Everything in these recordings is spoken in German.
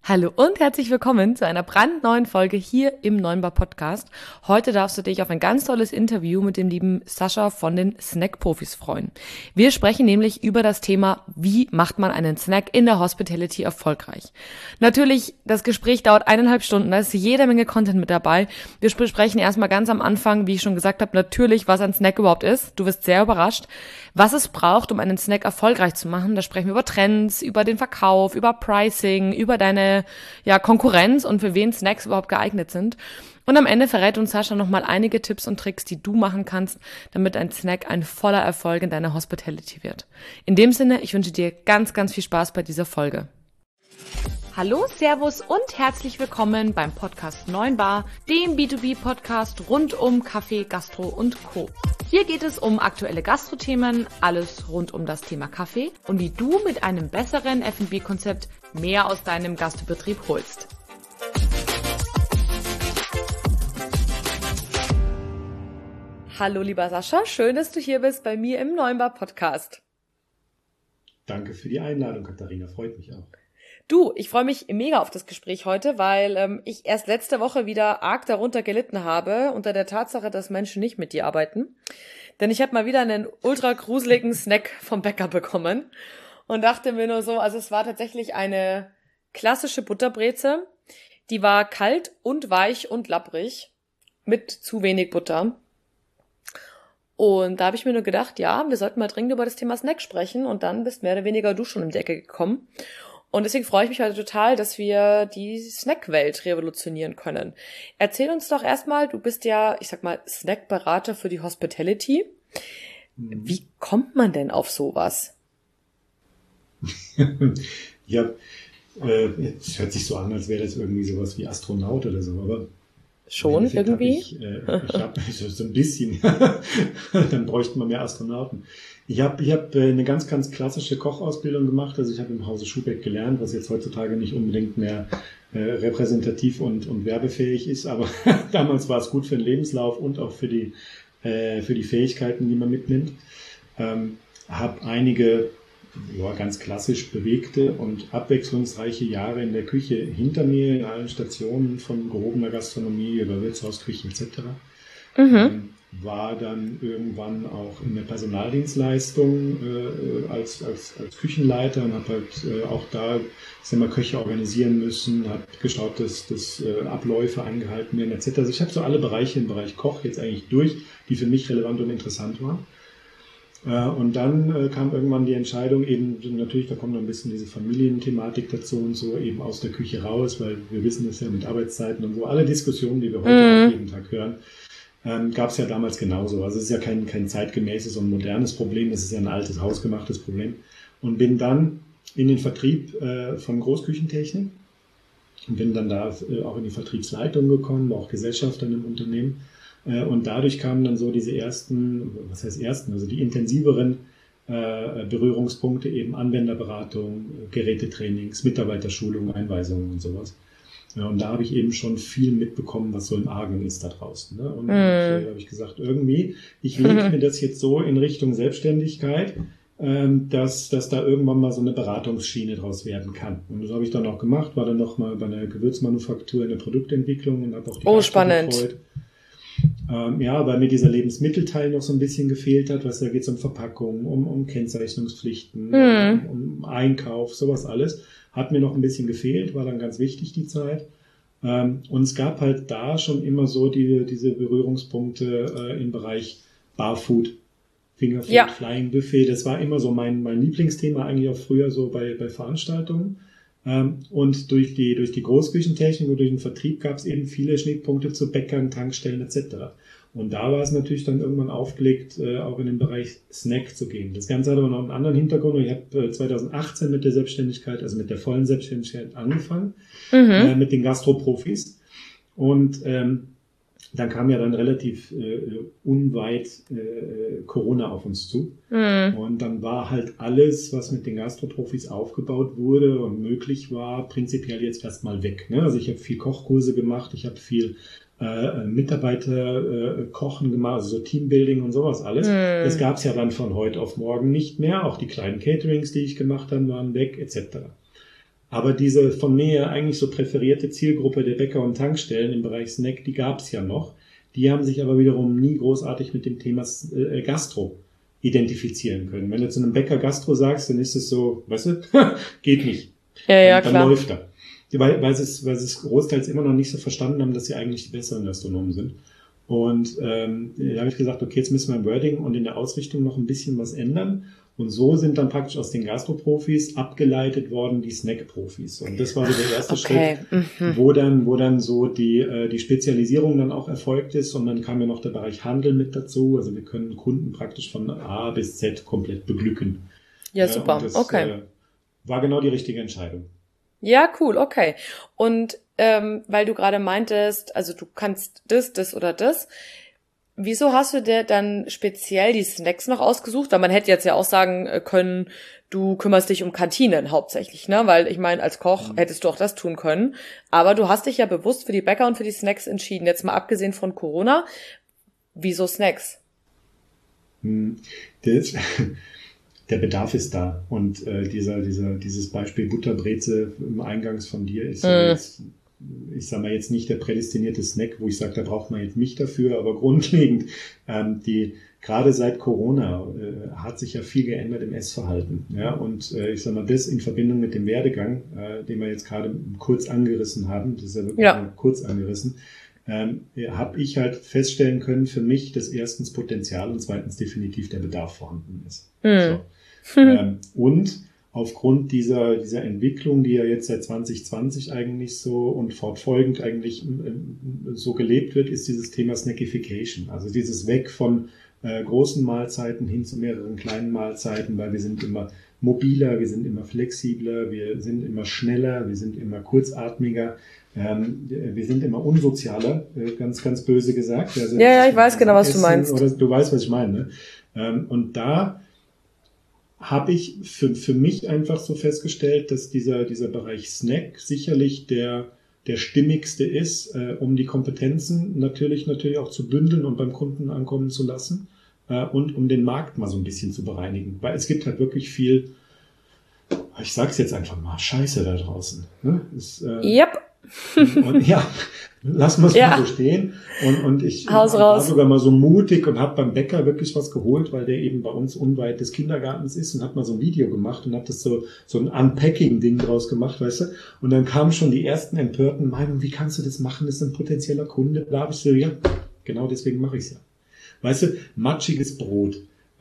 Hallo und herzlich willkommen zu einer brandneuen Folge hier im Neunbar Podcast. Heute darfst du dich auf ein ganz tolles Interview mit dem lieben Sascha von den Snack-Profis freuen. Wir sprechen nämlich über das Thema, wie macht man einen Snack in der Hospitality erfolgreich. Natürlich, das Gespräch dauert 1,5 Stunden, da ist jede Menge Content mit dabei. Wir besprechen erstmal ganz am Anfang, wie ich schon gesagt habe, natürlich, was ein Snack überhaupt ist. Du wirst sehr überrascht, was es braucht, um einen Snack erfolgreich zu machen. Da sprechen wir über Trends, über den Verkauf, über Pricing, über deine Konkurrenz und für wen Snacks überhaupt geeignet sind. Und am Ende verrät uns Sascha nochmal einige Tipps und Tricks, die du machen kannst, damit ein Snack ein voller Erfolg in deiner Hospitality wird. In dem Sinne, ich wünsche dir ganz, ganz viel Spaß bei dieser Folge. Hallo, Servus und herzlich willkommen beim Podcast 9 Bar, dem B2B-Podcast rund um Kaffee, Gastro und Co. Hier geht es um aktuelle Gastrothemen, alles rund um das Thema Kaffee und wie du mit einem besseren F&B-Konzept mehr aus deinem Gastbetrieb holst. Hallo lieber Sascha, schön, dass du hier bist bei mir im 9 Bar Podcast. Danke für die Einladung, Katharina, freut mich auch. Du, ich freue mich mega auf das Gespräch heute, weil ich erst letzte Woche wieder arg darunter gelitten habe, unter der Tatsache, dass Menschen nicht mit dir arbeiten. Denn ich habe mal wieder einen ultra gruseligen Snack vom Bäcker bekommen und dachte mir nur so, also es war tatsächlich eine klassische Butterbreze, die war kalt und weich und labbrig mit zu wenig Butter. Und da habe ich mir nur gedacht, ja, wir sollten mal dringend über das Thema Snack sprechen und dann bist mehr oder weniger du schon um die Ecke gekommen. Und deswegen freue ich mich heute total, dass wir die Snackwelt revolutionieren können. Erzähl uns doch erstmal, du bist ja, ich sag mal, Snackberater für die Hospitality. Wie kommt man denn auf sowas? Ja, es hört sich so an, als wäre das irgendwie sowas wie Astronaut oder so, aber schon irgendwie? Ich habe so ein bisschen, dann bräuchten wir mehr Astronauten. Ich hab eine ganz, ganz klassische Kochausbildung gemacht. Also ich habe im Hause Schuhbeck gelernt, was jetzt heutzutage nicht unbedingt mehr repräsentativ und werbefähig ist. Aber damals war es gut für den Lebenslauf und auch für die Fähigkeiten, die man mitnimmt. Habe einige ganz klassisch bewegte und abwechslungsreiche Jahre in der Küche hinter mir, in allen Stationen von gehobener Gastronomie über Wirtshausküche etc. War dann irgendwann auch in der Personaldienstleistung als Küchenleiter und habe halt auch da Köche organisieren müssen, habe geschaut, dass Abläufe eingehalten werden etc. Also ich habe so alle Bereiche im Bereich Koch jetzt eigentlich durch, die für mich relevant und interessant waren. Und dann kam irgendwann die Entscheidung, eben natürlich, da kommt noch ein bisschen diese Familienthematik dazu und so, eben aus der Küche raus, weil wir wissen das ja mit Arbeitszeiten und so, alle Diskussionen, die wir heute auch jeden Tag hören, gab es ja damals genauso. Also es ist ja kein zeitgemäßes und modernes Problem, es ist ja ein altes, hausgemachtes Problem. Und bin dann in den Vertrieb von Großküchentechnik und bin dann da auch in die Vertriebsleitung gekommen, war auch Gesellschafter in einem Unternehmen. Und dadurch kamen dann so diese also die intensiveren Berührungspunkte, eben Anwenderberatung, Gerätetrainings, Mitarbeiterschulung, Einweisungen und sowas. Ja, und da habe ich eben schon viel mitbekommen, was so im Argen ist da draußen. Ne? Und habe ich gesagt, irgendwie, ich lege mir das jetzt so in Richtung Selbstständigkeit, dass da irgendwann mal so eine Beratungsschiene draus werden kann. Und das habe ich dann auch gemacht, war dann noch mal bei einer Gewürzmanufaktur in der Produktentwicklung und habe auch die spannend. betreut. Weil mir dieser Lebensmittelteil noch so ein bisschen gefehlt hat, da geht es um Verpackung, um Kennzeichnungspflichten, um Einkauf, sowas alles. Hat mir noch ein bisschen gefehlt, war dann ganz wichtig die Zeit. Und es gab halt da schon immer so diese Berührungspunkte im Bereich Barfood, Fingerfood, Flying Buffet. Das war immer so mein Lieblingsthema eigentlich auch früher so bei Veranstaltungen. Und durch die Großküchentechnik und durch den Vertrieb gab es eben viele Schnittpunkte zu Bäckern, Tankstellen etc. Und da war es natürlich dann irgendwann aufgelegt, auch in den Bereich Snack zu gehen. Das Ganze hat aber noch einen anderen Hintergrund. Ich habe 2018 mit der Selbstständigkeit, also mit der vollen Selbstständigkeit angefangen, mit den Gastroprofis. Und dann kam ja dann relativ unweit Corona auf uns zu. Und dann war halt alles, was mit den Gastroprofis aufgebaut wurde und möglich war, prinzipiell jetzt erstmal weg. Ne? Also ich habe viel Kochkurse gemacht, ich habe viel Mitarbeiter Kochen gemacht, also so Teambuilding und sowas alles. Das gab es ja dann von heute auf morgen nicht mehr. Auch die kleinen Caterings, die ich gemacht habe, waren weg, etc. Aber diese von mir eigentlich so präferierte Zielgruppe der Bäcker und Tankstellen im Bereich Snack, die gab es ja noch. Die haben sich aber wiederum nie großartig mit dem Thema Gastro identifizieren können. Wenn du zu einem Bäcker Gastro sagst, dann ist es so, weißt du, geht nicht. Ja, dann klar. läuft er. Weil sie es großteils immer noch nicht so verstanden haben, dass sie eigentlich die besseren Gastronomen sind. Und da habe ich gesagt, okay, jetzt müssen wir im Wording und in der Ausrichtung noch ein bisschen was ändern. Und so sind dann praktisch aus den Gastro-Profis abgeleitet worden die Snack-Profis. Und das war so der erste Schritt, wo dann so die Spezialisierung dann auch erfolgt ist. Und dann kam ja noch der Bereich Handel mit dazu. Also wir können Kunden praktisch von A bis Z komplett beglücken. Ja, super. Und das Okay. war genau die richtige Entscheidung. Ja, cool, okay. Und weil du gerade meintest, also du kannst das oder das. Wieso hast du dir dann speziell die Snacks noch ausgesucht? Weil man hätte jetzt ja auch sagen können, du kümmerst dich um Kantinen hauptsächlich, ne? Weil ich meine, als Koch hättest du auch das tun können. Aber du hast dich ja bewusst für die Bäcker und für die Snacks entschieden. Jetzt mal abgesehen von Corona. Wieso Snacks? Der Bedarf ist da. Und dieses Beispiel Butterbreze im Eingangs von dir ist ja jetzt, ich sage mal jetzt nicht der prädestinierte Snack, wo ich sage, da braucht man jetzt mich dafür, aber grundlegend, gerade seit Corona hat sich ja viel geändert im Essverhalten. Ja? Und ich sage mal, das in Verbindung mit dem Werdegang, den wir jetzt gerade kurz angerissen haben, das ist ja wirklich nur kurz angerissen, habe ich halt feststellen können für mich, dass erstens Potenzial und zweitens definitiv der Bedarf vorhanden ist. So. Und aufgrund dieser Entwicklung, die ja jetzt seit 2020 eigentlich so und fortfolgend eigentlich so gelebt wird, ist dieses Thema Snackification. Also dieses Weg von großen Mahlzeiten hin zu mehreren kleinen Mahlzeiten, weil wir sind immer mobiler, wir sind immer flexibler, wir sind immer schneller, wir sind immer kurzatmiger, wir sind immer unsozialer, ganz, ganz böse gesagt. Also Ja, ich weiß genau, was du meinst. Oder du weißt, was ich meine. Ne? Und da habe ich für mich einfach so festgestellt, dass dieser Bereich Snack sicherlich der stimmigste ist, um die Kompetenzen natürlich auch zu bündeln und beim Kunden ankommen zu lassen und um den Markt mal so ein bisschen zu bereinigen. Weil es gibt halt wirklich viel, ich sag's jetzt einfach mal, Scheiße da draußen. Ne? Yep. Und ja, lassen wir es mal so stehen. Und ich war sogar mal so mutig und habe beim Bäcker wirklich was geholt, weil der eben bei uns unweit des Kindergartens ist und habe mal so ein Video gemacht und habe das so ein Unpacking-Ding draus gemacht, weißt du. Und dann kamen schon die ersten empörten Meinungen, wie kannst du das machen, das ist ein potenzieller Kunde. Da habe ich so, ja, genau deswegen mache ich es ja. Weißt du, matschiges Brot,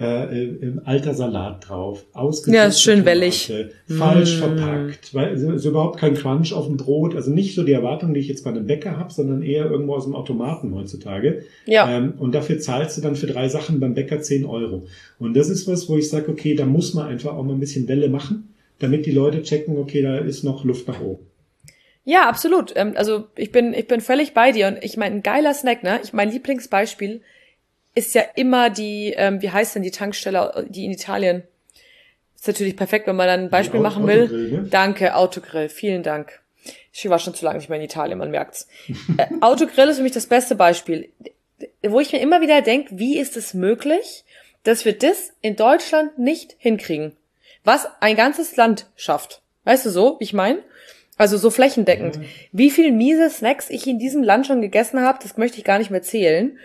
alter Salat drauf, ja, ist schön wellig, falsch verpackt, weil so überhaupt kein Crunch auf dem Brot, also nicht so die Erwartung, die ich jetzt bei einem Bäcker habe, sondern eher irgendwo aus dem Automaten heutzutage. Ja. Und dafür zahlst du dann für 3 Sachen beim Bäcker 10 Euro. Und das ist was, wo ich sage, okay, da muss man einfach auch mal ein bisschen Welle machen, damit die Leute checken, okay, da ist noch Luft nach oben. Ja, absolut. Also ich bin völlig bei dir und ich meine, ein geiler Snack, ne? Mein Lieblingsbeispiel ist ja immer die, wie heißt denn die Tankstelle, die in Italien? Ist natürlich perfekt, wenn man dann ein Beispiel machen will. Autogrill, ne? Danke, Autogrill, vielen Dank. Ich war schon zu lange nicht mehr in Italien, man merkt's. Autogrill ist für mich das beste Beispiel, wo ich mir immer wieder denke, wie ist es möglich, dass wir das in Deutschland nicht hinkriegen? Was ein ganzes Land schafft. Weißt du so, wie ich meine? Also so flächendeckend. Wie viel miese Snacks ich in diesem Land schon gegessen habe, das möchte ich gar nicht mehr zählen.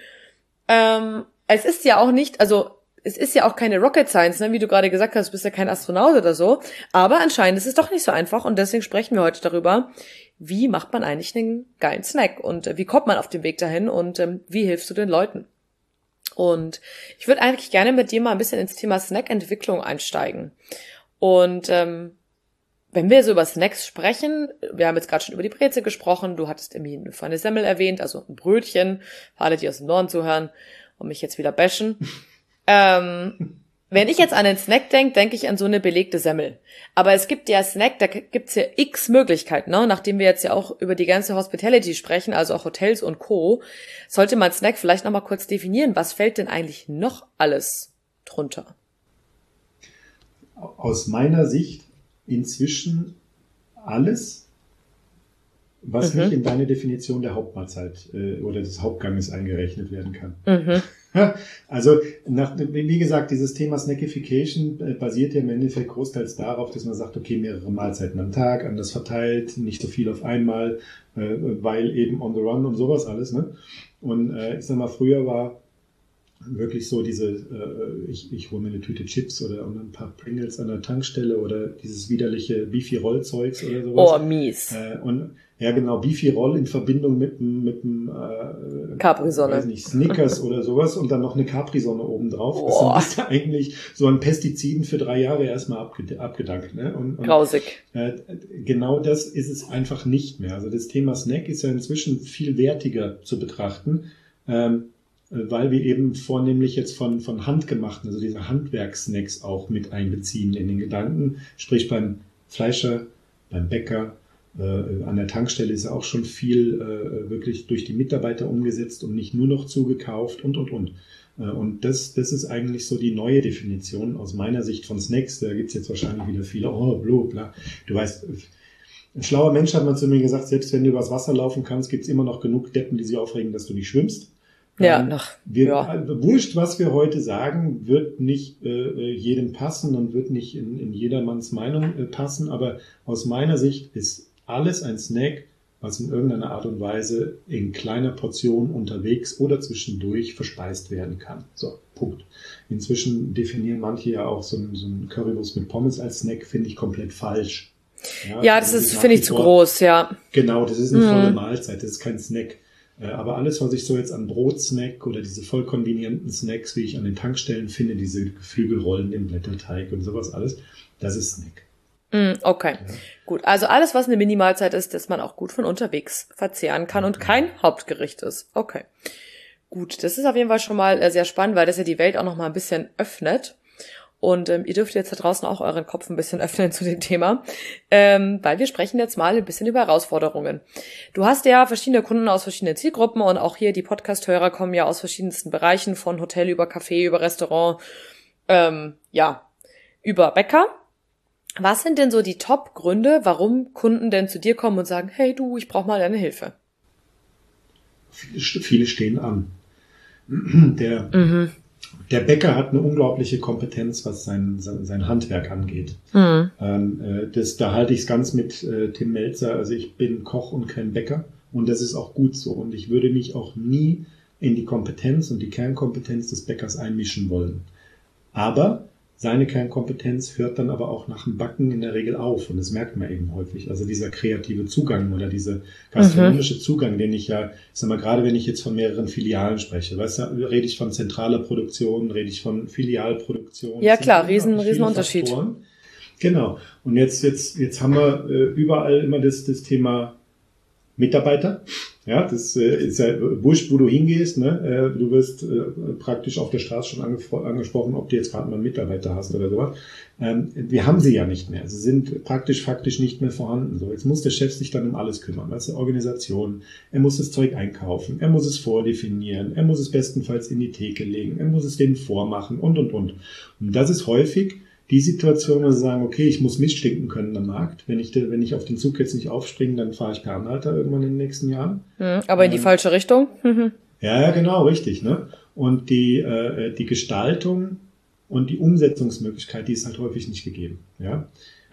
Es ist ja auch nicht, also es ist ja auch keine Rocket Science, ne? Wie du gerade gesagt hast, du bist ja kein Astronaut oder so, aber anscheinend ist es doch nicht so einfach und deswegen sprechen wir heute darüber, wie macht man eigentlich einen geilen Snack und wie kommt man auf den Weg dahin und wie hilfst du den Leuten? Und ich würde eigentlich gerne mit dir mal ein bisschen ins Thema Snackentwicklung einsteigen. Und wenn wir so über Snacks sprechen, wir haben jetzt gerade schon über die Breze gesprochen, du hattest irgendwie eine Semmel erwähnt, also ein Brötchen, für alle, die aus dem Norden zuhören und mich jetzt wieder bashen. Wenn ich jetzt an den Snack denke, denke ich an so eine belegte Semmel. Aber es gibt ja Snack, da gibt's ja x Möglichkeiten, ne? Nachdem wir jetzt ja auch über die ganze Hospitality sprechen, also auch Hotels und Co., sollte man Snack vielleicht nochmal kurz definieren. Was fällt denn eigentlich noch alles drunter? Aus meiner Sicht inzwischen alles, was nicht in deine Definition der Hauptmahlzeit oder des Hauptganges eingerechnet werden kann. Also, wie gesagt, dieses Thema Snackification basiert ja im Endeffekt großteils darauf, dass man sagt, okay, mehrere Mahlzeiten am Tag, anders verteilt, nicht so viel auf einmal, weil eben on the run und sowas alles, ne? Und ich sag mal, früher war wirklich so ich hole mir eine Tüte Chips oder ein paar Pringles an der Tankstelle oder dieses widerliche Beefy-Roll-Zeugs oder sowas. Oh, mies. Und ja, genau, Beefy-Roll in Verbindung mit einem Capri-Sonne. Weiß nicht, Snickers oder sowas und dann noch eine Capri-Sonne oben drauf. Das ist ja eigentlich so an Pestiziden für 3 Jahre erstmal abgedankt. Ne? Und grausig. Genau das ist es einfach nicht mehr. Also das Thema Snack ist ja inzwischen viel wertiger zu betrachten, weil wir eben vornehmlich jetzt von handgemachten, also diese Handwerkssnacks auch mit einbeziehen in den Gedanken. Sprich beim Fleischer, beim Bäcker, an der Tankstelle ist ja auch schon viel wirklich durch die Mitarbeiter umgesetzt und nicht nur noch zugekauft und. Und das ist eigentlich so die neue Definition aus meiner Sicht von Snacks. Da gibt's jetzt wahrscheinlich wieder viele, bla. Du weißt, ein schlauer Mensch hat mal zu mir gesagt, selbst wenn du übers Wasser laufen kannst, gibt's immer noch genug Deppen, die sich aufregen, dass du nicht schwimmst. Wurscht, was wir heute sagen, wird nicht jedem passen und wird nicht in jedermanns Meinung passen, aber aus meiner Sicht ist alles ein Snack, was in irgendeiner Art und Weise in kleiner Portion unterwegs oder zwischendurch verspeist werden kann. So, Punkt. Inzwischen definieren manche ja auch so ein Currywurst mit Pommes als Snack, finde ich komplett falsch. Ja, das ist, finde ich, zu groß, ja. Genau, das ist eine volle Mahlzeit, das ist kein Snack. Aber alles, was ich so jetzt an Brotsnack oder diese voll konvenienten Snacks, wie ich an den Tankstellen finde, diese Geflügelrollen im Blätterteig und sowas alles, das ist Snack. Okay, ja. Gut. Also alles, was eine Minimalzeit ist, das man auch gut von unterwegs verzehren kann und kein Hauptgericht ist. Okay. Gut, das ist auf jeden Fall schon mal sehr spannend, weil das ja die Welt auch noch mal ein bisschen öffnet. Und ihr dürft jetzt da draußen auch euren Kopf ein bisschen öffnen zu dem Thema, weil wir sprechen jetzt mal ein bisschen über Herausforderungen. Du hast ja verschiedene Kunden aus verschiedenen Zielgruppen und auch hier die Podcast-Hörer kommen ja aus verschiedensten Bereichen, von Hotel über Café, über Restaurant, über Bäcker. Was sind denn so die Top-Gründe, warum Kunden denn zu dir kommen und sagen, hey du, ich brauche mal deine Hilfe? Viele stehen an. Der Bäcker hat eine unglaubliche Kompetenz, was sein Handwerk angeht. Da halte ich es ganz mit Tim Melzer. Also ich bin Koch und kein Bäcker und das ist auch gut so. Und ich würde mich auch nie in die Kompetenz und die Kernkompetenz des Bäckers einmischen wollen. Aber seine Kernkompetenz hört dann aber auch nach dem Backen in der Regel auf. Und das merkt man eben häufig. Also dieser kreative Zugang oder dieser gastronomische Zugang, den ich sag mal, gerade wenn ich jetzt von mehreren Filialen spreche, weißt du, rede ich von zentraler Produktion, rede ich von Filialproduktion. Ja klar, riesen Unterschied. Faktoren. Genau. Und jetzt haben wir überall immer das Thema Mitarbeiter. Ja, das ist ja wurscht, wo du hingehst. Ne? Du wirst praktisch auf der Straße schon angesprochen, ob du jetzt gerade mal einen Mitarbeiter hast oder sowas. Wir haben sie ja nicht mehr. Sie sind faktisch nicht mehr vorhanden. So, jetzt muss der Chef sich dann um alles kümmern. Weißt du, Organisation. Er muss das Zeug einkaufen. Er muss es vordefinieren. Er muss es bestenfalls in die Theke legen. Er muss es denen vormachen und. Und das ist häufig die Situation, wo sie sagen, okay, ich muss Mist stinken können am Markt. Wenn ich auf den Zug jetzt nicht aufspringe, dann fahre ich per Anhalter irgendwann in den nächsten Jahren. Aber in die falsche Richtung. Ja, genau, richtig. Ne? Und die Gestaltung und die Umsetzungsmöglichkeit, die ist halt häufig nicht gegeben. Ja?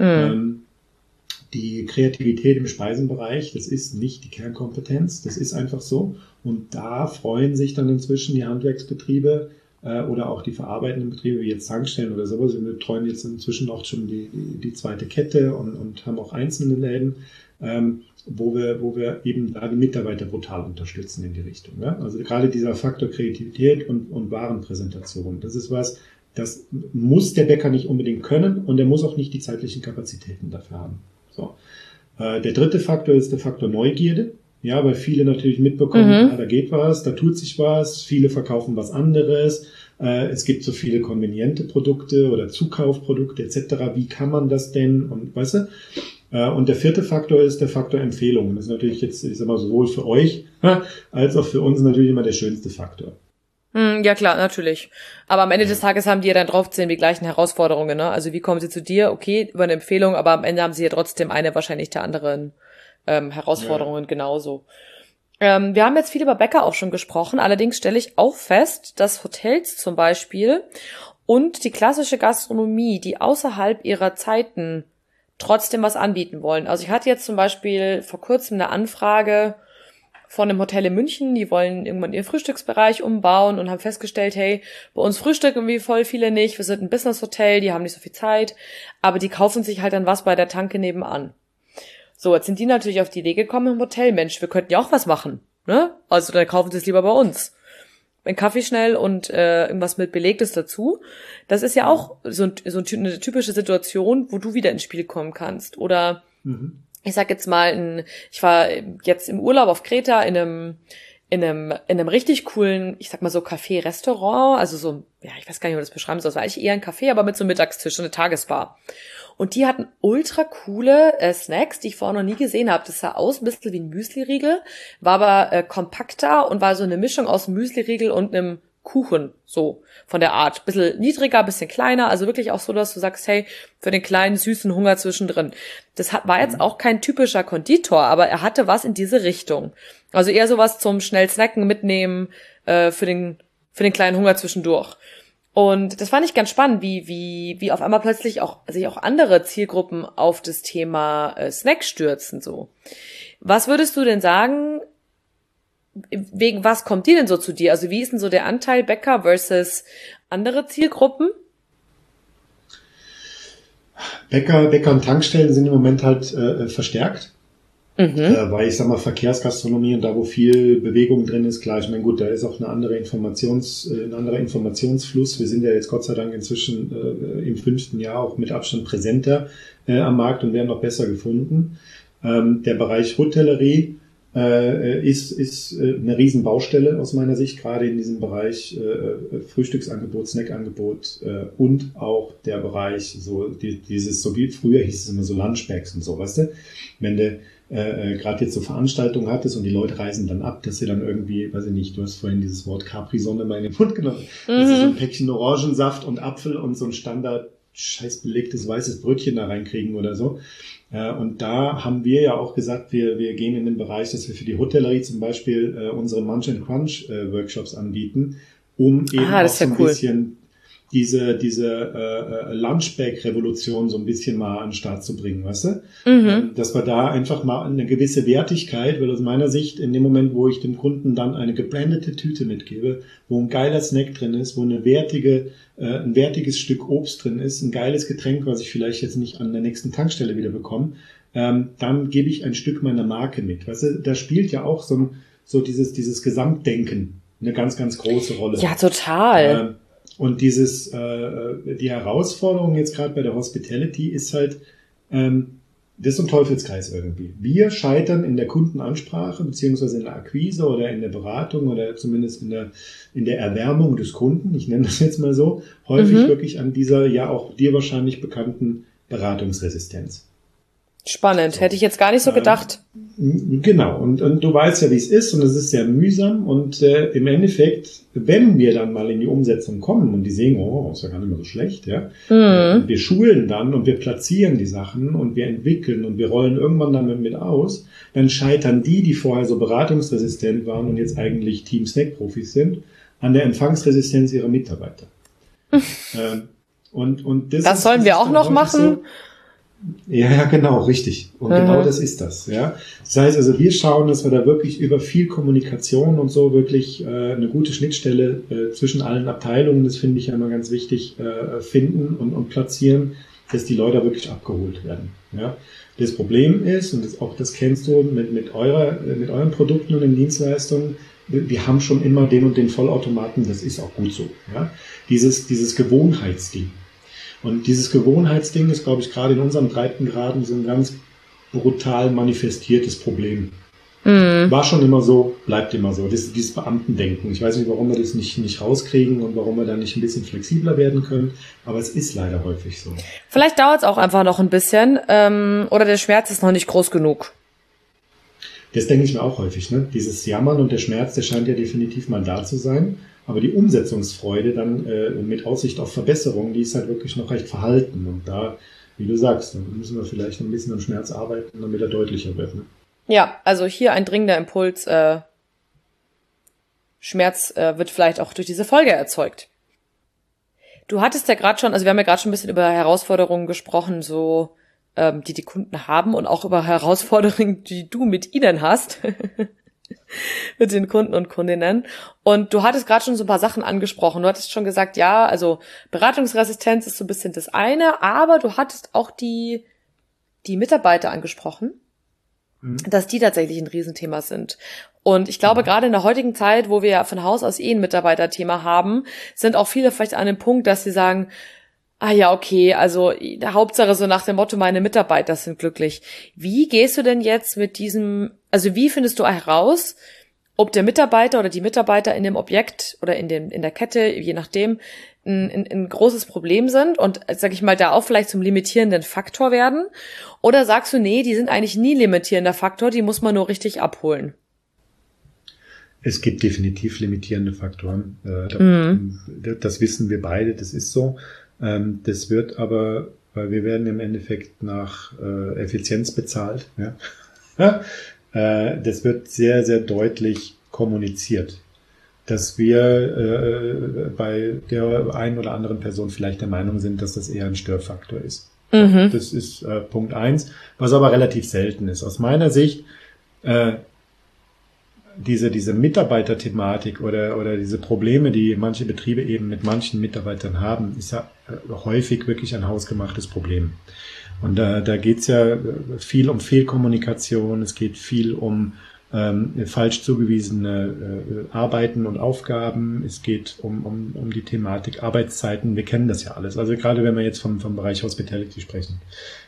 Die Kreativität im Speisenbereich, das ist nicht die Kernkompetenz, das ist einfach so. Und da freuen sich dann inzwischen die Handwerksbetriebe, oder auch die verarbeitenden Betriebe wie jetzt Tankstellen oder sowas. Wir betreuen jetzt inzwischen auch schon die zweite Kette und haben auch einzelne Läden, wo wir eben da die Mitarbeiter brutal unterstützen in die Richtung. Ja? Also gerade dieser Faktor Kreativität und Warenpräsentation, das ist was, das muss der Bäcker nicht unbedingt können und er muss auch nicht die zeitlichen Kapazitäten dafür haben. So. Der dritte Faktor ist der Faktor Neugierde. Ja, weil viele natürlich mitbekommen, da geht was, da tut sich was, viele verkaufen was anderes, es gibt so viele konveniente Produkte oder Zukaufprodukte etc. Wie kann man das denn? Und weißt du? Und der vierte Faktor ist der Faktor Empfehlungen. Das ist natürlich jetzt, ich sag mal, sowohl für euch als auch für uns natürlich immer der schönste Faktor. Ja klar, natürlich. Aber am Ende des Tages haben die ja dann draufzählen die gleichen Herausforderungen, ne? Also wie kommen sie zu dir? Okay, über eine Empfehlung, aber am Ende haben sie ja trotzdem eine wahrscheinlich der anderen Herausforderungen genauso. Wir haben jetzt viel über Bäcker auch schon gesprochen, allerdings stelle ich auch fest, dass Hotels zum Beispiel und die klassische Gastronomie, die außerhalb ihrer Zeiten trotzdem was anbieten wollen. Also ich hatte jetzt zum Beispiel vor kurzem eine Anfrage von einem Hotel in München, die wollen irgendwann ihren Frühstücksbereich umbauen und haben festgestellt, hey, bei uns frühstücken irgendwie voll viele nicht, wir sind ein Business-Hotel, die haben nicht so viel Zeit, aber die kaufen sich halt dann was bei der Tanke nebenan. So, jetzt sind die natürlich auf die Idee gekommen im Hotel, Mensch, wir könnten ja auch was machen, ne? Also dann kaufen sie es lieber bei uns. Ein Kaffee schnell und irgendwas mit Belegtes dazu. Das ist ja auch eine typische Situation, wo du wieder ins Spiel kommen kannst. Oder ich sag jetzt mal, ich war jetzt im Urlaub auf Kreta in einem richtig coolen, ich sag mal so Café-Restaurant, also so, ja, ich weiß gar nicht, wie man das beschreiben soll, es war eigentlich eher ein Café, aber mit so einem Mittagstisch, eine Tagesbar. Und die hatten ultra coole Snacks, die ich vorher noch nie gesehen habe. Das sah aus ein bisschen wie ein Müsli-Riegel, war aber kompakter und war so eine Mischung aus Müsli-Riegel und einem Kuchen, so von der Art. Bisschen niedriger, bisschen kleiner, also wirklich auch so, dass du sagst, hey, für den kleinen, süßen Hunger zwischendrin. War jetzt auch kein typischer Konditor, aber er hatte was in diese Richtung. Also eher sowas zum schnell snacken, mitnehmen, für den kleinen Hunger zwischendurch. Und das fand ich ganz spannend, wie auf einmal plötzlich sich auch andere Zielgruppen auf das Thema Snack stürzen, so. Was würdest du denn sagen, wegen was kommt die denn so zu dir? Also wie ist denn so der Anteil Bäcker versus andere Zielgruppen? Bäcker und Tankstellen sind im Moment halt verstärkt. Weil ich sag mal, Verkehrsgastronomie und da, wo viel Bewegung drin ist, klar, ich meine, gut, da ist auch ein anderer Informationsfluss. Wir sind ja jetzt Gott sei Dank inzwischen im 5. Jahr auch mit Abstand präsenter am Markt und werden noch besser gefunden. Der Bereich Hotellerie ist eine Riesenbaustelle aus meiner Sicht, gerade in diesem Bereich Frühstücksangebot, Snackangebot und auch der Bereich so dieses, so wie früher hieß es immer so Lunchbags und so, weißt du, wenn du gerade jetzt so Veranstaltungen hattest und die Leute reisen dann ab, dass sie dann irgendwie, weiß ich nicht, du hast vorhin dieses Wort Capri-Sonne mal in den Mund genommen, dass sie so ein Päckchen Orangensaft und Apfel und so ein Standard scheiß belegtes weißes Brötchen da reinkriegen oder so. Und da haben wir ja auch gesagt, wir gehen in den Bereich, dass wir für die Hotellerie zum Beispiel unsere Munch and Crunch Workshops anbieten, um eben auch so ein bisschen diese Lunchbag-Revolution so ein bisschen mal an den Start zu bringen, weißt du? Dass wir da einfach mal eine gewisse Wertigkeit, weil aus meiner Sicht in dem Moment, wo ich dem Kunden dann eine gebrandete Tüte mitgebe, wo ein geiler Snack drin ist, wo ein wertiges Stück Obst drin ist, ein geiles Getränk, was ich vielleicht jetzt nicht an der nächsten Tankstelle wieder bekomme, dann gebe ich ein Stück meiner Marke mit. Weißt du, da spielt ja auch so dieses Gesamtdenken eine ganz, ganz große Rolle. Ja, total. Und die Herausforderung jetzt gerade bei der Hospitality ist halt, das ist ein Teufelskreis irgendwie. Wir scheitern in der Kundenansprache, beziehungsweise in der Akquise oder in der Beratung oder zumindest in der Erwärmung des Kunden, ich nenne das jetzt mal so, häufig wirklich an dieser ja auch dir wahrscheinlich bekannten Beratungsresistenz. Spannend, so. Hätte ich jetzt gar nicht so gedacht. Genau, und du weißt ja, wie es ist und es ist sehr mühsam und im Endeffekt, wenn wir dann mal in die Umsetzung kommen und die sehen, oh, ist ja gar nicht mehr so schlecht, ja, wir schulen dann und wir platzieren die Sachen und wir entwickeln und wir rollen irgendwann damit mit aus, dann scheitern die vorher so beratungsresistent waren und jetzt eigentlich Team Snack-Profis sind, an der Empfangsresistenz ihrer Mitarbeiter. Und das sollen wir auch noch machen? So, ja, genau, richtig. Und genau das ist das, ja. Das heißt also, wir schauen, dass wir da wirklich über viel Kommunikation und so wirklich eine gute Schnittstelle zwischen allen Abteilungen, das finde ich ja immer ganz wichtig, finden und platzieren, dass die Leute wirklich abgeholt werden, ja. Das Problem ist, und das kennst du mit euren Produkten und den Dienstleistungen, wir haben schon immer den und den Vollautomaten, das ist auch gut so, ja. Dieses Gewohnheitsding. Und dieses Gewohnheitsding ist, glaube ich, gerade in unseren Breitengraden so ein ganz brutal manifestiertes Problem. War schon immer so, bleibt immer so. Dieses Beamtendenken. Ich weiß nicht, warum wir das nicht rauskriegen und warum wir da nicht ein bisschen flexibler werden können, aber es ist leider häufig so. Vielleicht dauert es auch einfach noch ein bisschen oder der Schmerz ist noch nicht groß genug. Das denke ich mir auch häufig, ne? Dieses Jammern und der Schmerz, der scheint ja definitiv mal da zu sein. Aber die Umsetzungsfreude dann mit Aussicht auf Verbesserung, die ist halt wirklich noch recht verhalten. Und da, wie du sagst, dann müssen wir vielleicht ein bisschen am Schmerz arbeiten, damit er deutlicher wird. Ne? Ja, also hier ein dringender Impuls. Schmerz wird vielleicht auch durch diese Folge erzeugt. Du hattest ja gerade schon, also wir haben ja gerade schon ein bisschen über Herausforderungen gesprochen, so die Kunden haben und auch über Herausforderungen, die du mit ihnen hast, mit den Kunden und Kundinnen. Und du hattest gerade schon so ein paar Sachen angesprochen. Du hattest schon gesagt, ja, also Beratungsresistenz ist so ein bisschen das eine, aber du hattest auch die Mitarbeiter angesprochen, dass die tatsächlich ein Riesenthema sind. Und ich glaube, gerade in der heutigen Zeit, wo wir ja von Haus aus ein Mitarbeiterthema haben, sind auch viele vielleicht an dem Punkt, dass sie sagen, ah ja, okay, also der Hauptsache so nach dem Motto, meine Mitarbeiter sind glücklich. Wie gehst du denn jetzt mit diesem, also wie findest du heraus, ob der Mitarbeiter oder die Mitarbeiter in dem Objekt oder in der Kette, je nachdem, ein großes Problem sind und, sag ich mal, da auch vielleicht zum limitierenden Faktor werden? Oder sagst du, nee, die sind eigentlich nie limitierender Faktor, die muss man nur richtig abholen? Es gibt definitiv limitierende Faktoren. Das wissen wir beide, das ist so. Das wird aber, weil wir werden im Endeffekt nach Effizienz bezahlt. Ja? Das wird sehr, sehr deutlich kommuniziert, dass wir bei der einen oder anderen Person vielleicht der Meinung sind, dass das eher ein Störfaktor ist. Das ist Punkt 1, was aber relativ selten ist. Aus meiner Sicht diese Mitarbeiterthematik oder diese Probleme, die manche Betriebe eben mit manchen Mitarbeitern haben, ist ja häufig wirklich ein hausgemachtes Problem. Und da geht's ja viel um Fehlkommunikation, es geht viel um falsch zugewiesene Arbeiten und Aufgaben, es geht um die Thematik Arbeitszeiten, wir kennen das ja alles. Also gerade wenn wir jetzt vom Bereich Hospitality sprechen.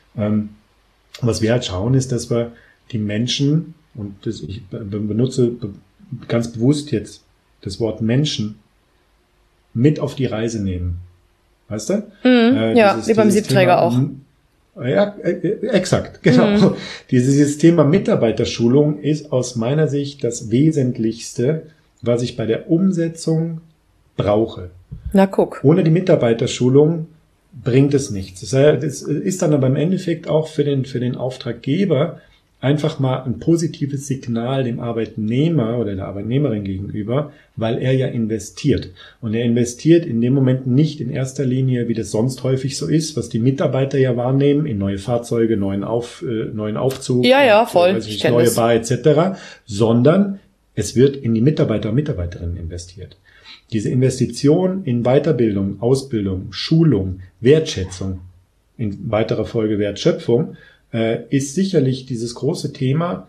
Was wir halt schauen, ist, dass wir die Menschen, und ich benutze ganz bewusst jetzt das Wort Menschen, mit auf die Reise nehmen. Weißt du? Ja, wie beim Siebträger auch. Ja, exakt, genau. Dieses Thema Mitarbeiterschulung ist aus meiner Sicht das Wesentlichste, was ich bei der Umsetzung brauche. Na guck. Ohne die Mitarbeiterschulung bringt es nichts. Das ist dann aber im Endeffekt auch für den Auftraggeber einfach mal ein positives Signal dem Arbeitnehmer oder der Arbeitnehmerin gegenüber, weil er ja investiert. Und er investiert in dem Moment nicht in erster Linie, wie das sonst häufig so ist, was die Mitarbeiter ja wahrnehmen, in neue Fahrzeuge, neuen Aufzug, ja, voll. Neue Bar etc., sondern es wird in die Mitarbeiter und Mitarbeiterinnen investiert. Diese Investition in Weiterbildung, Ausbildung, Schulung, Wertschätzung, in weiterer Folge Wertschöpfung, ist sicherlich dieses große Thema,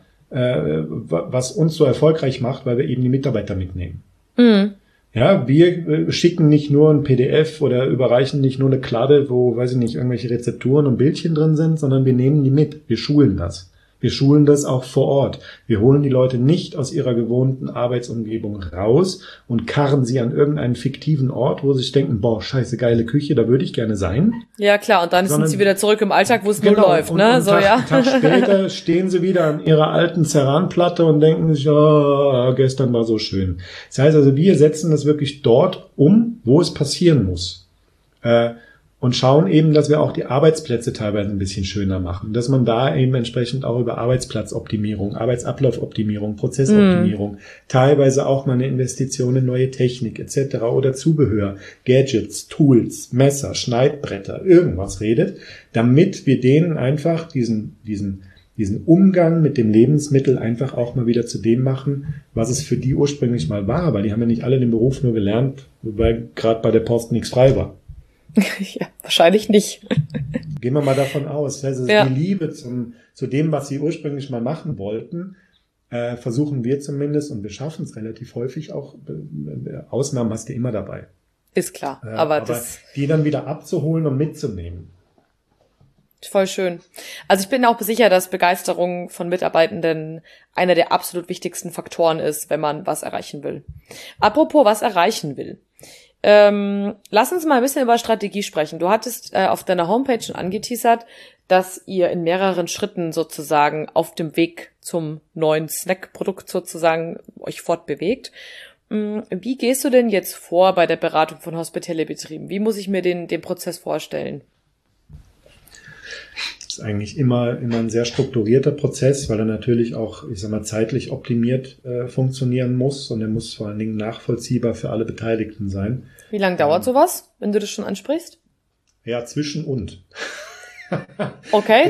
was uns so erfolgreich macht, weil wir eben die Mitarbeiter mitnehmen. Ja, wir schicken nicht nur ein PDF oder überreichen nicht nur eine Kladde, wo, weiß ich nicht, irgendwelche Rezepturen und Bildchen drin sind, sondern wir nehmen die mit. Wir schulen das. Wir schulen das auch vor Ort. Wir holen die Leute nicht aus ihrer gewohnten Arbeitsumgebung raus und karren sie an irgendeinen fiktiven Ort, wo sie sich denken, boah, scheiße, geile Küche, da würde ich gerne sein. Ja, klar, und dann sind sie wieder zurück im Alltag, wo es nur läuft, ne? Und einen Tag später stehen sie wieder an ihrer alten Ceranplatte und denken sich, oh, gestern war so schön. Das heißt also, wir setzen das wirklich dort um, wo es passieren muss. Und schauen eben, dass wir auch die Arbeitsplätze teilweise ein bisschen schöner machen. Dass man da eben entsprechend auch über Arbeitsplatzoptimierung, Arbeitsablaufoptimierung, Prozessoptimierung, teilweise auch mal eine Investition in neue Technik etc. oder Zubehör, Gadgets, Tools, Messer, Schneidbretter, irgendwas redet, damit wir denen einfach diesen Umgang mit dem Lebensmittel einfach auch mal wieder zu dem machen, was es für die ursprünglich mal war. Weil die haben ja nicht alle den Beruf nur gelernt, wobei gerade bei der Post nichts frei war. Ja, wahrscheinlich nicht. Gehen wir mal davon aus. Also die Liebe zu dem, was sie ursprünglich mal machen wollten, versuchen wir zumindest, und wir schaffen es relativ häufig auch, Ausnahmen hast du immer dabei. Ist klar, aber die dann wieder abzuholen und mitzunehmen. Voll schön. Also ich bin auch sicher, dass Begeisterung von Mitarbeitenden einer der absolut wichtigsten Faktoren ist, wenn man was erreichen will. Apropos was erreichen will. Lass uns mal ein bisschen über Strategie sprechen. Du hattest auf deiner Homepage schon angeteasert, dass ihr in mehreren Schritten sozusagen auf dem Weg zum neuen Snack-Produkt sozusagen euch fortbewegt. Wie gehst du denn jetzt vor bei der Beratung von Hospitality-Betrieben? Wie muss ich mir den Prozess vorstellen? ist eigentlich immer ein sehr strukturierter Prozess, weil er natürlich auch, ich sag mal, zeitlich optimiert funktionieren muss und er muss vor allen Dingen nachvollziehbar für alle Beteiligten sein. Wie lange dauert sowas, wenn du das schon ansprichst? Ja, zwischen und. Okay,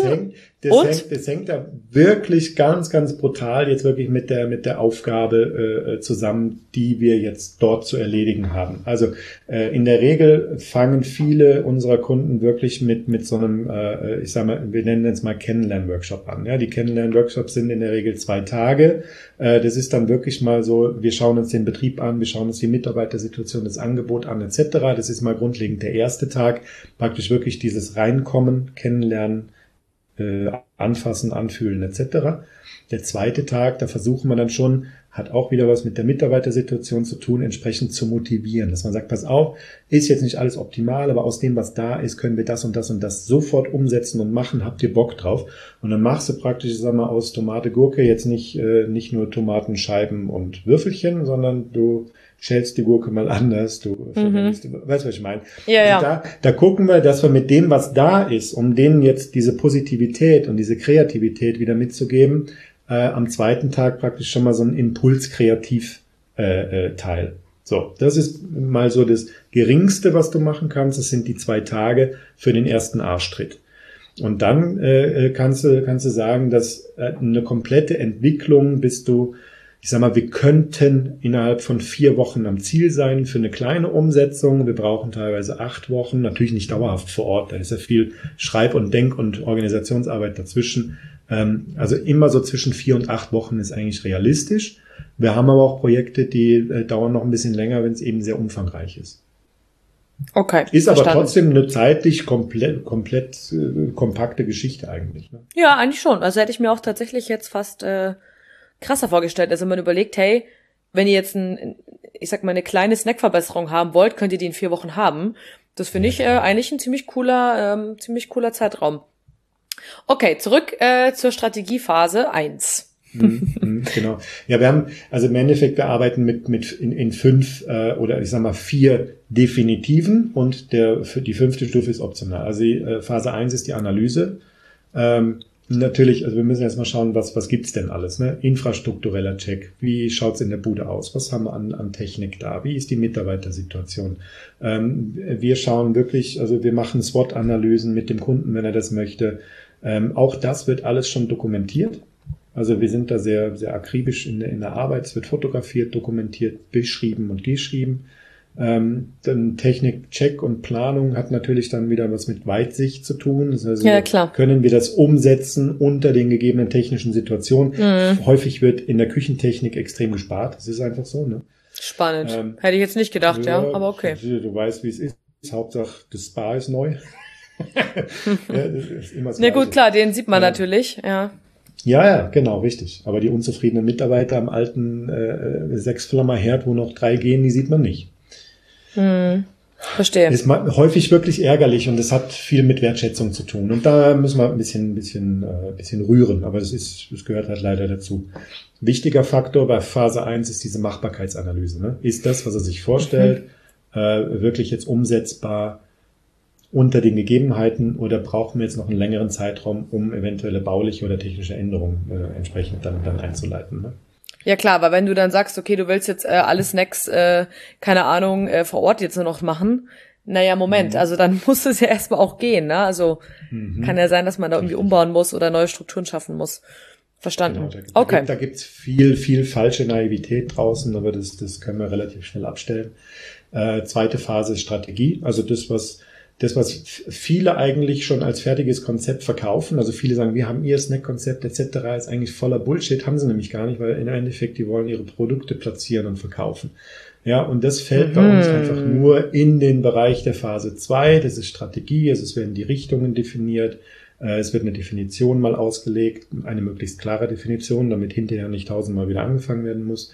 Das hängt da wirklich ganz, ganz brutal jetzt wirklich mit der Aufgabe zusammen, die wir jetzt dort zu erledigen haben. Also in der Regel fangen viele unserer Kunden wirklich mit so einem, ich sag mal, wir nennen es mal Kennenlern-Workshop an. Ja, die Kennenlern-Workshops sind in der Regel 2 Tage. Das ist dann wirklich mal so, wir schauen uns den Betrieb an, wir schauen uns die Mitarbeitersituation, das Angebot an, etc. Das ist mal grundlegend der erste Tag, praktisch wirklich dieses Reinkommen, Kennenlernen, anfassen, anfühlen etc. Der zweite Tag, da versuchen wir dann schon, hat auch wieder was mit der Mitarbeitersituation zu tun, entsprechend zu motivieren, dass man sagt, pass auf, ist jetzt nicht alles optimal, aber aus dem, was da ist, können wir das und das und das sofort umsetzen und machen, habt ihr Bock drauf? Und dann machst du praktisch, sag mal, aus Tomate, Gurke jetzt nicht nur Tomatenscheiben und Würfelchen, sondern du schälst die Gurke mal anders, du verwendest, weißt du, was ich meine? Ja, also da gucken wir, dass wir mit dem, was da ist, um denen jetzt diese Positivität und diese Kreativität wieder mitzugeben, am zweiten Tag praktisch schon mal so ein Impuls-Kreativ-Teil. So, das ist mal so das Geringste, was du machen kannst. Das sind die 2 Tage für den ersten Arschtritt. Und dann kannst du sagen, dass eine komplette Entwicklung bist du, ich sag mal, wir könnten innerhalb von 4 Wochen am Ziel sein für eine kleine Umsetzung. Wir brauchen teilweise 8 Wochen, natürlich nicht dauerhaft vor Ort. Da ist ja viel Schreib- und Denk- und Organisationsarbeit dazwischen. Also immer so zwischen 4 und 8 Wochen ist eigentlich realistisch. Wir haben aber auch Projekte, die dauern noch ein bisschen länger, wenn es eben sehr umfangreich ist. Okay. Ist aber trotzdem eine zeitlich komplett kompakte Geschichte eigentlich. Ne? Ja, eigentlich schon. Also hätte ich mir auch tatsächlich jetzt fast krasser vorgestellt. Also wenn man überlegt, hey, wenn ihr jetzt ich sag mal, eine kleine Snackverbesserung haben wollt, könnt ihr die in 4 Wochen haben. Das finde ich eigentlich ein ziemlich cooler Zeitraum. Okay, zurück zur Strategiephase 1. Genau. Ja, wir haben, also im Endeffekt, wir arbeiten in 5 oder ich sag mal 4 Definitiven und die 5. Stufe ist optional. Also die Phase 1 ist die Analyse. Natürlich, also wir müssen erstmal schauen, was gibt's denn alles, ne? Infrastruktureller Check. Wie schaut's in der Bude aus? Was haben wir an Technik da? Wie ist die Mitarbeitersituation? Wir schauen wirklich, also wir machen SWOT-Analysen mit dem Kunden, wenn er das möchte. Auch das wird alles schon dokumentiert. Also wir sind da sehr, sehr akribisch in der Arbeit. Es wird fotografiert, dokumentiert, beschrieben und geschrieben. Dann Technik, Check und Planung hat natürlich dann wieder was mit Weitsicht zu tun. Also ja, klar. Können wir das umsetzen unter den gegebenen technischen Situationen. Häufig wird in der Küchentechnik extrem gespart. Das ist einfach so, ne? Spannend. Hätte ich jetzt nicht gedacht, ja, aber okay. Du weißt, wie es ist. Hauptsache, das Spa ist neu. Ja, das ist immer so. Na gut, klar, den sieht man natürlich, ja. Ja, genau, richtig. Aber die unzufriedenen Mitarbeiter am alten 6-Flammer-Herd, wo noch 3 gehen, die sieht man nicht. Verstehe. Ist häufig wirklich ärgerlich und es hat viel mit Wertschätzung zu tun. Und da müssen wir ein bisschen rühren, aber das gehört halt leider dazu. Wichtiger Faktor bei Phase 1 ist diese Machbarkeitsanalyse. Ne? Ist das, was er sich vorstellt, wirklich jetzt umsetzbar unter den Gegebenheiten oder brauchen wir jetzt noch einen längeren Zeitraum, um eventuelle bauliche oder technische Änderungen entsprechend dann einzuleiten? Ne? Ja klar, aber wenn du dann sagst, okay, du willst jetzt alle Snacks, keine Ahnung, vor Ort jetzt nur noch machen, naja, Moment, also dann muss es ja erstmal auch gehen, ne? Also kann ja sein, dass man da irgendwie umbauen muss oder neue Strukturen schaffen muss. Verstanden. Genau, okay. Da gibt's viel falsche Naivität draußen, aber das können wir relativ schnell abstellen. Zweite Phase ist Strategie, also das, was viele eigentlich schon als fertiges Konzept verkaufen. Also viele sagen, wir haben ihr Snack-Konzept etc. ist eigentlich voller Bullshit, haben sie nämlich gar nicht, weil im Endeffekt, die wollen ihre Produkte platzieren und verkaufen. Ja, und das fällt bei uns einfach nur in den Bereich der Phase 2. Das ist Strategie, also es werden die Richtungen definiert, es wird eine Definition mal ausgelegt, eine möglichst klare Definition, damit hinterher nicht 1000-mal wieder angefangen werden muss.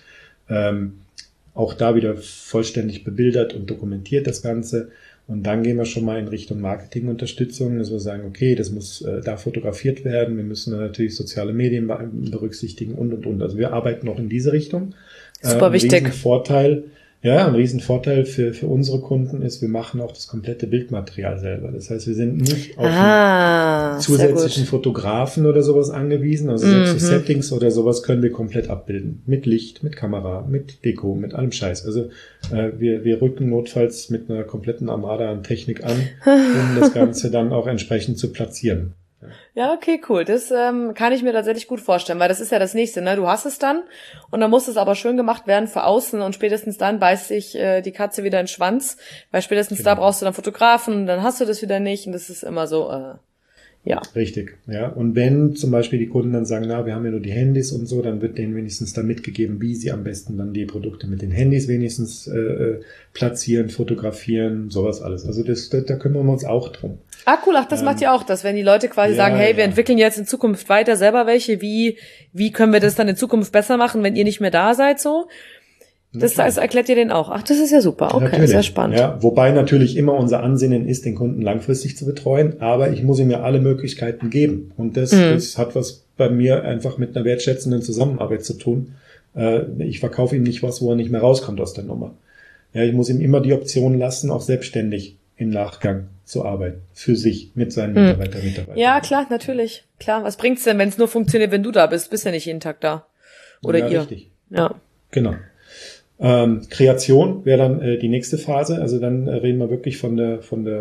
Auch da wieder vollständig bebildert und dokumentiert das Ganze. Und dann gehen wir schon mal in Richtung Marketingunterstützung, dass wir sagen, okay, das muss da fotografiert werden, wir müssen dann natürlich soziale Medien berücksichtigen und. Also wir arbeiten noch in diese Richtung. Super wichtig. Ein Vorteil Ja, ein Riesenvorteil für unsere Kunden ist, wir machen auch das komplette Bildmaterial selber. Das heißt, wir sind nicht auf einen zusätzlichen Fotografen oder sowas angewiesen. Also selbst die Settings oder sowas können wir komplett abbilden. Mit Licht, mit Kamera, mit Deko, mit allem Scheiß. Also wir rücken notfalls mit einer kompletten Armada an Technik an, um das Ganze dann auch entsprechend zu platzieren. Ja, okay, cool. Das kann ich mir tatsächlich gut vorstellen, weil das ist ja das Nächste, ne? Du hast es dann und dann muss es aber schön gemacht werden für außen und spätestens dann beißt sich die Katze wieder in den Schwanz, weil spätestens da brauchst du dann Fotografen und dann hast du das wieder nicht und das ist immer so, ja. Richtig, ja. Und wenn zum Beispiel die Kunden dann sagen, na, wir haben ja nur die Handys und so, dann wird denen wenigstens dann mitgegeben, wie sie am besten dann die Produkte mit den Handys wenigstens platzieren, fotografieren, sowas alles. Also da kümmern wir uns auch drum. Ah, cool, ach, das macht ihr auch das, wenn die Leute quasi sagen, hey, wir entwickeln jetzt in Zukunft weiter selber welche, wie können wir das dann in Zukunft besser machen, wenn ihr nicht mehr da seid, so? Das erklärt ihr denen auch. Ach, das ist ja super, okay, natürlich. Sehr spannend. Ja, wobei natürlich immer unser Ansinnen ist, den Kunden langfristig zu betreuen, aber ich muss ihm ja alle Möglichkeiten geben. Und das hat was bei mir einfach mit einer wertschätzenden Zusammenarbeit zu tun. Ich verkaufe ihm nicht was, wo er nicht mehr rauskommt aus der Nummer. Ja, ich muss ihm immer die Option lassen, auch selbstständig im Nachgang zu arbeiten. Für sich, mit seinen Mitarbeitern. Ja, klar, natürlich. Klar, was bringt's denn, wenn es nur funktioniert, wenn du da bist? Bist ja nicht jeden Tag da. Oder ja, ihr. Richtig. Ja. Genau. Kreation wäre dann die nächste Phase. Also dann reden wir wirklich von der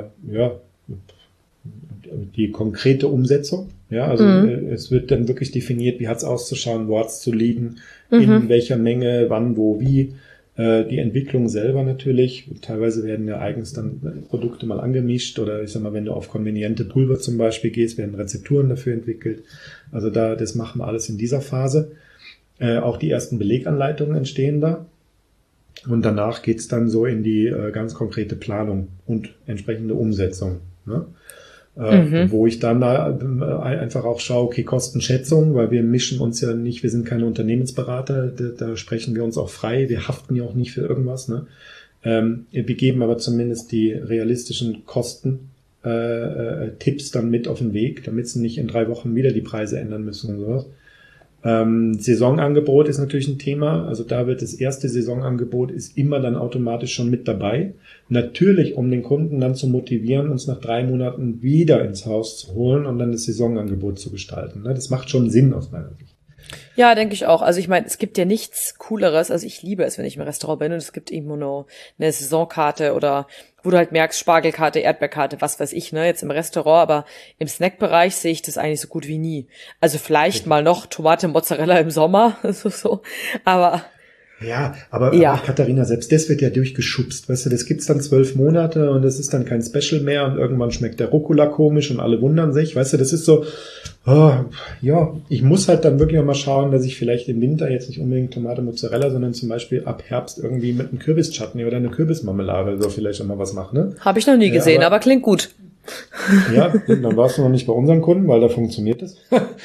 die konkrete Umsetzung. Ja, also es wird dann wirklich definiert, wie hat's auszuschauen, wo hat's zu liegen, in welcher Menge, wann, wo, wie. Die Entwicklung selber natürlich. Teilweise werden ja eigens dann Produkte mal angemischt oder ich sag mal, wenn du auf konveniente Pulver zum Beispiel gehst, werden Rezepturen dafür entwickelt. Also das machen wir alles in dieser Phase. Auch die ersten Beleganleitungen entstehen da. Und danach geht's dann so in die ganz konkrete Planung und entsprechende Umsetzung. Ne? Wo ich dann einfach auch schaue, okay, Kostenschätzung, weil wir mischen uns ja nicht, wir sind keine Unternehmensberater, da sprechen wir uns auch frei, wir haften ja auch nicht für irgendwas. Ne? Wir geben aber zumindest die realistischen Kosten, Tipps dann mit auf den Weg, damit sie nicht in 3 Wochen wieder die Preise ändern müssen und sowas. Saisonangebot ist natürlich ein Thema. Also da wird das erste Saisonangebot ist immer dann automatisch schon mit dabei. Natürlich, um den Kunden dann zu motivieren, uns nach 3 Monaten wieder ins Haus zu holen und dann das Saisonangebot zu gestalten. Das macht schon Sinn aus meiner Sicht. Ja, denke ich auch. Also ich meine, es gibt ja nichts Cooleres. Also ich liebe es, wenn ich im Restaurant bin und es gibt irgendwo nur eine Saisonkarte oder wo du halt merkst, Spargelkarte, Erdbeerkarte, was weiß ich, ne, jetzt im Restaurant, aber im Snackbereich sehe ich das eigentlich so gut wie nie. Also vielleicht mal noch Tomate, Mozzarella im Sommer, so, aber ja, aber Katharina, selbst das wird ja durchgeschubst, weißt du, das gibt's dann 12 Monate und das ist dann kein Special mehr und irgendwann schmeckt der Rucola komisch und alle wundern sich, weißt du, das ist so, ich muss halt dann wirklich auch mal schauen, dass ich vielleicht im Winter jetzt nicht unbedingt Tomate, Mozzarella, sondern zum Beispiel ab Herbst irgendwie mit einem Kürbischutney oder eine Kürbismarmelade so vielleicht auch mal was mache, ne? Habe ich noch nie gesehen, aber klingt gut. Ja, dann warst du noch nicht bei unseren Kunden, weil da funktioniert es.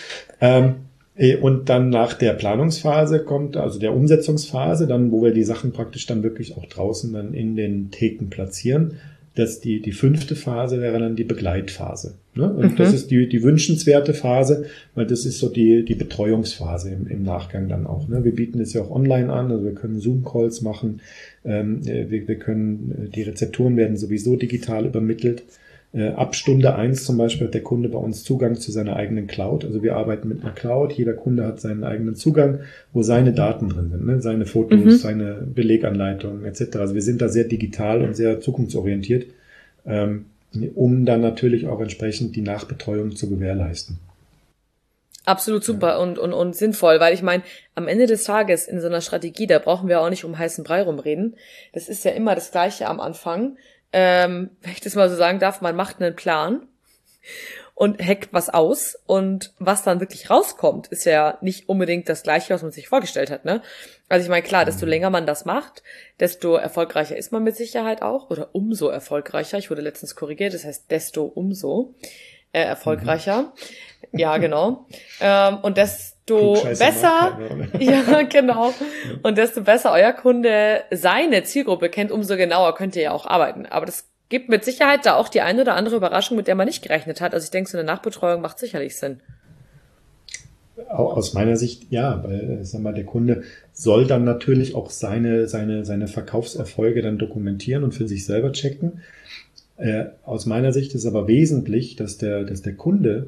Und dann nach der Planungsphase kommt, also der Umsetzungsphase, dann, wo wir die Sachen praktisch dann wirklich auch draußen dann in den Theken platzieren. Die 5. Phase wäre dann die Begleitphase. Ne? Und das ist die wünschenswerte Phase, weil das ist so die Betreuungsphase im Nachgang dann auch. Ne? Wir bieten es ja auch online an, also wir können Zoom-Calls machen, wir können, die Rezepturen werden sowieso digital übermittelt. Ab Stunde 1 zum Beispiel hat der Kunde bei uns Zugang zu seiner eigenen Cloud. Also wir arbeiten mit einer Cloud. Jeder Kunde hat seinen eigenen Zugang, wo seine Daten drin sind, ne? Seine Fotos, seine Beleganleitungen etc. Also wir sind da sehr digital und sehr zukunftsorientiert, um dann natürlich auch entsprechend die Nachbetreuung zu gewährleisten. Absolut super und sinnvoll, weil ich meine, am Ende des Tages in so einer Strategie, da brauchen wir auch nicht um heißen Brei rumreden. Das ist ja immer das Gleiche am Anfang. Wenn ich das mal so sagen darf, man macht einen Plan und hackt was aus und was dann wirklich rauskommt, ist ja nicht unbedingt das Gleiche, was man sich vorgestellt hat, ne? Also ich meine, klar, desto länger man das macht, desto erfolgreicher ist man mit Sicherheit auch oder umso erfolgreicher. Ich wurde letztens korrigiert, das heißt desto umso erfolgreicher. Ja, genau. Und desto besser, ja, genau. Und desto besser euer Kunde seine Zielgruppe kennt, umso genauer könnt ihr ja auch arbeiten. Aber das gibt mit Sicherheit da auch die eine oder andere Überraschung, mit der man nicht gerechnet hat. Also ich denke, so eine Nachbetreuung macht sicherlich Sinn. Aus meiner Sicht ja, weil sag mal, der Kunde soll dann natürlich auch seine Verkaufserfolge dann dokumentieren und für sich selber checken. Aus meiner Sicht ist aber wesentlich, dass der Kunde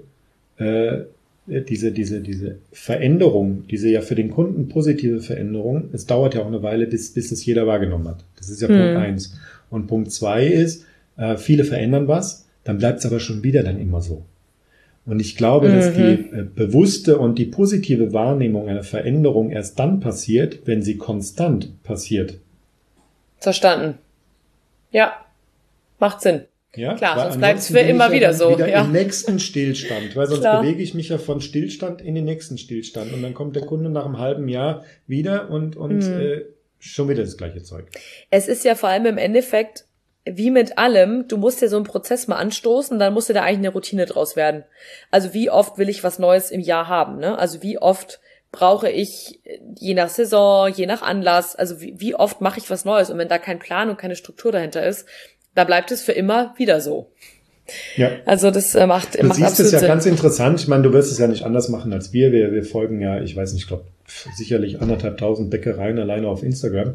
diese Veränderung, diese ja für den Kunden positive Veränderung, es dauert ja auch eine Weile, bis es jeder wahrgenommen hat. Das ist ja Punkt 1. Und Punkt 2 ist, viele verändern was, dann bleibt es aber schon wieder dann immer so. Und ich glaube, dass die bewusste und die positive Wahrnehmung einer Veränderung erst dann passiert, wenn sie konstant passiert. Verstanden. Ja, macht Sinn. Ja, klar, sonst bleibt es für immer wieder so. Wieder im nächsten Stillstand, weil sonst bewege ich mich ja von Stillstand in den nächsten Stillstand. Und dann kommt der Kunde nach einem halben Jahr wieder und schon wieder das gleiche Zeug. Es ist ja vor allem im Endeffekt wie mit allem, du musst ja so einen Prozess mal anstoßen, dann muss ja da eigentlich eine Routine draus werden. Also wie oft will ich was Neues im Jahr haben, ne? Also wie oft brauche ich, je nach Saison, je nach Anlass, also wie oft mache ich was Neues? Und wenn da kein Plan und keine Struktur dahinter ist, da bleibt es für immer wieder so. Ja. Also das macht absolut Sinn. Du siehst es ja ganz interessant. Ich meine, du wirst es ja nicht anders machen als wir. Wir folgen ja, ich weiß nicht, ich glaube sicherlich 1.500 Bäckereien alleine auf Instagram.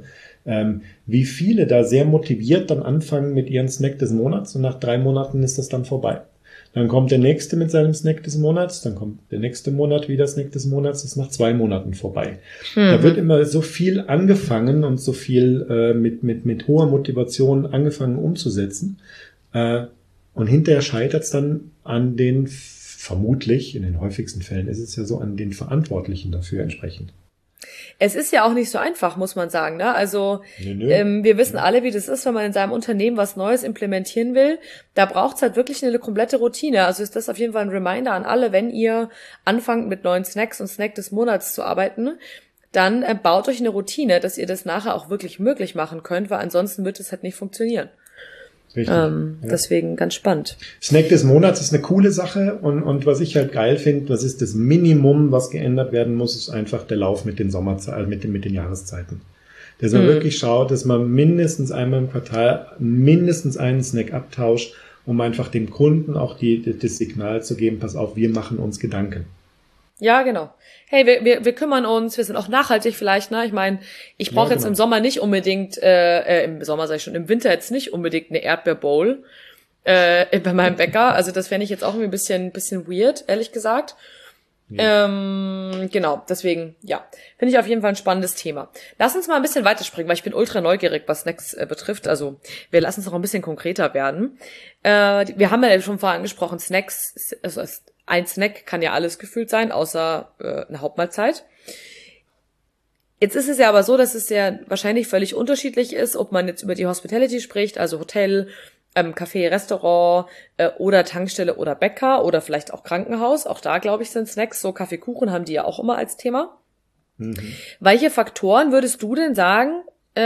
Wie viele da sehr motiviert dann anfangen mit ihren Snack des Monats und nach 3 Monaten ist das dann vorbei. Dann kommt der nächste mit seinem Snack des Monats, dann kommt der nächste Monat wieder Snack des Monats, ist nach 2 Monaten vorbei. Da wird immer so viel angefangen und so viel mit hoher Motivation angefangen umzusetzen. Und hinterher scheitert es dann an den, vermutlich, in den häufigsten Fällen ist es ja so, an den Verantwortlichen dafür entsprechend. Es ist ja auch nicht so einfach, muss man sagen, ne? Also wir wissen alle, wie das ist, wenn man in seinem Unternehmen was Neues implementieren will. Da braucht's halt wirklich eine komplette Routine. Also ist das auf jeden Fall ein Reminder an alle, wenn ihr anfangt mit neuen Snacks und Snack des Monats zu arbeiten, dann baut euch eine Routine, dass ihr das nachher auch wirklich möglich machen könnt, weil ansonsten wird es halt nicht funktionieren. Richtig. Deswegen ganz spannend. Snack des Monats ist eine coole Sache und was ich halt geil finde, was ist das Minimum, was geändert werden muss, ist einfach der Lauf mit den Sommerzeiten, mit den Jahreszeiten. Dass man wirklich schaut, dass man mindestens einmal im Quartal mindestens einen Snack abtauscht, um einfach dem Kunden auch das Signal zu geben, pass auf, wir machen uns Gedanken. Ja, genau. Hey, wir kümmern uns, wir sind auch nachhaltig vielleicht, ne? Ich meine, ich brauche jetzt im Sommer nicht unbedingt, im Sommer sage ich schon, im Winter jetzt nicht unbedingt eine Erdbeerbowl bei meinem Bäcker. Also das fände ich jetzt auch irgendwie ein bisschen weird, ehrlich gesagt. Ja. Genau, deswegen, ja, finde ich auf jeden Fall ein spannendes Thema. Lass uns mal ein bisschen weiterspringen, weil ich bin ultra neugierig, was Snacks betrifft. Also wir lassen es noch ein bisschen konkreter werden. Wir haben ja schon vorher angesprochen, Snacks, also ein Snack kann ja alles gefühlt sein, außer eine Hauptmahlzeit. Jetzt ist es ja aber so, dass es ja wahrscheinlich völlig unterschiedlich ist, ob man jetzt über die Hospitality spricht, also Hotel, Café, Restaurant oder Tankstelle oder Bäcker oder vielleicht auch Krankenhaus. Auch da, glaube ich, sind Snacks, so Kaffee, Kuchen haben die ja auch immer als Thema. Welche Faktoren würdest du denn sagen,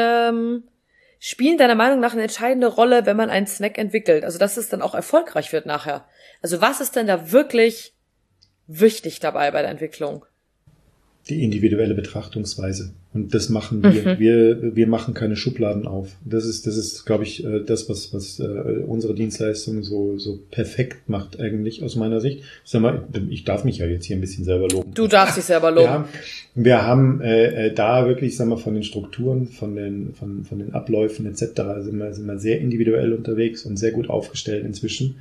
spielen deiner Meinung nach eine entscheidende Rolle, wenn man einen Snack entwickelt? Also dass es dann auch erfolgreich wird nachher. Also was ist denn da wirklich wichtig dabei bei der Entwicklung? Die individuelle Betrachtungsweise. Und das machen wir. Wir machen keine Schubladen auf. Das ist, glaube ich, das, was unsere Dienstleistung so perfekt macht eigentlich aus meiner Sicht. Ich sag mal, ich darf mich ja jetzt hier ein bisschen selber loben. Du darfst dich selber loben. Wir haben da wirklich, sag mal, von den Strukturen, von den Abläufen etc. sind wir sehr individuell unterwegs und sehr gut aufgestellt inzwischen.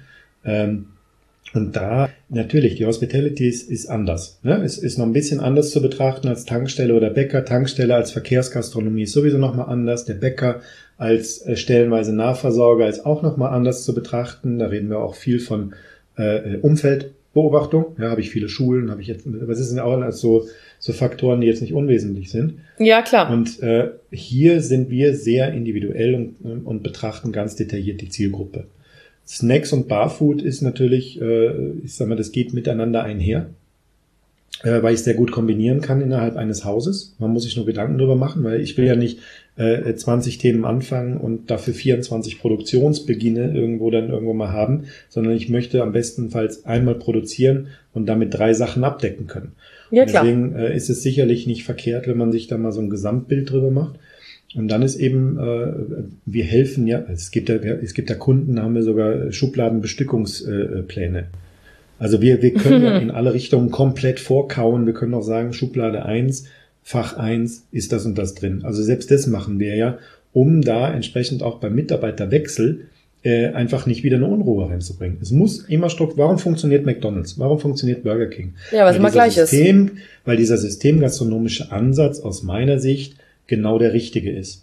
Und da, natürlich, die Hospitality ist anders. Ne? Es ist noch ein bisschen anders zu betrachten als Tankstelle oder Bäcker. Tankstelle als Verkehrsgastronomie ist sowieso nochmal anders. Der Bäcker als stellenweise Nahversorger ist auch nochmal anders zu betrachten. Da reden wir auch viel von Umfeldbeobachtung. Ja, habe ich viele Schulen, aber es sind auch als so Faktoren, die jetzt nicht unwesentlich sind. Ja, klar. Und hier sind wir sehr individuell und betrachten ganz detailliert die Zielgruppe. Snacks und Barfood ist natürlich, ich sag mal, das geht miteinander einher, weil ich sehr gut kombinieren kann innerhalb eines Hauses. Man muss sich nur Gedanken drüber machen, weil ich will ja nicht 20 Themen anfangen und dafür 24 Produktionsbeginne irgendwo mal haben, sondern ich möchte am bestenfalls einmal produzieren und damit 3 Sachen abdecken können. Ja, klar. Deswegen ist es sicherlich nicht verkehrt, wenn man sich da mal so ein Gesamtbild drüber macht. Und dann ist eben, wir helfen ja, es gibt ja Kunden, da haben wir sogar Schubladenbestückungspläne. Also wir können ja in alle Richtungen komplett vorkauen. Wir können auch sagen, Schublade 1, Fach 1 ist das und das drin. Also selbst das machen wir ja, um da entsprechend auch beim Mitarbeiterwechsel einfach nicht wieder eine Unruhe reinzubringen. Es muss immer warum funktioniert McDonald's? Warum funktioniert Burger King? Ja, weil es immer gleich ist. Weil dieser systemgastronomische Ansatz aus meiner Sicht genau der richtige ist.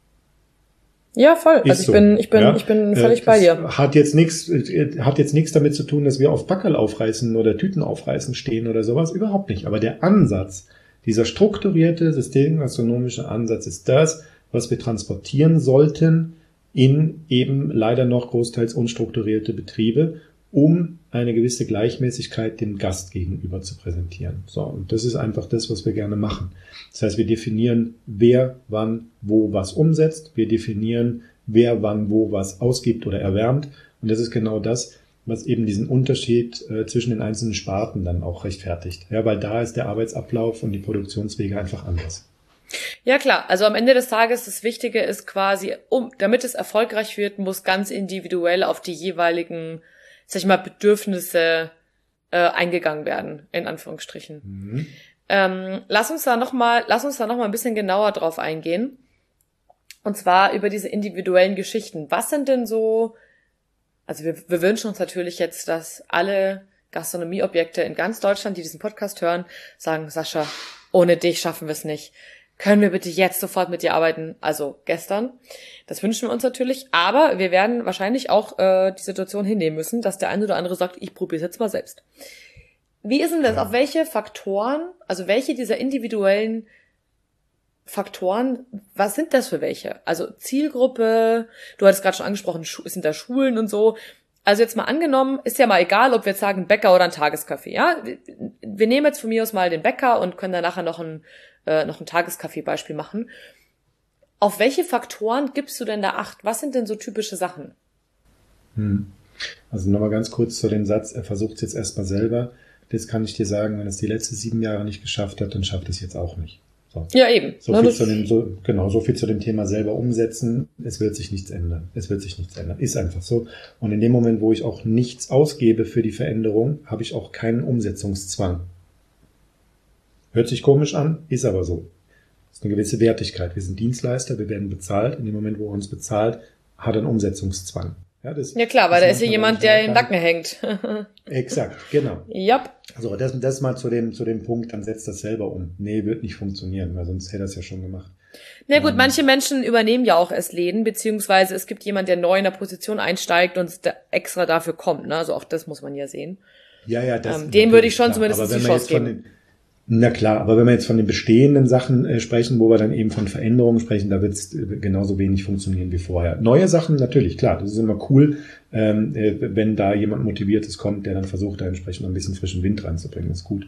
Ja, voll. Also ich bin völlig bei dir. Hat jetzt nichts damit zu tun, dass wir auf Packerl aufreißen oder Tüten aufreißen stehen oder sowas. Überhaupt nicht. Aber der Ansatz, dieser strukturierte systemgastronomische Ansatz ist das, was wir transportieren sollten in eben leider noch großteils unstrukturierte Betriebe, um eine gewisse Gleichmäßigkeit dem Gast gegenüber zu präsentieren. So, und das ist einfach das, was wir gerne machen. Das heißt, wir definieren, wer, wann, wo was umsetzt. Wir definieren, wer, wann, wo was ausgibt oder erwärmt. Und das ist genau das, was eben diesen Unterschied zwischen den einzelnen Sparten dann auch rechtfertigt. Ja, weil da ist der Arbeitsablauf und die Produktionswege einfach anders. Ja klar, also am Ende des Tages das Wichtige ist quasi, damit es erfolgreich wird, muss ganz individuell auf die jeweiligen, sag ich mal, Bedürfnisse eingegangen werden, in Anführungsstrichen. Mhm. Lass uns da noch mal ein bisschen genauer drauf eingehen. Und zwar über diese individuellen Geschichten. Was sind denn so, also wir wünschen uns natürlich jetzt, dass alle Gastronomieobjekte in ganz Deutschland, die diesen Podcast hören, sagen, Sascha, ohne dich schaffen wir es nicht. Können wir bitte jetzt sofort mit dir arbeiten? Also gestern. Das wünschen wir uns natürlich. Aber wir werden wahrscheinlich auch die Situation hinnehmen müssen, dass der eine oder andere sagt, ich probiere es jetzt mal selbst. Wie ist denn das? Auf welche Faktoren, also welche dieser individuellen Faktoren, was sind das für welche? Also Zielgruppe, du hattest gerade schon angesprochen, sind da Schulen und so. Also jetzt mal angenommen, ist ja mal egal, ob wir jetzt sagen Bäcker oder ein Tagescafé, ja? Wir nehmen jetzt von mir aus mal den Bäcker und können dann nachher noch ein Tagescafé-Beispiel machen. Auf welche Faktoren gibst du denn da Acht? Was sind denn so typische Sachen? Also nochmal ganz kurz zu dem Satz, er versucht es jetzt erstmal selber. Das kann ich dir sagen, wenn es die letzten 7 Jahre nicht geschafft hat, dann schafft es jetzt auch nicht. So. Ja, eben. So viel zu dem Thema selber umsetzen. Es wird sich nichts ändern. Ist einfach so. Und in dem Moment, wo ich auch nichts ausgebe für die Veränderung, habe ich auch keinen Umsetzungszwang. Hört sich komisch an, ist aber so. Das ist eine gewisse Wertigkeit. Wir sind Dienstleister, wir werden bezahlt. In dem Moment, wo er uns bezahlt, hat er einen Umsetzungszwang. Ja klar, weil da ist ja jemand, der im Nacken hängt. Exakt, genau. Yep. So, das mal zu dem Punkt, dann setzt das selber um. Nee, wird nicht funktionieren, weil sonst hätte er es ja schon gemacht. Na gut, manche Menschen übernehmen ja auch erst Läden, beziehungsweise es gibt jemand, der neu in der Position einsteigt und extra dafür kommt. Ne? Also auch das muss man ja sehen. Ja, dem würde ich schon zumindest die Chance geben. Na klar, aber wenn wir jetzt von den bestehenden Sachen sprechen, wo wir dann eben von Veränderungen sprechen, da wird es genauso wenig funktionieren wie vorher. Neue Sachen natürlich, klar, das ist immer cool, wenn da jemand Motiviertes kommt, der dann versucht, da entsprechend ein bisschen frischen Wind reinzubringen, das ist gut.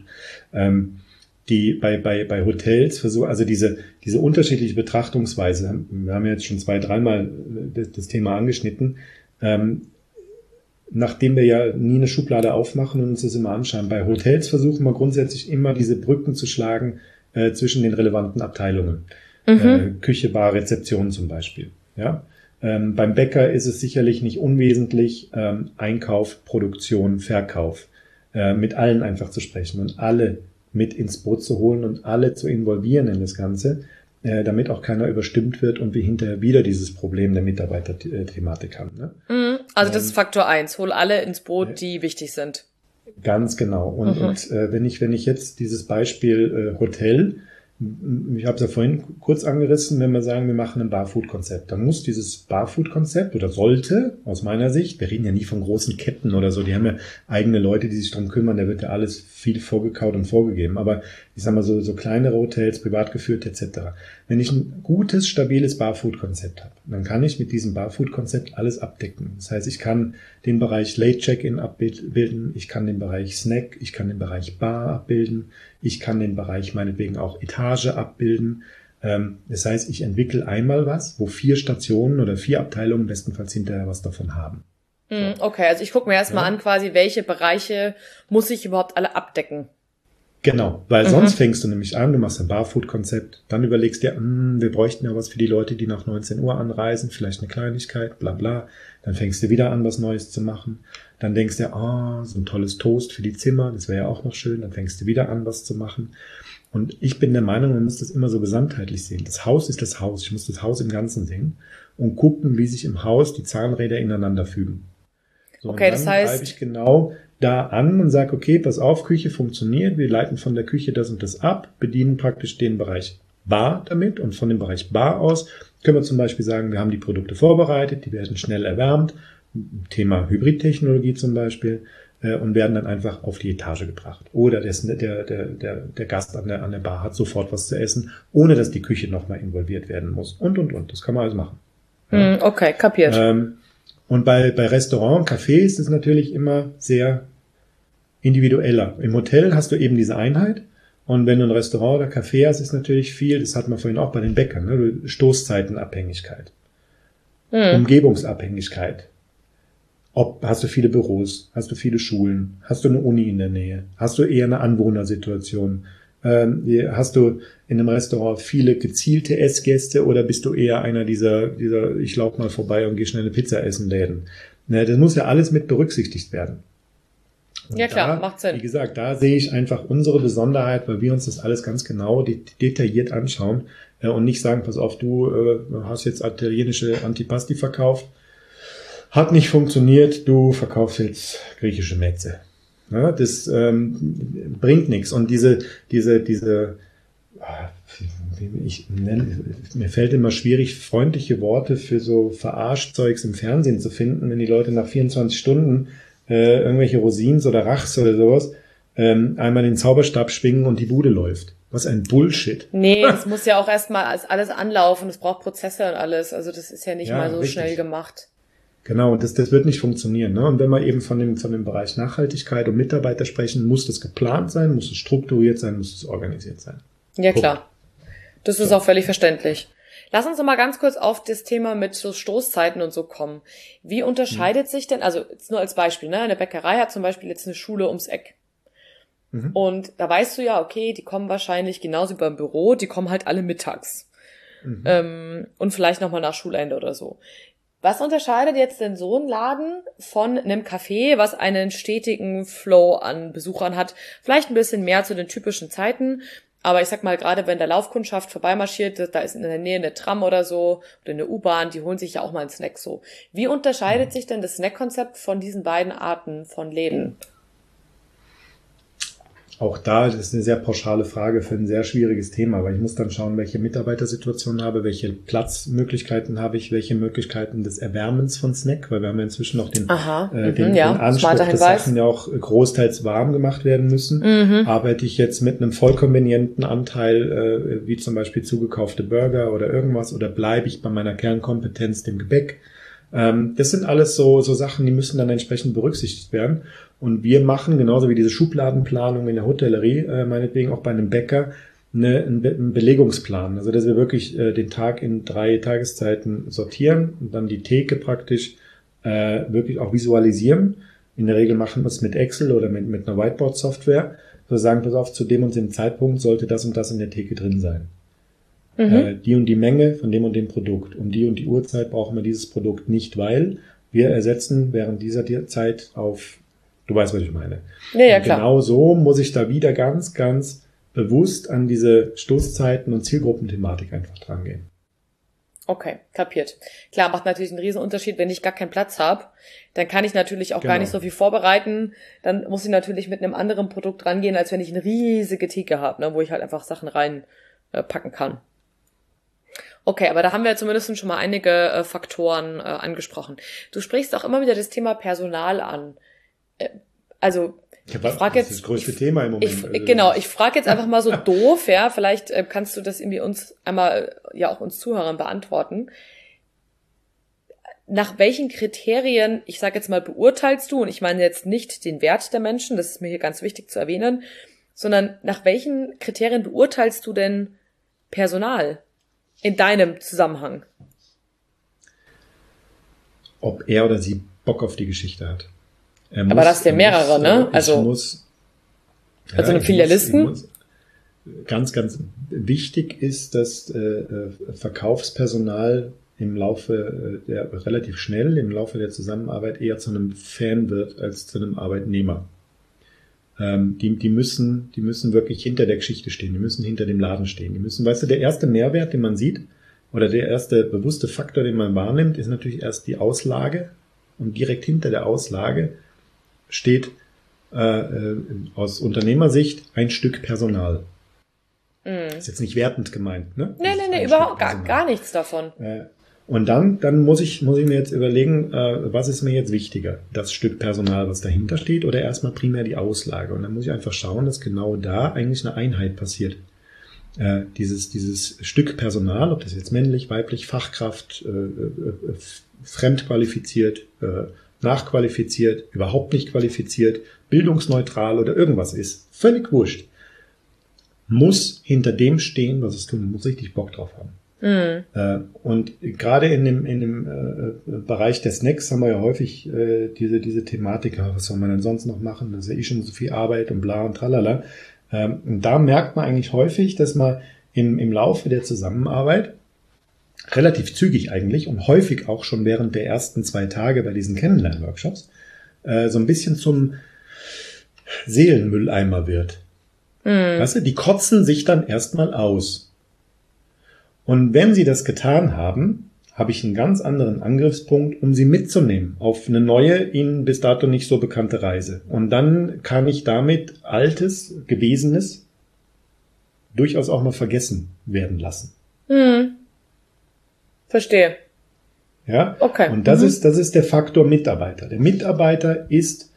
Bei Hotels versuchen, also diese unterschiedliche Betrachtungsweise, wir haben jetzt schon 2-3 Mal das Thema angeschnitten, nachdem wir ja nie eine Schublade aufmachen und uns das immer anschauen. Bei Hotels versuchen wir grundsätzlich immer diese Brücken zu schlagen zwischen den relevanten Abteilungen. Küche, Bar, Rezeption zum Beispiel. Ja? Beim Bäcker ist es sicherlich nicht unwesentlich, Einkauf, Produktion, Verkauf, mit allen einfach zu sprechen und alle mit ins Boot zu holen und alle zu involvieren in das Ganze, damit auch keiner überstimmt wird und wir hinterher wieder dieses Problem der Mitarbeiterthematik haben. Ne? Also das ist Faktor 1, hol alle ins Boot, die wichtig sind. Ganz genau. Und wenn ich jetzt dieses Beispiel Hotel, ich habe es ja vorhin kurz angerissen, wenn wir sagen, wir machen ein Barfood-Konzept, dann muss dieses Barfood-Konzept oder sollte, aus meiner Sicht, wir reden ja nie von großen Ketten oder so, die haben ja eigene Leute, die sich drum kümmern, da wird ja alles viel vorgekaut und vorgegeben, aber ich sag mal so kleinere Hotels, privat geführt etc. Wenn ich ein gutes, stabiles Barfood-Konzept habe, dann kann ich mit diesem Barfood-Konzept alles abdecken. Das heißt, ich kann den Bereich Late Check-in abbilden, ich kann den Bereich Snack, ich kann den Bereich Bar abbilden, ich kann den Bereich meinetwegen auch Etage abbilden. Das heißt, ich entwickle einmal was, wo 4 Stationen oder 4 Abteilungen bestenfalls hinterher was davon haben. Okay, also ich gucke mir erstmal an quasi, welche Bereiche muss ich überhaupt alle abdecken. Genau, weil sonst fängst du nämlich an, du machst ein Barfood-Konzept, dann überlegst dir, wir bräuchten ja was für die Leute, die nach 19 Uhr anreisen, vielleicht eine Kleinigkeit, bla bla. Dann fängst du wieder an, was Neues zu machen. Dann denkst du, so ein tolles Toast für die Zimmer, das wäre ja auch noch schön. Dann fängst du wieder an, was zu machen. Und ich bin der Meinung, man muss das immer so gesamtheitlich sehen. Das Haus ist das Haus. Ich muss das Haus im Ganzen sehen und gucken, wie sich im Haus die Zahnräder ineinander fügen. So, okay, und dann das heißt, greife ich genau da an und sage, okay, pass auf, Küche funktioniert, wir leiten von der Küche das und das ab, bedienen praktisch den Bereich Bar damit und von dem Bereich Bar aus können wir zum Beispiel sagen, wir haben die Produkte vorbereitet, die werden schnell erwärmt, Thema Hybridtechnologie zum Beispiel, und werden dann einfach auf die Etage gebracht. Oder der Gast an der Bar hat sofort was zu essen, ohne dass die Küche nochmal involviert werden muss. Und. Das kann man alles machen. Ja. Okay, kapiert. Und bei Restaurant, Café ist es natürlich immer sehr individueller. Im Hotel hast du eben diese Einheit. Und wenn du ein Restaurant oder Café hast, ist natürlich viel, das hatten wir vorhin auch bei den Bäckern, ne? Stoßzeitenabhängigkeit, Umgebungsabhängigkeit. Hast du viele Büros, hast du viele Schulen, hast du eine Uni in der Nähe, hast du eher eine Anwohnersituation, hast du in einem Restaurant viele gezielte Essgäste oder bist du eher einer dieser ich laufe mal vorbei und gehe schnell eine Pizza essen Läden. Ne, das muss ja alles mit berücksichtigt werden. Und ja klar, macht Sinn. Wie gesagt, da sehe ich einfach unsere Besonderheit, weil wir uns das alles ganz genau detailliert anschauen und nicht sagen, pass auf, du hast jetzt italienische Antipasti verkauft, hat nicht funktioniert, du verkaufst jetzt griechische Metze. Ja, das bringt nichts. Und mir fällt immer schwierig, freundliche Worte für so Verarschzeugs im Fernsehen zu finden, wenn die Leute nach 24 Stunden irgendwelche Rosins oder Rachs oder sowas einmal den Zauberstab schwingen und die Bude läuft. Was ein Bullshit. Nee, das muss ja auch erstmal alles anlaufen, es braucht Prozesse und alles, also das ist ja nicht mal so richtig schnell gemacht. Genau, und das wird nicht funktionieren. Ne? Und wenn wir eben von dem Bereich Nachhaltigkeit und Mitarbeiter sprechen, muss das geplant sein, muss es strukturiert sein, muss es organisiert sein. Ja, klar. Das ist auch völlig verständlich. Lass uns noch mal ganz kurz auf das Thema mit so Stoßzeiten und so kommen. Wie unterscheidet sich denn, also jetzt nur als Beispiel, ne, eine Bäckerei hat zum Beispiel jetzt eine Schule ums Eck. Und da weißt du ja, okay, die kommen wahrscheinlich genauso wie beim Büro, die kommen halt alle mittags. Und vielleicht nochmal nach Schulende oder so. Was unterscheidet jetzt denn so ein Laden von einem Café, was einen stetigen Flow an Besuchern hat? Vielleicht ein bisschen mehr zu den typischen Zeiten, aber ich sag mal, gerade wenn der Laufkundschaft vorbeimarschiert, da ist in der Nähe eine Tram oder so oder eine U-Bahn, die holen sich ja auch mal einen Snack so. Wie unterscheidet sich denn das Snackkonzept von diesen beiden Arten von Läden? Auch da, das ist eine sehr pauschale Frage für ein sehr schwieriges Thema, weil ich muss dann schauen, welche Mitarbeitersituation habe, welche Platzmöglichkeiten habe ich, welche Möglichkeiten des Erwärmens von Snack, weil wir haben ja inzwischen noch den Anspruch, dass Sachen ja auch großteils warm gemacht werden müssen. Arbeite ich jetzt mit einem voll konvenienten Anteil, wie zum Beispiel zugekaufte Burger oder irgendwas, oder bleibe ich bei meiner Kernkompetenz, dem Gebäck? Das sind alles so Sachen, die müssen dann entsprechend berücksichtigt werden. Und wir machen, genauso wie diese Schubladenplanung in der Hotellerie, meinetwegen auch bei einem Bäcker, einen Belegungsplan. Also, dass wir wirklich den Tag in 3 Tageszeiten sortieren und dann die Theke praktisch wirklich auch visualisieren. In der Regel machen wir es mit Excel oder mit einer Whiteboard-Software. Wir sagen, pass auf, zu dem und dem Zeitpunkt sollte das und das in der Theke drin sein. Die und die Menge von dem und dem Produkt. Um die und die Uhrzeit brauchen wir dieses Produkt nicht, weil wir ersetzen während dieser Zeit auf, du weißt, was ich meine. Ja, klar. Genau so muss ich da wieder ganz, ganz bewusst an diese Stoßzeiten und Zielgruppenthematik einfach dran gehen. Okay, kapiert. Klar, macht natürlich einen riesen Unterschied, wenn ich gar keinen Platz habe, dann kann ich natürlich auch gar nicht so viel vorbereiten, dann muss ich natürlich mit einem anderen Produkt rangehen, als wenn ich eine riesige Theke habe, ne, wo ich halt einfach Sachen reinpacken kann. Okay, aber da haben wir zumindest schon mal einige Faktoren angesprochen. Du sprichst auch immer wieder das Thema Personal an. Also ich frage jetzt, das ist das größte Thema im Moment. Ich frage jetzt einfach mal so doof, ja, vielleicht kannst du das irgendwie uns einmal, ja auch uns Zuhörern beantworten. Nach welchen Kriterien, ich sage jetzt mal, beurteilst du, und ich meine jetzt nicht den Wert der Menschen, das ist mir hier ganz wichtig zu erwähnen, sondern nach welchen Kriterien beurteilst du denn Personal in deinem Zusammenhang? Ob er oder sie Bock auf die Geschichte hat. Aber das sind ja mehrere, ne? Also Also einem Filialisten? Ganz, ganz wichtig ist, dass Verkaufspersonal im Laufe relativ schnell im Laufe der Zusammenarbeit eher zu einem Fan wird als zu einem Arbeitnehmer. Die müssen wirklich hinter der Geschichte stehen, die müssen hinter dem Laden stehen, die müssen, weißt du, der erste Mehrwert, den man sieht, oder der erste bewusste Faktor, den man wahrnimmt, ist natürlich erst die Auslage, und direkt hinter der Auslage steht aus Unternehmersicht ein Stück Personal. Ist jetzt nicht wertend gemeint, ne? Nee, überhaupt gar nichts davon. Und dann muss ich mir jetzt überlegen, was ist mir jetzt wichtiger? Das Stück Personal, was dahinter steht, oder erstmal primär die Auslage? Und dann muss ich einfach schauen, dass genau da eigentlich eine Einheit passiert. Dieses Stück Personal, ob das jetzt männlich, weiblich, Fachkraft, fremdqualifiziert, nachqualifiziert, überhaupt nicht qualifiziert, bildungsneutral oder irgendwas ist, völlig wurscht, muss hinter dem stehen, was es tun, muss richtig Bock drauf haben. Und gerade in dem Bereich der Snacks haben wir ja häufig diese Thematik, was soll man denn sonst noch machen, das ist ja schon so viel Arbeit und bla und tralala. Und da merkt man eigentlich häufig, dass man im Laufe der Zusammenarbeit relativ zügig eigentlich und häufig auch schon während der ersten 2 Tage bei diesen Kennenlern-Workshops so ein bisschen zum Seelenmülleimer wird. Weißt du, die kotzen sich dann erstmal aus. Und wenn sie das getan haben, habe ich einen ganz anderen Angriffspunkt, um sie mitzunehmen auf eine neue, ihnen bis dato nicht so bekannte Reise. Und dann kann ich damit Altes, Gewesenes durchaus auch mal vergessen werden lassen. Verstehe. Ja? Okay. Und das ist der Faktor Mitarbeiter. Der Mitarbeiter ist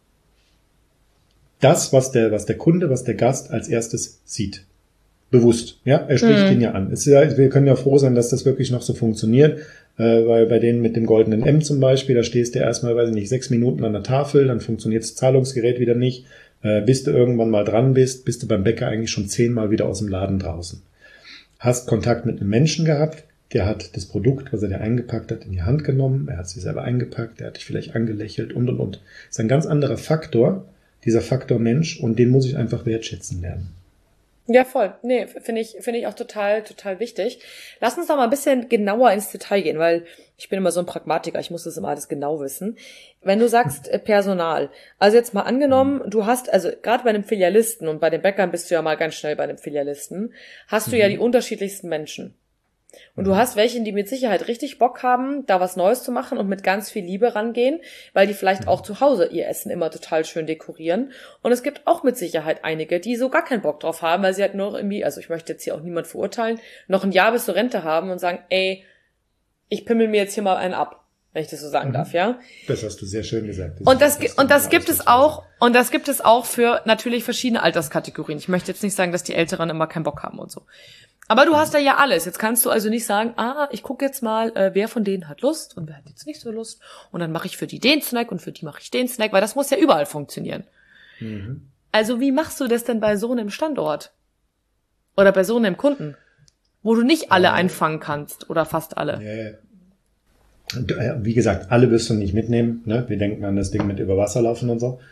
das, was der Kunde, was der Gast als erstes sieht. Bewusst. Ja, er spricht ihn ja an. Wir können ja froh sein, dass das wirklich noch so funktioniert, weil bei denen mit dem goldenen M zum Beispiel, da stehst du erstmal, weiß ich nicht, 6 Minuten an der Tafel, dann funktioniert das Zahlungsgerät wieder nicht. Bis du irgendwann mal dran bist du beim Bäcker eigentlich schon 10-mal wieder aus dem Laden draußen. Hast Kontakt mit einem Menschen gehabt, der hat das Produkt, was er dir eingepackt hat, in die Hand genommen, er hat sich selber eingepackt, er hat dich vielleicht angelächelt und. Das ist ein ganz anderer Faktor, dieser Faktor Mensch, und den muss ich einfach wertschätzen lernen. Ja, voll. Nee, finde ich auch total wichtig. Lass uns doch mal ein bisschen genauer ins Detail gehen, weil ich bin immer so ein Pragmatiker, ich muss das immer alles genau wissen. Wenn du sagst Personal, also jetzt mal angenommen, du hast, also gerade bei einem Filialisten und bei den Bäckern bist du ja mal ganz schnell bei einem Filialisten, hast du ja die unterschiedlichsten Menschen. Und du hast welche, die mit Sicherheit richtig Bock haben, da was Neues zu machen und mit ganz viel Liebe rangehen, weil die vielleicht auch zu Hause ihr Essen immer total schön dekorieren. Und es gibt auch mit Sicherheit einige, die so gar keinen Bock drauf haben, weil sie halt nur irgendwie, also ich möchte jetzt hier auch niemand verurteilen, noch ein Jahr bis zur Rente haben und sagen, ey, ich pimmel mir jetzt hier mal einen ab, wenn ich das so sagen darf, ja? Das hast du sehr schön gesagt. Das gibt es auch für natürlich verschiedene Alterskategorien. Ich möchte jetzt nicht sagen, dass die Älteren immer keinen Bock haben und so. Aber du hast da ja alles. Jetzt kannst du also nicht sagen, ich gucke jetzt mal, wer von denen hat Lust und wer hat jetzt nicht so Lust. Und dann mache ich für die den Snack und für die mache ich den Snack, weil das muss ja überall funktionieren. Also wie machst du das denn bei so einem Standort? Oder bei so einem Kunden? Wo du nicht alle einfangen kannst oder fast alle. Wie gesagt, alle wirst du nicht mitnehmen. Ne? Wir denken an das Ding mit über Wasser laufen und so.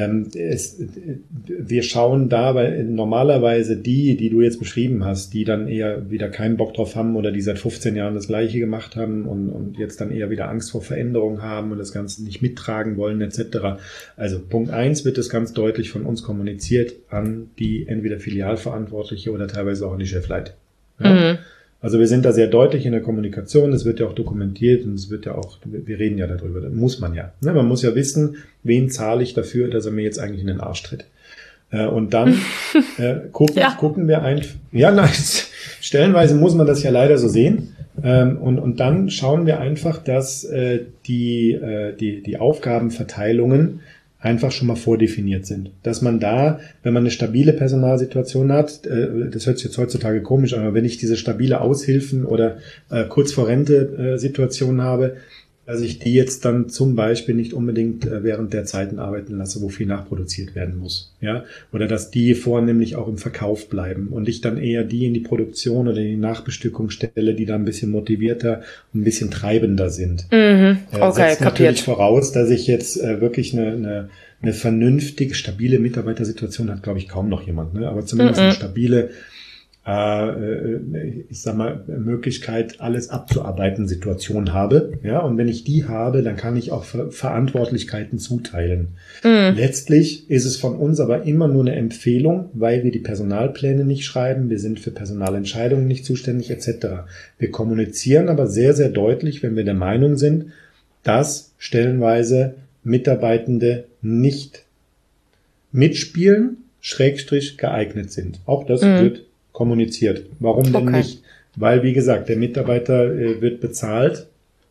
Wir schauen da, weil normalerweise die du jetzt beschrieben hast, die dann eher wieder keinen Bock drauf haben oder die seit 15 Jahren das Gleiche gemacht haben und jetzt dann eher wieder Angst vor Veränderung haben und das Ganze nicht mittragen wollen etc. Also Punkt 1 wird das ganz deutlich von uns kommuniziert an die entweder Filialverantwortliche oder teilweise auch an die Chefleit. Ja? Also wir sind da sehr deutlich in der Kommunikation, das wird ja auch dokumentiert und es wird ja auch, wir reden ja darüber, das muss man ja. Ne? Man muss ja wissen, wen zahle ich dafür, dass er mir jetzt eigentlich in den Arsch tritt. Und dann gucken wir einfach, stellenweise muss man das ja leider so sehen. Und dann schauen wir einfach, dass die Aufgabenverteilungen einfach schon mal vordefiniert sind. Dass man da, wenn man eine stabile Personalsituation hat, das hört sich jetzt heutzutage komisch an, aber wenn ich diese stabile Aushilfen oder kurz vor Rente Situation habe, dass ich die jetzt dann zum Beispiel nicht unbedingt während der Zeiten arbeiten lasse, wo viel nachproduziert werden muss. Ja, oder dass die vornehmlich auch im Verkauf bleiben und ich dann eher die in die Produktion oder in die Nachbestückung stelle, die da ein bisschen motivierter und ein bisschen treibender sind. Okay, setzt natürlich kapiert. voraus, dass ich jetzt wirklich eine vernünftige, stabile Mitarbeitersituation hat, glaube ich, kaum noch jemand, ne? Aber zumindest eine stabile, ich sag mal, Möglichkeit, alles abzuarbeiten, Situation habe. Ja, und wenn ich die habe, dann kann ich auch Verantwortlichkeiten zuteilen. Letztlich ist es von uns aber immer nur eine Empfehlung, weil wir die Personalpläne nicht schreiben, wir sind für Personalentscheidungen nicht zuständig, etc. Wir kommunizieren aber sehr, sehr deutlich, wenn wir der Meinung sind, dass stellenweise Mitarbeitende nicht mitspielen, / geeignet sind. Auch das wird kommuniziert. Warum denn nicht? Weil, wie gesagt, der Mitarbeiter wird bezahlt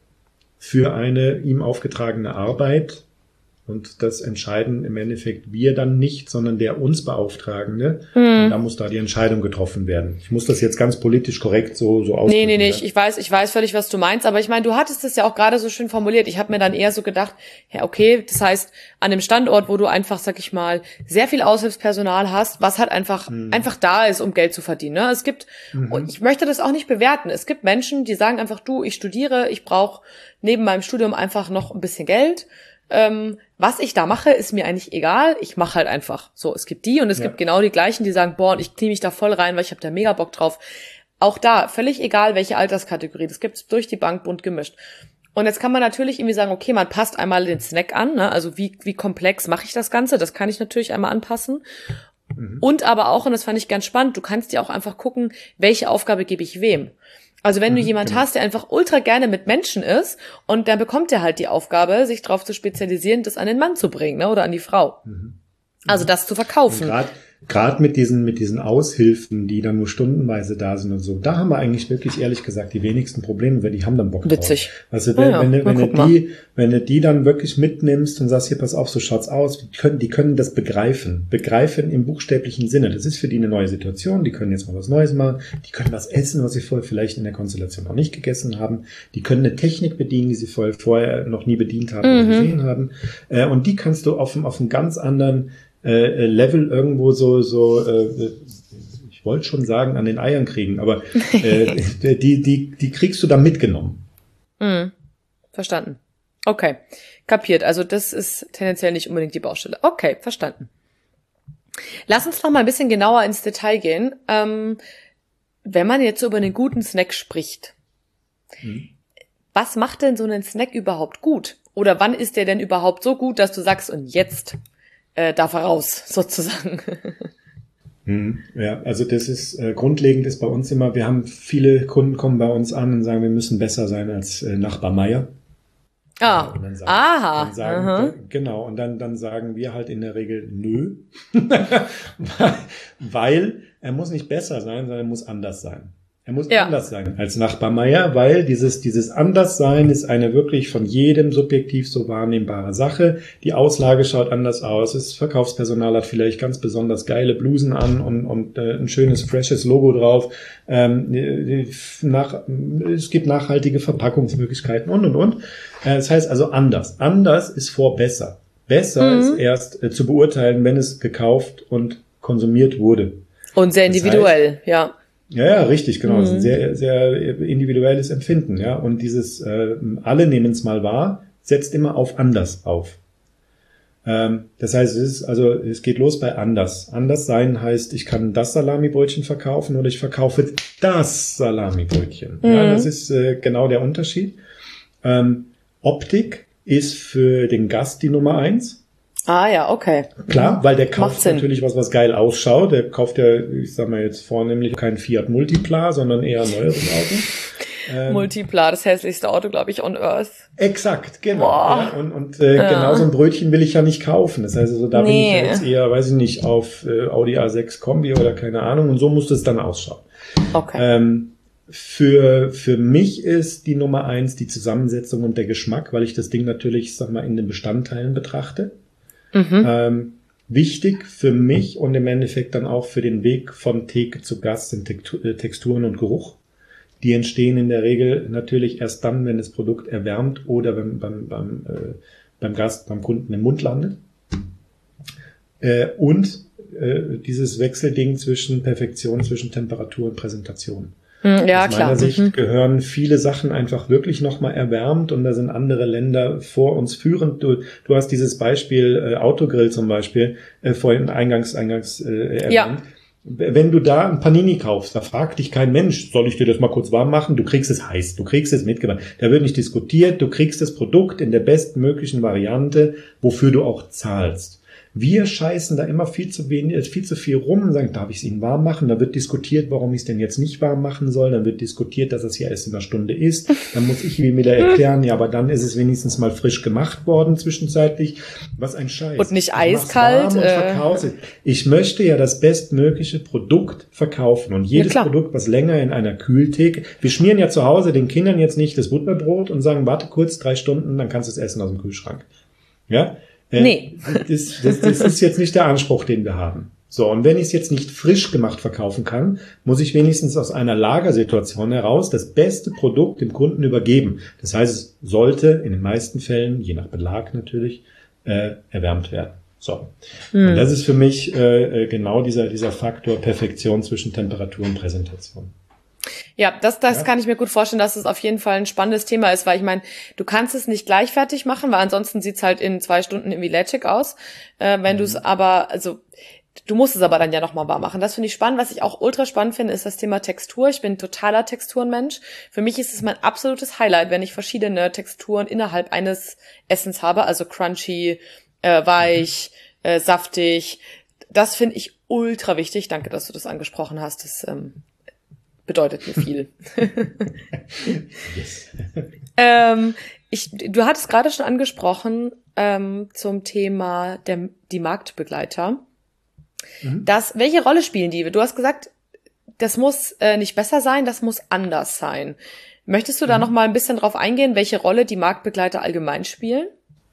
für eine ihm aufgetragene Arbeit und das entscheiden im Endeffekt wir dann nicht, sondern der uns Beauftragende. Und da muss da die Entscheidung getroffen werden. Ich muss das jetzt ganz politisch korrekt so ausdrücken. Nee, ich weiß völlig, was du meinst, aber ich meine, du hattest es ja auch gerade so schön formuliert. Ich habe mir dann eher so gedacht, ja, okay, das heißt, an dem Standort, wo du einfach, sag ich mal, sehr viel Aushilfspersonal hast, was halt einfach da ist, um Geld zu verdienen. Ne? Es gibt, und ich möchte das auch nicht bewerten, es gibt Menschen, die sagen einfach, du, ich studiere, ich brauche neben meinem Studium einfach noch ein bisschen Geld. Was ich da mache, ist mir eigentlich egal. Ich mache halt einfach. So, es gibt die und es gibt genau die gleichen, die sagen, boah, ich knie mich da voll rein, weil ich habe da mega Bock drauf. Auch da, völlig egal, welche Alterskategorie. Das gibt's durch die Bank bunt gemischt. Und jetzt kann man natürlich irgendwie sagen, okay, man passt einmal den Snack an, ne? Also wie komplex mache ich das Ganze? Das kann ich natürlich einmal anpassen. Und aber auch, und das fand ich ganz spannend, du kannst dir auch einfach gucken, welche Aufgabe gebe ich wem. Also wenn du jemand hast, der einfach ultra gerne mit Menschen ist und dann bekommt er halt die Aufgabe, sich darauf zu spezialisieren, das an den Mann zu bringen, ne, oder an die Frau. Also das zu verkaufen. Gerade mit diesen Aushilfen, die dann nur stundenweise da sind und so, da haben wir eigentlich wirklich ehrlich gesagt die wenigsten Probleme, weil die haben dann Bock drauf. Witzig. Also wenn du die dann wirklich mitnimmst und sagst, hier, pass auf, so schaut's aus, die können das begreifen im buchstäblichen Sinne. Das ist für die eine neue Situation, die können jetzt mal was Neues machen, die können was essen, was sie vorher vielleicht in der Konstellation noch nicht gegessen haben, die können eine Technik bedienen, die sie vorher noch nie bedient haben oder gesehen haben, und die kannst du auf einem ganz anderen Level irgendwo ich wollte schon sagen, an den Eiern kriegen, aber die kriegst du da mitgenommen. Verstanden. Okay, kapiert. Also das ist tendenziell nicht unbedingt die Baustelle. Okay, verstanden. Lass uns noch mal ein bisschen genauer ins Detail gehen. Wenn man jetzt so über einen guten Snack spricht, was macht denn so einen Snack überhaupt gut? Oder wann ist der denn überhaupt so gut, dass du sagst, und jetzt darf er raus, sozusagen? Ja, also das ist grundlegend ist bei uns immer, wir haben viele Kunden kommen bei uns an und sagen, wir müssen besser sein als Nachbar Meier. Und dann sagen, genau, und dann sagen wir halt in der Regel nö, weil er muss nicht besser sein, sondern er muss anders sein. Er muss anders sein als Nachbar Meier, weil dieses Anderssein ist eine wirklich von jedem subjektiv so wahrnehmbare Sache. Die Auslage schaut anders aus. Das Verkaufspersonal hat vielleicht ganz besonders geile Blusen an und ein schönes, freshes Logo drauf. Es gibt nachhaltige Verpackungsmöglichkeiten und. Das heißt also anders. Anders ist vor besser. Besser ist erst zu beurteilen, wenn es gekauft und konsumiert wurde. Und sehr individuell, ja. Ja, richtig, genau. Das ist ein sehr, sehr individuelles Empfinden, ja. Und dieses alle nehmen es mal wahr, setzt immer auf anders auf. Das heißt, es geht los bei anders. Anders sein heißt, ich kann das Salamibrötchen verkaufen oder ich verkaufe das Salamibrötchen. Ja, das ist genau der Unterschied. Optik ist für den Gast die Nummer 1. Ah ja, okay. Klar, weil der kauft natürlich was geil ausschaut. Der kauft ja, ich sag mal jetzt vornehmlich kein Fiat Multipla, sondern eher ein neueres Auto. Multipla, das hässlichste Auto, glaube ich, on Earth. Exakt, genau. Ja, und genau so ein Brötchen will ich ja nicht kaufen. Das heißt, also da bin ich ja jetzt eher, weiß ich nicht, auf Audi A6 Kombi oder keine Ahnung. Und so muss das dann ausschauen. Okay. Für mich ist die Nummer 1 die Zusammensetzung und der Geschmack, weil ich das Ding natürlich, ich sag mal, in den Bestandteilen betrachte. Wichtig für mich und im Endeffekt dann auch für den Weg von Theke zu Gast sind Texturen und Geruch. Die entstehen in der Regel natürlich erst dann, wenn das Produkt erwärmt oder beim Gast, beim Kunden im Mund landet. Und dieses Wechselding zwischen Perfektion, zwischen Temperatur und Präsentation. Ja, aus meiner Sicht gehören viele Sachen einfach wirklich nochmal erwärmt und da sind andere Länder vor uns führend. Du hast dieses Beispiel Autogrill zum Beispiel vorhin eingangs erwähnt. Ja. Wenn du da ein Panini kaufst, da fragt dich kein Mensch, soll ich dir das mal kurz warm machen? Du kriegst es heiß, du kriegst es mitgebracht. Da wird nicht diskutiert, du kriegst das Produkt in der bestmöglichen Variante, wofür du auch zahlst. Wir scheißen da immer viel zu viel rum und sagen, darf ich es Ihnen warm machen? Da wird diskutiert, warum ich es denn jetzt nicht warm machen soll. Dann wird diskutiert, dass es ja erst in einer Stunde ist. Dann muss ich ihm wieder erklären, ja, aber dann ist es wenigstens mal frisch gemacht worden zwischenzeitlich. Was ein Scheiß. Und nicht eiskalt. Ich möchte ja das bestmögliche Produkt verkaufen. Und jedes Produkt, was länger in einer Kühltheke, wir schmieren ja zu Hause den Kindern jetzt nicht das Butterbrot und sagen, warte kurz 3 Stunden, dann kannst du es essen aus dem Kühlschrank. Ja? Nee. Das ist jetzt nicht der Anspruch, den wir haben. So, und wenn ich es jetzt nicht frisch gemacht verkaufen kann, muss ich wenigstens aus einer Lagersituation heraus das beste Produkt dem Kunden übergeben. Das heißt, es sollte in den meisten Fällen, je nach Belag natürlich, erwärmt werden. So. Und das ist für mich genau dieser Faktor Perfektion zwischen Temperatur und Präsentation. Ja, das kann ich mir gut vorstellen, dass es auf jeden Fall ein spannendes Thema ist, weil ich meine, du kannst es nicht gleich fertig machen, weil ansonsten sieht's halt in 2 Stunden irgendwie lätschig aus. Wenn du es aber, also du musst es aber dann ja nochmal warm machen. Das finde ich spannend. Was ich auch ultra spannend finde, ist das Thema Textur. Ich bin ein totaler Texturenmensch. Für mich ist es mein absolutes Highlight, wenn ich verschiedene Texturen innerhalb eines Essens habe, also crunchy, weich, saftig. Das finde ich ultra wichtig. Danke, dass du das angesprochen hast. Das bedeutet mir viel. Yes. Du hattest gerade schon angesprochen zum Thema die Marktbegleiter. Welche Rolle spielen die? Du hast gesagt, das muss nicht besser sein, das muss anders sein. Möchtest du da noch mal ein bisschen drauf eingehen, welche Rolle die Marktbegleiter allgemein spielen?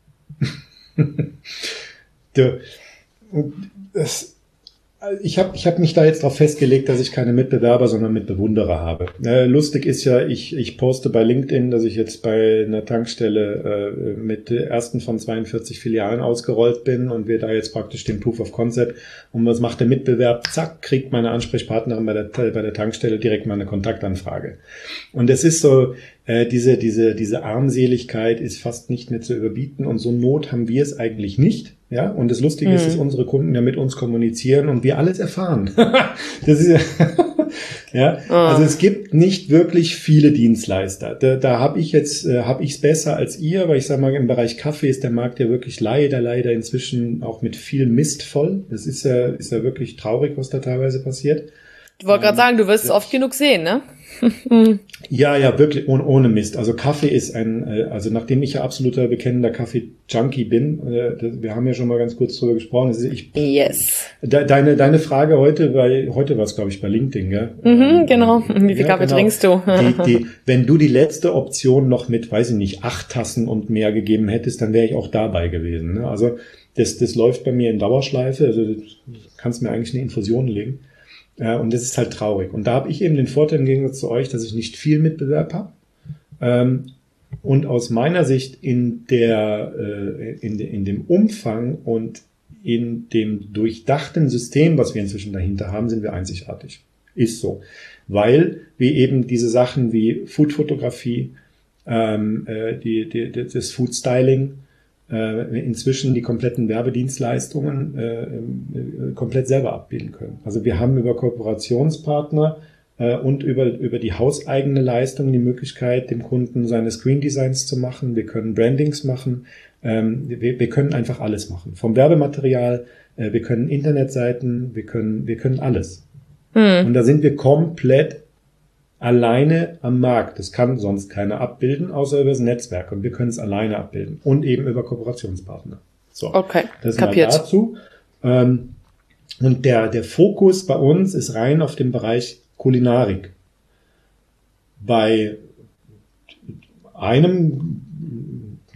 Ich hab mich da jetzt darauf festgelegt, dass ich keine Mitbewerber, sondern Mitbewunderer habe. Lustig ist ja, ich poste bei LinkedIn, dass ich jetzt bei einer Tankstelle mit der ersten von 42 Filialen ausgerollt bin und wir da jetzt praktisch den Proof of Concept. Und was macht der Mitbewerb? Zack, kriegt meine Ansprechpartnerin bei der Tankstelle direkt mal eine Kontaktanfrage. Und es ist so, diese Armseligkeit ist fast nicht mehr zu überbieten und so Not haben wir es eigentlich nicht. Ja, und das Lustige ist, dass unsere Kunden ja mit uns kommunizieren und wir alles erfahren. Das ist ja, also es gibt nicht wirklich viele Dienstleister. Da habe ich es besser als ihr, weil ich sage mal, im Bereich Kaffee ist der Markt ja wirklich leider inzwischen auch mit viel Mist voll. Das ist ja wirklich traurig, was da teilweise passiert. Ich wollte gerade sagen, du wirst es oft genug sehen, ne? Ja, wirklich ohne Mist. Also Kaffee ist also nachdem ich ja absoluter bekennender Kaffee-Junkie bin, wir haben ja schon mal ganz kurz drüber gesprochen. Yes. Deine Frage heute war es, glaube ich, bei LinkedIn, gell? Genau. Wie viel Kaffee trinkst du? Wenn du die letzte Option noch mit, weiß ich nicht, 8 Tassen und mehr gegeben hättest, dann wäre ich auch dabei gewesen. Ne? Also das läuft bei mir in Dauerschleife. Also du kannst mir eigentlich eine Infusion legen. Und das ist halt traurig. Und da habe ich eben den Vorteil im Gegensatz zu euch, dass ich nicht viel Mitbewerb habe. Und aus meiner Sicht in dem Umfang und in dem durchdachten System, was wir inzwischen dahinter haben, sind wir einzigartig. Ist so. Weil wir eben diese Sachen wie Foodfotografie, das Food-Styling, inzwischen die kompletten Werbedienstleistungen komplett selber abbilden können. Also wir haben über Kooperationspartner und über die hauseigene Leistung die Möglichkeit, dem Kunden seine Screen Designs zu machen. Wir können Brandings machen. Wir können einfach alles machen. Vom Werbematerial, wir können Internetseiten, wir können alles. Und da sind wir komplett alleine am Markt. Das kann sonst keiner abbilden, außer über das Netzwerk. Und wir können es alleine abbilden. Und eben über Kooperationspartner. So, okay, das kapiert. Mal dazu. Und der Fokus bei uns ist rein auf dem Bereich Kulinarik. Bei einem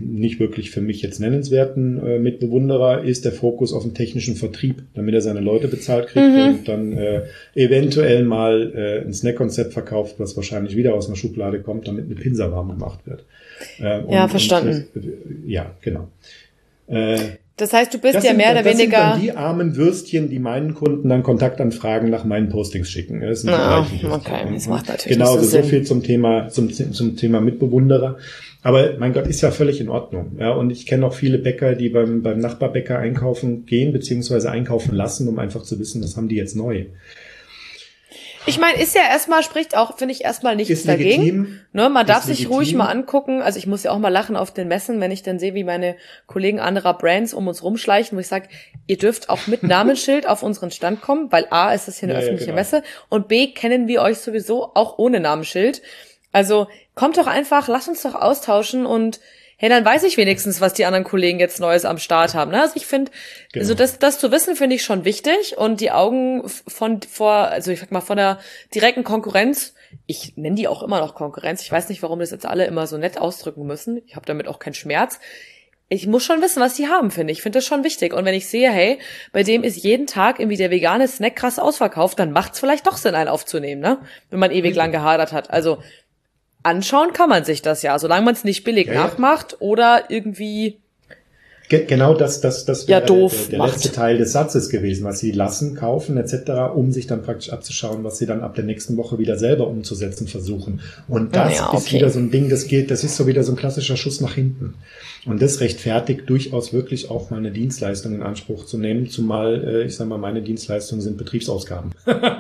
nicht wirklich für mich jetzt nennenswerten Mitbewunderer, ist der Fokus auf den technischen Vertrieb, damit er seine Leute bezahlt kriegt und dann eventuell mal ein Snack-Konzept verkauft, was wahrscheinlich wieder aus einer Schublade kommt, damit eine Pinsa warm gemacht wird. Verstanden. Ja, genau. Das heißt, du bist ja mehr oder weniger... Das sind dann die armen Würstchen, die meinen Kunden dann Kontaktanfragen nach meinen Postings schicken. Das macht natürlich genau, nicht so Sinn. So viel zum Thema Mitbewunderer. Aber mein Gott, ist ja völlig in Ordnung. Ja, und ich kenne auch viele Bäcker, die beim Nachbarbäcker einkaufen gehen, beziehungsweise einkaufen lassen, um einfach zu wissen, was haben die jetzt neu. Ich meine, ist ja erstmal, spricht auch, finde ich, erstmal nichts dagegen. Ne, man darf sich ruhig mal angucken. Also ich muss ja auch mal lachen auf den Messen, wenn ich dann sehe, wie meine Kollegen anderer Brands um uns rumschleichen, wo ich sage, ihr dürft auch mit Namensschild auf unseren Stand kommen, weil A, ist das hier eine öffentliche Messe und B, kennen wir euch sowieso auch ohne Namensschild. Also kommt doch einfach, lasst uns doch austauschen und hey, dann weiß ich wenigstens, was die anderen Kollegen jetzt Neues am Start haben. Ne? Also ich finde, also das zu wissen, finde ich schon wichtig und die Augen von der direkten Konkurrenz, ich nenne die auch immer noch Konkurrenz, ich weiß nicht, warum das jetzt alle immer so nett ausdrücken müssen, ich habe damit auch keinen Schmerz. Ich muss schon wissen, was die haben, finde ich. Ich finde das schon wichtig. Und wenn ich sehe, hey, bei dem ist jeden Tag irgendwie der vegane Snack krass ausverkauft, dann macht's vielleicht doch Sinn, einen aufzunehmen, ne? Wenn man ewig lang gehadert hat. Also anschauen kann man sich das ja, solange man es nicht billig nachmacht oder irgendwie genau das wäre doof der letzte Teil des Satzes gewesen, was sie lassen, kaufen etc., um sich dann praktisch abzuschauen, was sie dann ab der nächsten Woche wieder selber umzusetzen versuchen. Und das ist wieder so ein Ding, das ist so wieder so ein klassischer Schuss nach hinten. Und das rechtfertigt durchaus wirklich auch mal eine Dienstleistung in Anspruch zu nehmen, zumal, ich sag mal, meine Dienstleistungen sind Betriebsausgaben.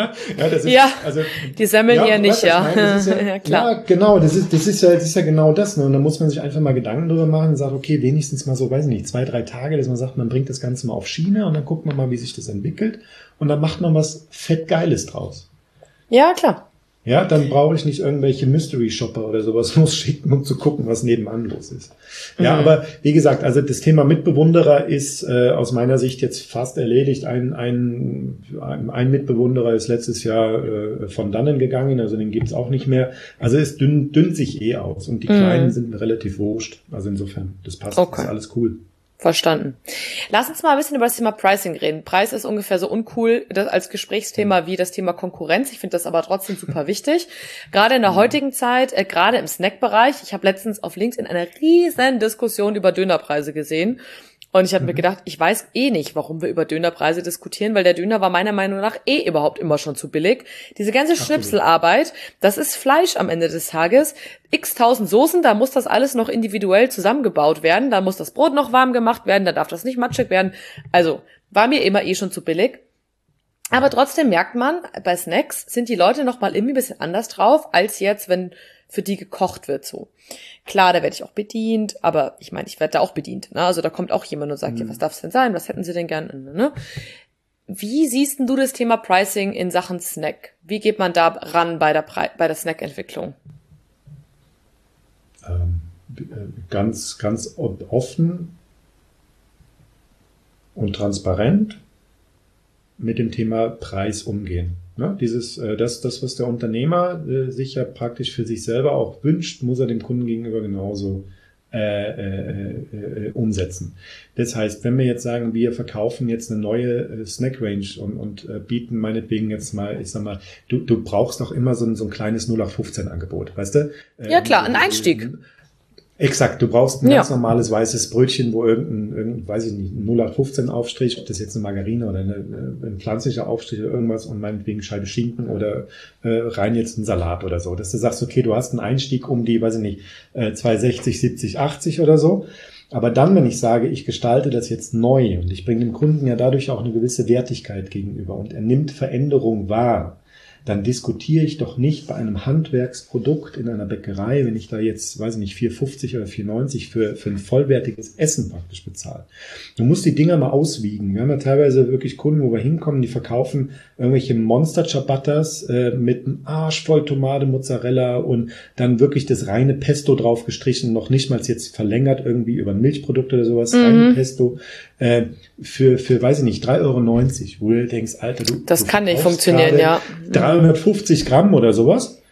Die semmeln ja nicht, ja, klar. Ja, genau, das ist ja genau das. Ne? Und da muss man sich einfach mal Gedanken drüber machen und sagen, okay, wenigstens mal so, weiß ich nicht, 2-3 Tage, dass man sagt, man bringt das Ganze mal auf Schiene und dann guckt man mal, wie sich das entwickelt und dann macht man was Fettgeiles draus. Ja, klar. Ja, dann brauche ich nicht irgendwelche Mystery-Shopper oder sowas losschicken, um zu gucken, was nebenan los ist. Ja, aber wie gesagt, also das Thema Mitbewunderer ist aus meiner Sicht jetzt fast erledigt. Ein Mitbewunderer ist letztes Jahr von dannen gegangen, also den gibt's auch nicht mehr. Also es dünnt sich aus und die Kleinen sind mir relativ wurscht. Also insofern, das passt, das ist alles cool. Verstanden. Lass uns mal ein bisschen über das Thema Pricing reden. Preis ist ungefähr so uncool als Gesprächsthema wie das Thema Konkurrenz. Ich finde das aber trotzdem super wichtig. Gerade in der heutigen Zeit, gerade im Snackbereich. Ich habe letztens auf LinkedIn eine riesen Diskussion über Dönerpreise gesehen. Und ich habe mir gedacht, ich weiß nicht, warum wir über Dönerpreise diskutieren, weil der Döner war meiner Meinung nach überhaupt immer schon zu billig. Diese ganze Schnipselarbeit, das ist Fleisch am Ende des Tages. X-tausend Soßen, da muss das alles noch individuell zusammengebaut werden. Da muss das Brot noch warm gemacht werden, da darf das nicht matschig werden. Also, war mir immer schon zu billig. Aber trotzdem merkt man, bei Snacks sind die Leute noch mal irgendwie ein bisschen anders drauf, als jetzt, wenn für die gekocht wird so. Klar, da werde ich auch bedient, aber ich meine, ich werde da auch bedient. Ne? Also da kommt auch jemand und sagt, ja, was darf es denn sein? Was hätten Sie denn gern? Ne? Wie siehst denn du das Thema Pricing in Sachen Snack? Wie geht man da ran bei der Snack-Entwicklung? Ganz offen und transparent mit dem Thema Preis umgehen. Ne? Das, was der Unternehmer sich ja praktisch für sich selber auch wünscht, muss er dem Kunden gegenüber genauso umsetzen. Das heißt, wenn wir jetzt sagen, wir verkaufen jetzt eine neue Snack-Range und bieten meinetwegen jetzt mal, ich sag mal, du brauchst auch immer so ein kleines 0815-Angebot, weißt du? Ja klar, ein Einstieg. Exakt, du brauchst ein ganz normales weißes Brötchen, wo irgendein, weiß ich nicht, ein 0815 Aufstrich, ob das jetzt eine Margarine oder ein pflanzlicher Aufstrich oder irgendwas und meinetwegen Scheibe Schinken oder rein jetzt ein Salat oder so. Dass du sagst, okay, du hast einen Einstieg um die, weiß ich nicht, 260, 70, 80 oder so. Aber dann, wenn ich sage, ich gestalte das jetzt neu und ich bringe dem Kunden ja dadurch auch eine gewisse Wertigkeit gegenüber und er nimmt Veränderung wahr, dann diskutiere ich doch nicht bei einem Handwerksprodukt in einer Bäckerei, wenn ich da jetzt, weiß ich nicht, 4,50 oder 4,90 für ein vollwertiges Essen praktisch bezahle. Du musst die Dinger mal auswiegen. Wir haben ja teilweise wirklich Kunden, wo wir hinkommen, die verkaufen irgendwelche Monster-Ciabattas mit einem Arsch voll Tomate, Mozzarella und dann wirklich das reine Pesto drauf gestrichen, noch nicht mal jetzt verlängert irgendwie über ein Milchprodukt oder sowas, reine Pesto für, weiß ich nicht, 3,90 €, wo du denkst, Alter, das kann nicht funktionieren, ja. 350 Gramm oder sowas.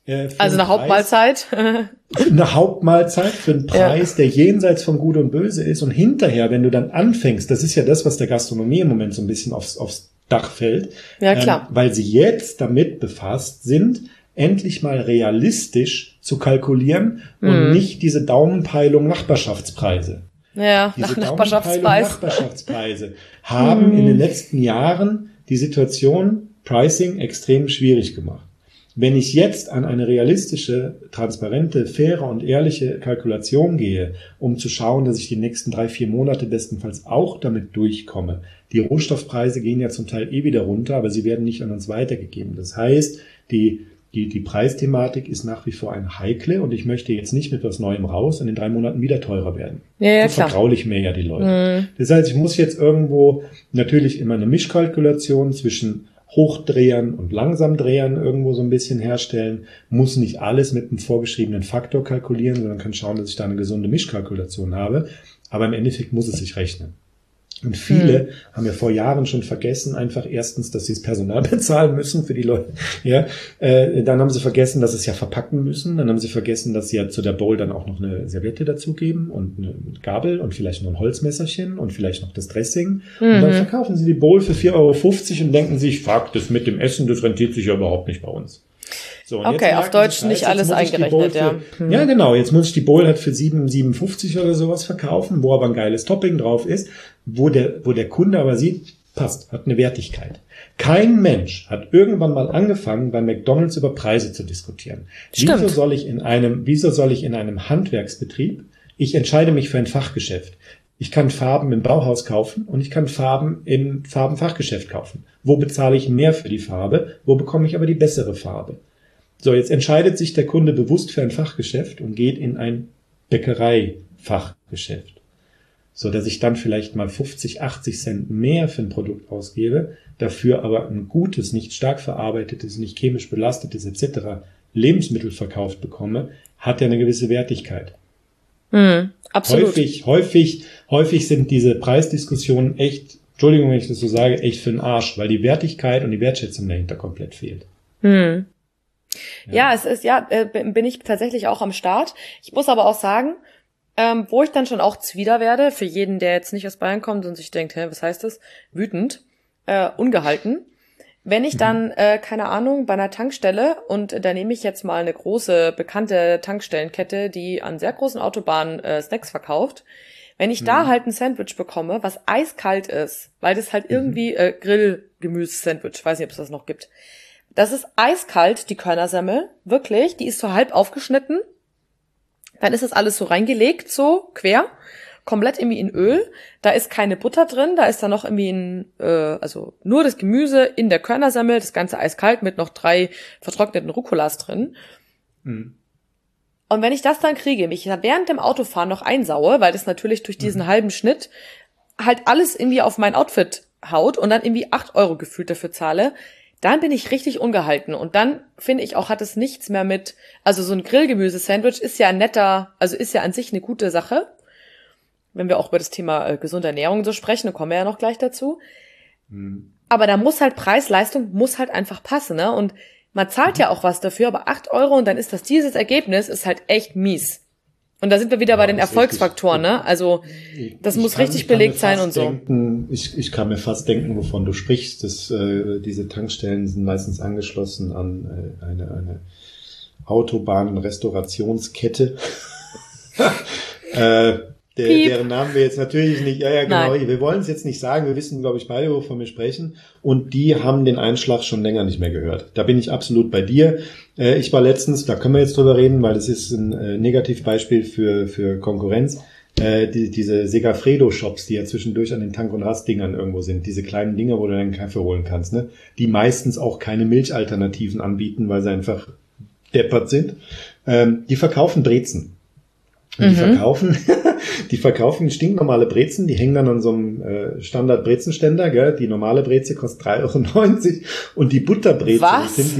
Also eine Hauptmahlzeit. Eine Hauptmahlzeit für einen Preis, der jenseits von Gut und Böse ist. Und hinterher, wenn du dann anfängst, das ist ja das, was der Gastronomie im Moment so ein bisschen aufs Dach fällt. Ja, klar. Weil sie jetzt damit befasst sind, endlich mal realistisch zu kalkulieren und nicht diese Daumenpeilung Nachbarschaftspreise. Ja, diese Nachbarschaftspreise haben in den letzten Jahren die Situation Pricing extrem schwierig gemacht. Wenn ich jetzt an eine realistische, transparente, faire und ehrliche Kalkulation gehe, um zu schauen, dass ich die nächsten 3-4 Monate bestenfalls auch damit durchkomme. Die Rohstoffpreise gehen ja zum Teil wieder runter, aber sie werden nicht an uns weitergegeben. Das heißt, die Preisthematik ist nach wie vor eine heikle und ich möchte jetzt nicht mit was Neuem raus und in 3 Monaten wieder teurer werden. Ja, so vertraulich mir ja die Leute. Das heißt, ich muss jetzt irgendwo natürlich immer eine Mischkalkulation zwischen Hochdrehern und Langsamdrehern irgendwo so ein bisschen herstellen, muss nicht alles mit einem vorgeschriebenen Faktor kalkulieren, sondern kann schauen, dass ich da eine gesunde Mischkalkulation habe. Aber im Endeffekt muss es sich rechnen. Und viele haben ja vor Jahren schon vergessen, einfach erstens, dass sie das Personal bezahlen müssen für die Leute. Ja, dann haben sie vergessen, dass sie es ja verpacken müssen. Dann haben sie vergessen, dass sie ja zu der Bowl dann auch noch eine Serviette dazugeben und eine Gabel und vielleicht noch ein Holzmesserchen und vielleicht noch das Dressing. Und dann verkaufen sie die Bowl für 4,50 € und denken sich, fuck, das mit dem Essen, das rentiert sich ja überhaupt nicht bei uns. So, okay, auf Deutsch nicht alles eingerechnet, ja. Ja, genau. Jetzt muss ich die Bowl halt für 7,57 oder sowas verkaufen, wo aber ein geiles Topping drauf ist, wo der Kunde aber sieht, passt, hat eine Wertigkeit. Kein Mensch hat irgendwann mal angefangen, bei McDonald's über Preise zu diskutieren. Stimmt. Wieso soll ich in einem Handwerksbetrieb, ich entscheide mich für ein Fachgeschäft. Ich kann Farben im Bauhaus kaufen und ich kann Farben im Farbenfachgeschäft kaufen. Wo bezahle ich mehr für die Farbe? Wo bekomme ich aber die bessere Farbe? So, jetzt entscheidet sich der Kunde bewusst für ein Fachgeschäft und geht in ein Bäckereifachgeschäft. So, dass ich dann vielleicht mal 50, 80 Cent mehr für ein Produkt ausgebe, dafür aber ein gutes, nicht stark verarbeitetes, nicht chemisch belastetes etc. Lebensmittel verkauft bekomme, hat ja eine gewisse Wertigkeit. Absolut. Häufig sind diese Preisdiskussionen echt, Entschuldigung, wenn ich das so sage, echt für den Arsch, weil die Wertigkeit und die Wertschätzung dahinter komplett fehlt. Ja, bin ich tatsächlich auch am Start. Ich muss aber auch sagen, wo ich dann schon auch zwider werde, für jeden, der jetzt nicht aus Bayern kommt und sich denkt, was heißt das? Wütend, ungehalten. Wenn ich dann, keine Ahnung, bei einer Tankstelle, und da nehme ich jetzt mal eine große, bekannte Tankstellenkette, die an sehr großen Autobahnen Snacks verkauft, wenn ich da halt ein Sandwich bekomme, was eiskalt ist, weil das halt irgendwie Grillgemüse-Sandwich, weiß nicht, ob es das noch gibt. Das ist eiskalt, die Körnersemmel, wirklich, die ist so halb aufgeschnitten. Dann ist das alles so reingelegt, so quer, komplett irgendwie in Öl. Da ist keine Butter drin, da ist dann noch irgendwie also nur das Gemüse in der Körnersemmel, das Ganze eiskalt mit noch 3 vertrockneten Rucolas drin. Und wenn ich das dann kriege, mich während dem Autofahren noch einsaue, weil das natürlich durch diesen halben Schnitt halt alles irgendwie auf mein Outfit haut und dann irgendwie 8 € gefühlt dafür zahle, dann bin ich richtig ungehalten. Und dann finde ich auch, hat es nichts mehr mit, also so ein Grillgemüse-Sandwich ist ja ist ja an sich eine gute Sache. Wenn wir auch über das Thema gesunde Ernährung so sprechen, dann kommen wir ja noch gleich dazu. Aber da muss halt Preis-Leistung muss halt einfach passen, ne? Und man zahlt ja auch was dafür, aber 8 € und dann ist dieses Ergebnis ist halt echt mies. Und da sind wir wieder bei den Erfolgsfaktoren, ne? Also das muss richtig belegt sein und so. Ich kann mir fast denken, wovon du sprichst. Diese Tankstellen sind meistens angeschlossen an eine Autobahn-Restaurationskette. Deren Namen wir jetzt natürlich nicht, ja genau, Nein. Wir wollen es jetzt nicht sagen, wir wissen, glaube ich, beide, wovon wir sprechen, und die haben den Einschlag schon länger nicht mehr gehört. Da bin ich absolut bei dir. Ich war letztens, da können wir jetzt drüber reden, weil das ist ein Negativbeispiel für Konkurrenz, diese Segafredo-Shops, die ja zwischendurch an den Tank- und Rastdingern irgendwo sind, diese kleinen Dinger, wo du deinen Kaffee holen kannst, ne? Die meistens auch keine Milchalternativen anbieten, weil sie einfach deppert sind. Die verkaufen Brezen. Und die verkaufen stinknormale Brezen, die hängen dann an so einem Standard-Brezenständer, gell? Die normale Breze kostet 3,90 € und die Butterbrezen sind diese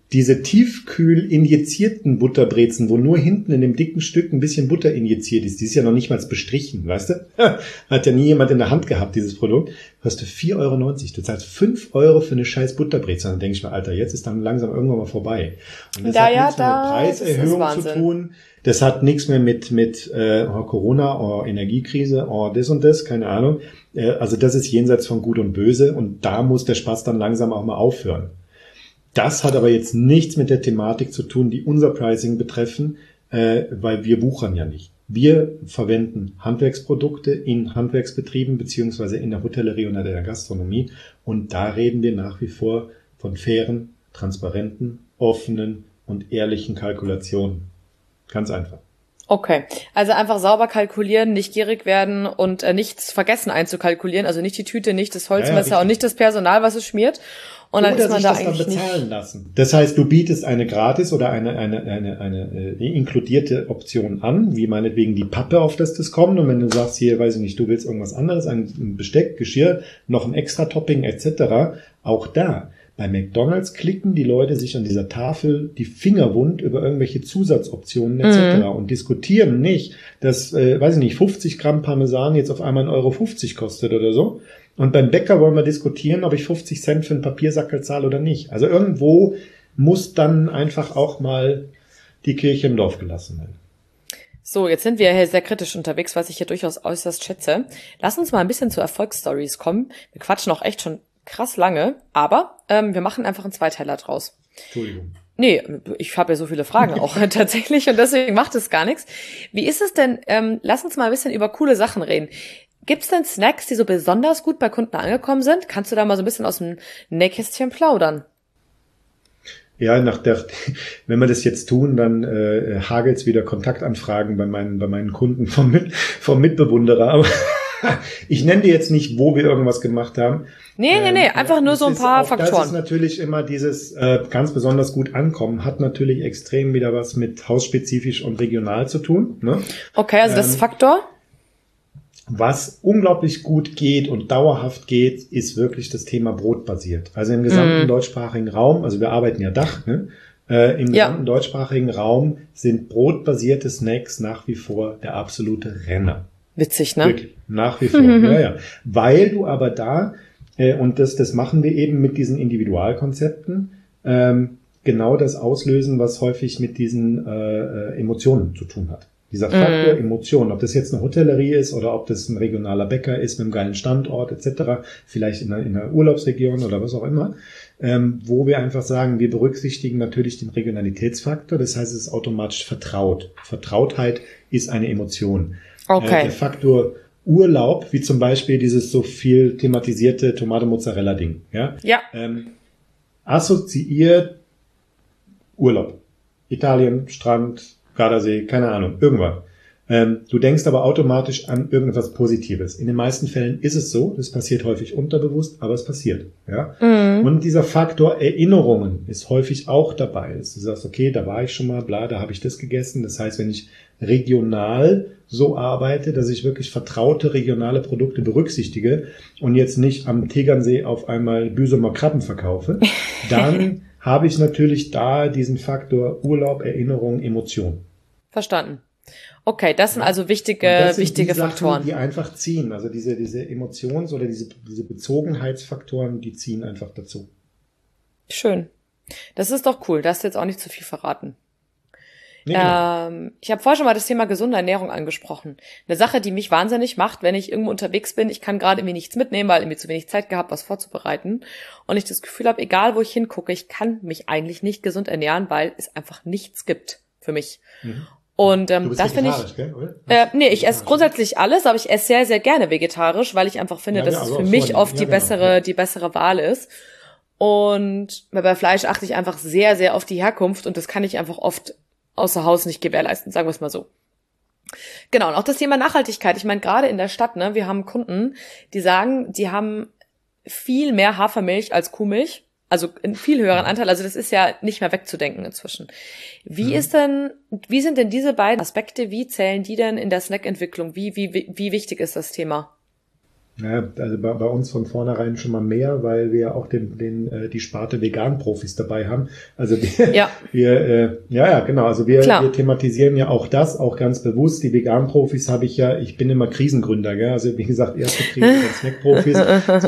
diese tiefkühl injizierten Butterbrezen, wo nur hinten in dem dicken Stück ein bisschen Butter injiziert ist, die ist ja noch nicht mal bestrichen, weißt du? Hat ja nie jemand in der Hand gehabt, dieses Produkt. Kostet 4,90 €. Du zahlst 5 € für eine scheiß Butterbrezel. Dann denke ich mir, Alter, jetzt ist dann langsam irgendwann mal vorbei. Und das hat nichts mehr mit Preiserhöhung zu tun. Das hat nichts mehr mit Corona, Energiekrise, das und das, keine Ahnung. Also das ist jenseits von Gut und Böse und da muss der Spaß dann langsam auch mal aufhören. Das hat aber jetzt nichts mit der Thematik zu tun, die unser Pricing betreffen, weil wir wuchern ja nicht. Wir verwenden Handwerksprodukte in Handwerksbetrieben beziehungsweise in der Hotellerie und in der Gastronomie und da reden wir nach wie vor von fairen, transparenten, offenen und ehrlichen Kalkulationen. Ganz einfach. Okay, also einfach sauber kalkulieren, nicht gierig werden und nichts vergessen einzukalkulieren, also nicht die Tüte, nicht das Holzmesser und nicht das Personal, was es schmiert. Und dann ist man da eigentlich dann bezahlen lassen. Das heißt, du bietest eine gratis oder eine inkludierte Option an, wie meinetwegen die Pappe, auf das kommt. Und wenn du sagst, hier, weiß ich nicht, du willst irgendwas anderes, ein Besteck, Geschirr, noch ein extra Topping etc., auch da. Bei McDonald's klicken die Leute sich an dieser Tafel die Finger wund über irgendwelche Zusatzoptionen etc. und diskutieren nicht, dass, weiß ich nicht, 50 Gramm Parmesan jetzt auf einmal 1,50 € kostet oder so. Und beim Bäcker wollen wir diskutieren, ob ich 50 Cent für einen Papiersackel zahle oder nicht. Also irgendwo muss dann einfach auch mal die Kirche im Dorf gelassen werden. So, jetzt sind wir hier sehr kritisch unterwegs, was ich hier durchaus äußerst schätze. Lass uns mal ein bisschen zu Erfolgsstories kommen. Wir quatschen auch echt schon krass lange, aber wir machen einfach einen Zweiteiler draus. Entschuldigung. Nee, ich habe ja so viele Fragen auch tatsächlich und deswegen macht es gar nichts. Wie ist es denn, lass uns mal ein bisschen über coole Sachen reden. Gibt's denn Snacks, die so besonders gut bei Kunden angekommen sind? Kannst du da mal so ein bisschen aus dem Nähkästchen plaudern? Ja, wenn wir das jetzt tun, dann hagelt's wieder Kontaktanfragen bei meinen Kunden vom Mitbewunderer. Aber ich nenne dir jetzt nicht, wo wir irgendwas gemacht haben. Nee, einfach nur so ein paar Faktoren. Das ist natürlich immer dieses ganz besonders gut ankommen, hat natürlich extrem wieder was mit hausspezifisch und regional zu tun. Ne? Okay, also das ist Faktor? Was unglaublich gut geht und dauerhaft geht, ist wirklich das Thema brotbasiert. Also im gesamten deutschsprachigen Raum, also wir arbeiten ja Dach, ne? Im gesamten deutschsprachigen Raum sind brotbasierte Snacks nach wie vor der absolute Renner. Witzig, ne? Wirklich, nach wie vor, ja. Weil du aber da, und das machen wir eben mit diesen Individualkonzepten, genau das auslösen, was häufig mit diesen Emotionen zu tun hat. Dieser Faktor Emotion, ob das jetzt eine Hotellerie ist oder ob das ein regionaler Bäcker ist mit einem geilen Standort etc., vielleicht in einer Urlaubsregion oder was auch immer, wo wir einfach sagen, wir berücksichtigen natürlich den Regionalitätsfaktor, das heißt, es ist automatisch vertraut. Vertrautheit ist eine Emotion. Okay. Der Faktor Urlaub, wie zum Beispiel dieses so viel thematisierte Tomate-Mozzarella-Ding, ja? Assoziiert Urlaub. Italien, Strand, Gardasee, keine Ahnung, irgendwann. Du denkst aber automatisch an irgendetwas Positives. In den meisten Fällen ist es so, das passiert häufig unterbewusst, aber es passiert. Ja? Und dieser Faktor Erinnerungen ist häufig auch dabei. Dass du sagst, okay, da war ich schon mal, bla, da habe ich das gegessen. Das heißt, wenn ich regional so arbeite, dass ich wirklich vertraute regionale Produkte berücksichtige und jetzt nicht am Tegernsee auf einmal Büsumer Krabben verkaufe, dann habe ich natürlich da diesen Faktor Urlaub, Erinnerung, Emotion. Verstanden. Okay, das sind also wichtige Faktoren. Sachen, die einfach ziehen. Also diese Emotions- oder diese Bezogenheitsfaktoren, die ziehen einfach dazu. Schön. Das ist doch cool. Da hast du jetzt auch nicht zu viel verraten. Nee, genau. Ich habe vorher schon mal das Thema gesunde Ernährung angesprochen. Eine Sache, die mich wahnsinnig macht, wenn ich irgendwo unterwegs bin. Ich kann gerade irgendwie nichts mitnehmen, weil irgendwie zu wenig Zeit gehabt, was vorzubereiten. Und ich das Gefühl habe, egal wo ich hingucke, ich kann mich eigentlich nicht gesund ernähren, weil es einfach nichts gibt für mich. Und du bist das finde ich. gell, oder? Nee, ich esse grundsätzlich alles, aber ich esse sehr, sehr gerne vegetarisch, weil ich einfach finde, dass es für mich oft die bessere Wahl ist. Und bei Fleisch achte ich einfach sehr, sehr auf die Herkunft und das kann ich einfach oft außer Haus nicht gewährleisten, sagen wir es mal so. Genau, und auch das Thema Nachhaltigkeit. Ich meine, gerade in der Stadt, ne, wir haben Kunden, die sagen, die haben viel mehr Hafermilch als Kuhmilch, also in viel höheren Anteil. Also das ist ja nicht mehr wegzudenken inzwischen. Wie sind denn diese beiden Aspekte, wie zählen die denn in der Snackentwicklung? Wie wichtig ist das Thema? Ja, also bei uns von vornherein schon mal mehr, weil wir auch die Sparte Vegan-Profis dabei haben. Also wir thematisieren ja auch das, auch ganz bewusst. Die Vegan-Profis ich bin immer Krisengründer, gell? Also wie gesagt, erste Krise der Snack-Profis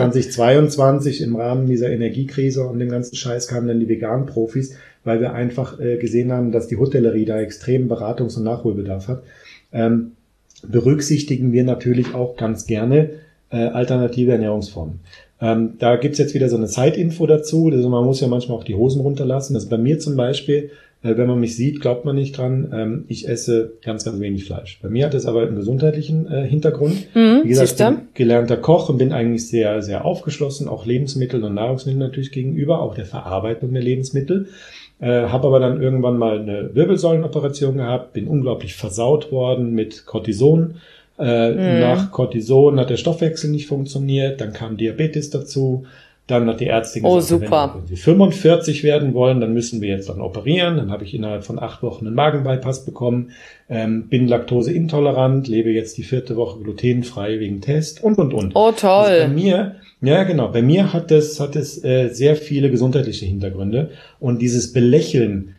2022 im Rahmen dieser Energiekrise und dem ganzen Scheiß kamen dann die Vegan-Profis, weil wir einfach gesehen haben, dass die Hotellerie da extremen Beratungs- und Nachholbedarf hat. Berücksichtigen wir natürlich auch ganz gerne alternative Ernährungsformen. Da gibt's jetzt wieder so eine Zeitinfo dazu. Also man muss ja manchmal auch die Hosen runterlassen. Also bei mir zum Beispiel, wenn man mich sieht, glaubt man nicht dran, ich esse ganz, ganz wenig Fleisch. Bei mir hat es aber einen gesundheitlichen Hintergrund. Wie gesagt, ich bin gelernter Koch und bin eigentlich sehr, sehr aufgeschlossen, auch Lebensmitteln und Nahrungsmitteln natürlich gegenüber, auch der Verarbeitung der Lebensmittel. Habe aber dann irgendwann mal eine Wirbelsäulenoperation gehabt, bin unglaublich versaut worden mit Cortison. Nach Cortison hat der Stoffwechsel nicht funktioniert, dann kam Diabetes dazu, dann hat die Ärztin gesagt, wenn Sie 45 werden wollen, dann müssen wir jetzt dann operieren. Dann habe ich innerhalb von 8 Wochen einen Magenbypass bekommen, bin laktoseintolerant, lebe jetzt die 4. Woche glutenfrei wegen Test und. Oh, toll. Also bei mir hat es sehr viele gesundheitliche Hintergründe und dieses Belächeln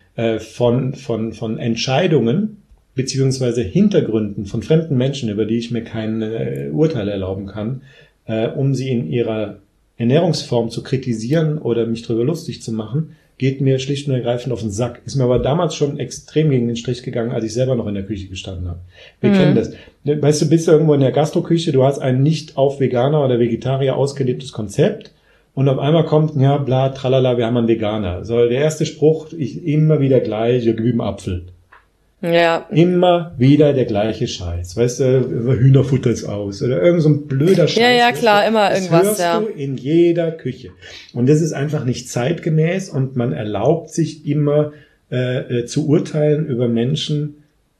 von Entscheidungen beziehungsweise Hintergründen von fremden Menschen, über die ich mir kein Urteil erlauben kann, um sie in ihrer Ernährungsform zu kritisieren oder mich drüber lustig zu machen, geht mir schlicht und ergreifend auf den Sack. Ist mir aber damals schon extrem gegen den Strich gegangen, als ich selber noch in der Küche gestanden habe. Wir kennen das. Weißt du, bist du irgendwo in der Gastroküche, du hast ein nicht auf Veganer oder Vegetarier ausgelegtes Konzept und auf einmal kommt, ja, bla, tralala, wir haben einen Veganer. So, der erste Spruch, immer wieder gleich, ja, gib ihm Apfel. Ja. Immer wieder der gleiche Scheiß. Weißt du, Hühnerfutter ist aus. Oder irgend so ein blöder Scheiß. Ja, klar, immer irgendwas, das hörst du in jeder Küche. Und das ist einfach nicht zeitgemäß und man erlaubt sich immer zu urteilen über Menschen,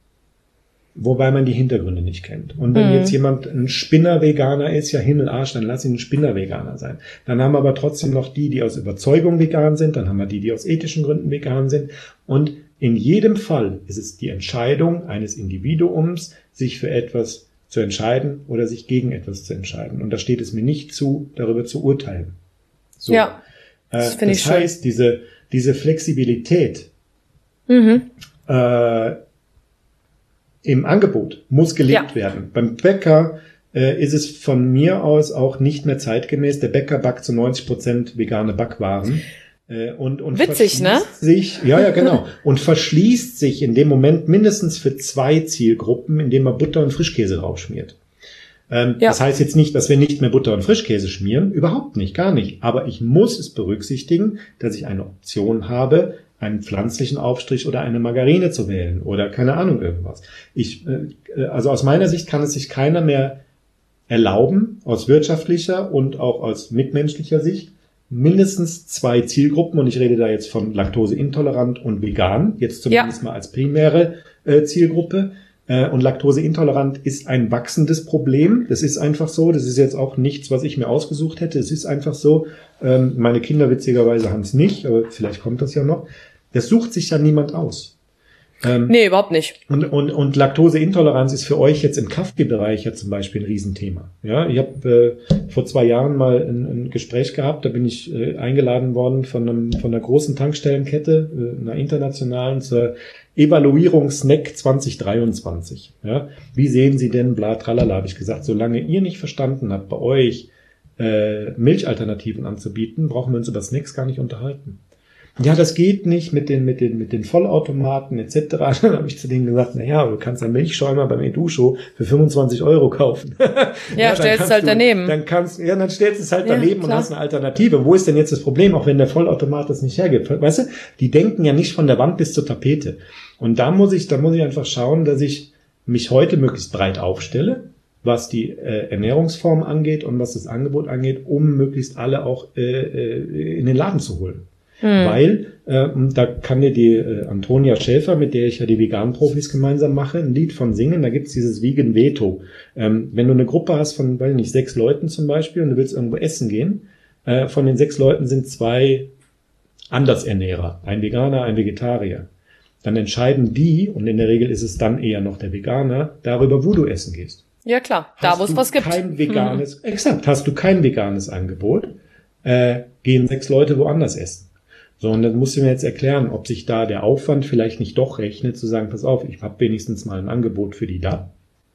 wobei man die Hintergründe nicht kennt. Und wenn jetzt jemand ein Spinner-Veganer ist, ja Himmelarsch, dann lass ihn ein Spinner-Veganer sein. Dann haben wir aber trotzdem noch die aus Überzeugung vegan sind, dann haben wir die aus ethischen Gründen vegan sind. Und in jedem Fall ist es die Entscheidung eines Individuums, sich für etwas zu entscheiden oder sich gegen etwas zu entscheiden. Und da steht es mir nicht zu, darüber zu urteilen. So. Ja, das finde ich schön. Das heißt, diese Flexibilität im Angebot muss gelebt werden. Beim Bäcker ist es von mir aus auch nicht mehr zeitgemäß. Der Bäcker backt zu 90% vegane Backwaren. Und witzig, ne? Genau. Und verschließt sich in dem Moment mindestens für 2 Zielgruppen, indem man Butter und Frischkäse draufschmiert. Das heißt jetzt nicht, dass wir nicht mehr Butter und Frischkäse schmieren. Überhaupt nicht, gar nicht. Aber ich muss es berücksichtigen, dass ich eine Option habe, einen pflanzlichen Aufstrich oder eine Margarine zu wählen oder keine Ahnung irgendwas. Also aus meiner Sicht kann es sich keiner mehr erlauben, aus wirtschaftlicher und auch aus mitmenschlicher Sicht, mindestens 2 Zielgruppen, und ich rede da jetzt von laktoseintolerant und vegan, jetzt zumindest mal als primäre Zielgruppe. Und laktoseintolerant ist ein wachsendes Problem. Das ist einfach so. Das ist jetzt auch nichts, was ich mir ausgesucht hätte. Es ist einfach so. Meine Kinder witzigerweise haben es nicht, aber vielleicht kommt das ja noch. Das sucht sich ja niemand aus. Nee, überhaupt nicht. Und Laktoseintoleranz ist für euch jetzt im Kaffeebereich ja zum Beispiel ein Riesenthema. Ja, ich habe vor 2 Jahren mal ein Gespräch gehabt, da bin ich eingeladen worden von einer großen Tankstellenkette, einer internationalen, zur Evaluierung Snack 2023. Ja, wie sehen Sie denn bla tralala, habe ich gesagt, solange ihr nicht verstanden habt, bei euch Milchalternativen anzubieten, brauchen wir uns über Snacks gar nicht unterhalten. Ja, das geht nicht mit den Vollautomaten etc. Dann habe ich zu denen gesagt, du kannst einen Milchschäumer beim Educho für 25 € kaufen. Ja, stellst es halt daneben. Dann stellst du es halt daneben und hast eine Alternative. Wo ist denn jetzt das Problem, auch wenn der Vollautomat das nicht hergibt? Weißt du, die denken ja nicht von der Wand bis zur Tapete. Und da muss ich einfach schauen, dass ich mich heute möglichst breit aufstelle, was die Ernährungsform angeht und was das Angebot angeht, um möglichst alle auch in den Laden zu holen. Weil, da kann dir die Antonia Schäfer, mit der ich ja die Vegan-Profis gemeinsam mache, ein Lied von singen. Da gibt's dieses Vegan Veto. Wenn du eine Gruppe hast von, 6 Leuten zum Beispiel und du willst irgendwo essen gehen, von den 6 Leuten sind 2 Andersernährer, ein Veganer, ein Vegetarier. Dann entscheiden die, und in der Regel ist es dann eher noch der Veganer, darüber, wo du essen gehst. Ja klar, da wo es was gibt. Exakt, hast du kein veganes Angebot, gehen 6 Leute woanders essen. So, und dann musst du mir jetzt erklären, ob sich da der Aufwand vielleicht nicht doch rechnet, zu sagen, pass auf, ich habe wenigstens mal ein Angebot für die da.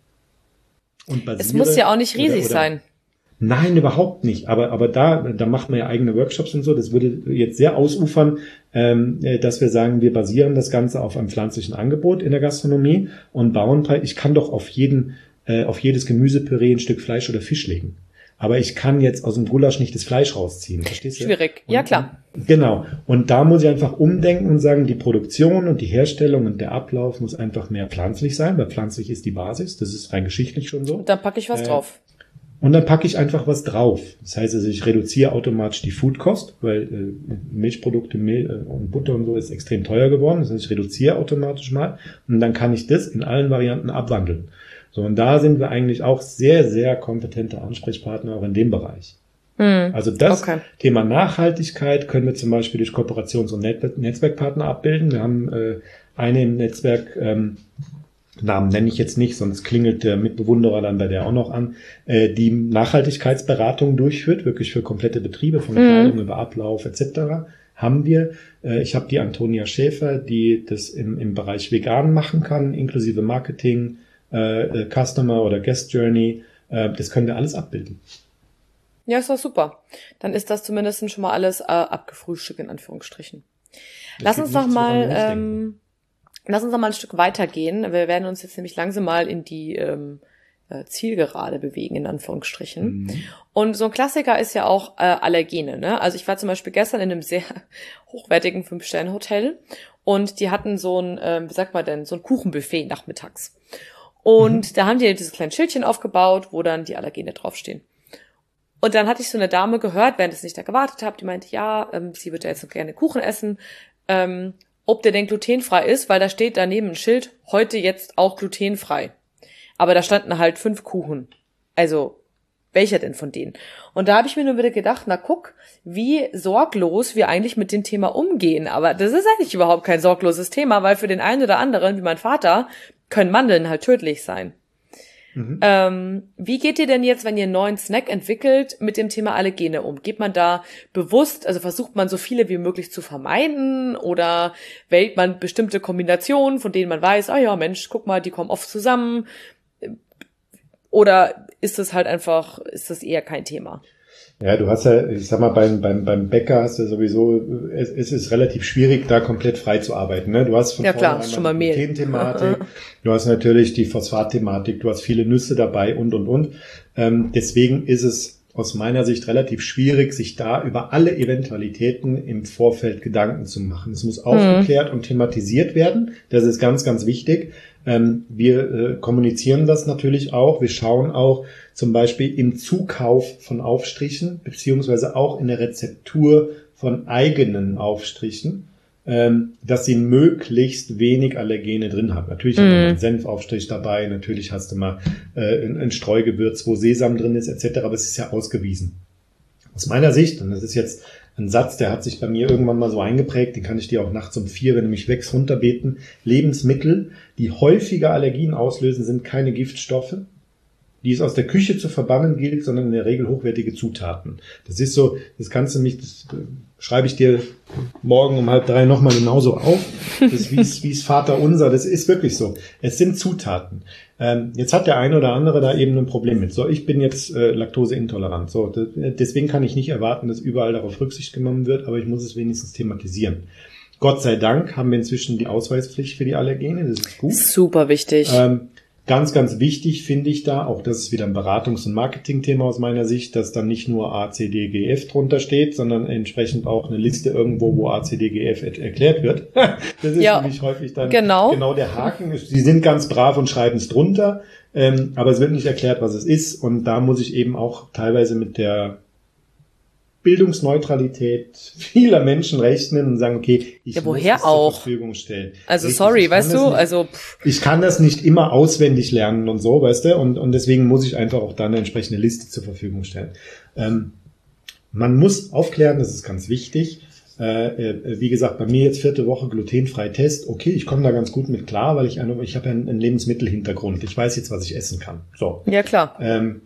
Und basiere, es muss ja auch nicht riesig sein. Nein, überhaupt nicht. Aber da macht man ja eigene Workshops und so. Das würde jetzt sehr ausufern, dass wir sagen, wir basieren das Ganze auf einem pflanzlichen Angebot in der Gastronomie und bauen. Ich kann doch auf jedes Gemüsepüree ein Stück Fleisch oder Fisch legen. Aber ich kann jetzt aus dem Gulasch nicht das Fleisch rausziehen. Verstehst du? Schwierig. Ja, klar. Genau. Und da muss ich einfach umdenken und sagen, die Produktion und die Herstellung und der Ablauf muss einfach mehr pflanzlich sein, weil pflanzlich ist die Basis. Das ist rein geschichtlich schon so. Dann packe ich was drauf. Und dann packe ich einfach was drauf. Das heißt also, ich reduziere automatisch die Foodkost, weil Milchprodukte, Mehl und Butter und so ist extrem teuer geworden. Das heißt, ich reduziere automatisch mal und dann kann ich das in allen Varianten abwandeln. So, und da sind wir eigentlich auch sehr, sehr kompetente Ansprechpartner auch in dem Bereich. Also das Thema Nachhaltigkeit können wir zum Beispiel durch Kooperations- und Netzwerkpartner abbilden. Wir haben eine im Netzwerk, Namen nenne ich jetzt nicht, sonst klingelt der Mitbewunderer dann bei der auch noch an, die Nachhaltigkeitsberatung durchführt, wirklich für komplette Betriebe, von Kleidung über Ablauf etc. haben wir. Ich habe die Antonia Schäfer, die das im Bereich vegan machen kann, inklusive Marketing, Customer oder Guest Journey. Das können wir alles abbilden. Ja, ist doch super. Dann ist das zumindest schon mal alles abgefrühstückt, in Anführungsstrichen. Lass uns noch mal ein Stück weitergehen. Wir werden uns jetzt nämlich langsam mal in die Zielgerade bewegen, in Anführungsstrichen. Und so ein Klassiker ist ja auch Allergene. Ne? Also ich war zum Beispiel gestern in einem sehr hochwertigen 5-Sterne-Hotel und die hatten so ein, so ein Kuchenbuffet nachmittags. Und da haben die dieses kleine Schildchen aufgebaut, wo dann die Allergene draufstehen. Und dann hatte ich so eine Dame gehört, während ich da gewartet habe, die meinte, ja, sie würde jetzt so gerne Kuchen essen, ob der denn glutenfrei ist, weil da steht daneben ein Schild, heute jetzt auch glutenfrei. Aber da standen halt 5 Kuchen. Also, welcher denn von denen? Und da habe ich mir nur wieder gedacht, na guck, wie sorglos wir eigentlich mit dem Thema umgehen. Aber das ist eigentlich überhaupt kein sorgloses Thema, weil für den einen oder anderen, wie mein Vater, können Mandeln halt tödlich sein. Wie geht ihr denn jetzt, wenn ihr einen neuen Snack entwickelt, mit dem Thema Allergene um? Geht man da bewusst, also versucht man so viele wie möglich zu vermeiden oder wählt man bestimmte Kombinationen, von denen man weiß, ah ja, Mensch, guck mal, die kommen oft zusammen? Oder ist das halt einfach, ist das eher kein Thema? Ja, du hast ja, ich sag mal, beim Bäcker hast du sowieso, es ist relativ schwierig, da komplett frei zu arbeiten. Ne? Du hast von vornherein schon mal Mehl. Glutenthematik, du hast natürlich die Phosphatthematik, du hast viele Nüsse dabei und. Deswegen ist es aus meiner Sicht relativ schwierig, sich da über alle Eventualitäten im Vorfeld Gedanken zu machen. Es muss aufgeklärt und thematisiert werden. Das ist ganz, ganz wichtig. Wir kommunizieren das natürlich auch. Wir schauen auch zum Beispiel im Zukauf von Aufstrichen, beziehungsweise auch in der Rezeptur von eigenen Aufstrichen, dass sie möglichst wenig Allergene drin haben. Natürlich haben wir mal einen Senfaufstrich dabei, natürlich hast du mal ein Streugewürz, wo Sesam drin ist, etc., aber es ist ja ausgewiesen. Aus meiner Sicht, und das ist jetzt ein Satz, der hat sich bei mir irgendwann mal so eingeprägt, den kann ich dir auch nachts um 4, wenn du mich wächst, runterbeten. Lebensmittel, die häufiger Allergien auslösen, sind keine Giftstoffe, die es aus der Küche zu verbannen gilt, sondern in der Regel hochwertige Zutaten. Das ist so, das kannst du mich, das schreibe ich dir morgen um 2:30 nochmal genauso auf. Das ist wie es Vater unser, das ist wirklich so. Es sind Zutaten. Jetzt hat der eine oder andere da eben ein Problem mit. So, ich bin jetzt laktoseintolerant. So, deswegen kann ich nicht erwarten, dass überall darauf Rücksicht genommen wird, aber ich muss es wenigstens thematisieren. Gott sei Dank haben wir inzwischen die Ausweispflicht für die Allergene. Das ist gut. Super wichtig. Ganz, ganz wichtig finde ich da, auch das ist wieder ein Beratungs- und Marketingthema aus meiner Sicht, dass dann nicht nur A, C, D, G, F drunter steht, sondern entsprechend auch eine Liste irgendwo, wo A, C, D, G, F erklärt wird. Das ist nämlich häufig dann genau der Haken. Sie sind ganz brav und schreiben es drunter, aber es wird nicht erklärt, was es ist. Und da muss ich eben auch teilweise mit der Bildungsneutralität vieler Menschen rechnen und sagen, okay, ich muss es zur Verfügung stellen. Also richtig, sorry, weißt du, ich kann das nicht immer auswendig lernen und so, weißt du, und deswegen muss ich einfach auch dann eine entsprechende Liste zur Verfügung stellen. Man muss aufklären, das ist ganz wichtig. Wie gesagt, bei mir jetzt 4. Woche glutenfrei Test. Okay, ich komme da ganz gut mit klar, weil ich habe ja einen Lebensmittelhintergrund. Ich weiß jetzt, was ich essen kann. So. Ja, klar.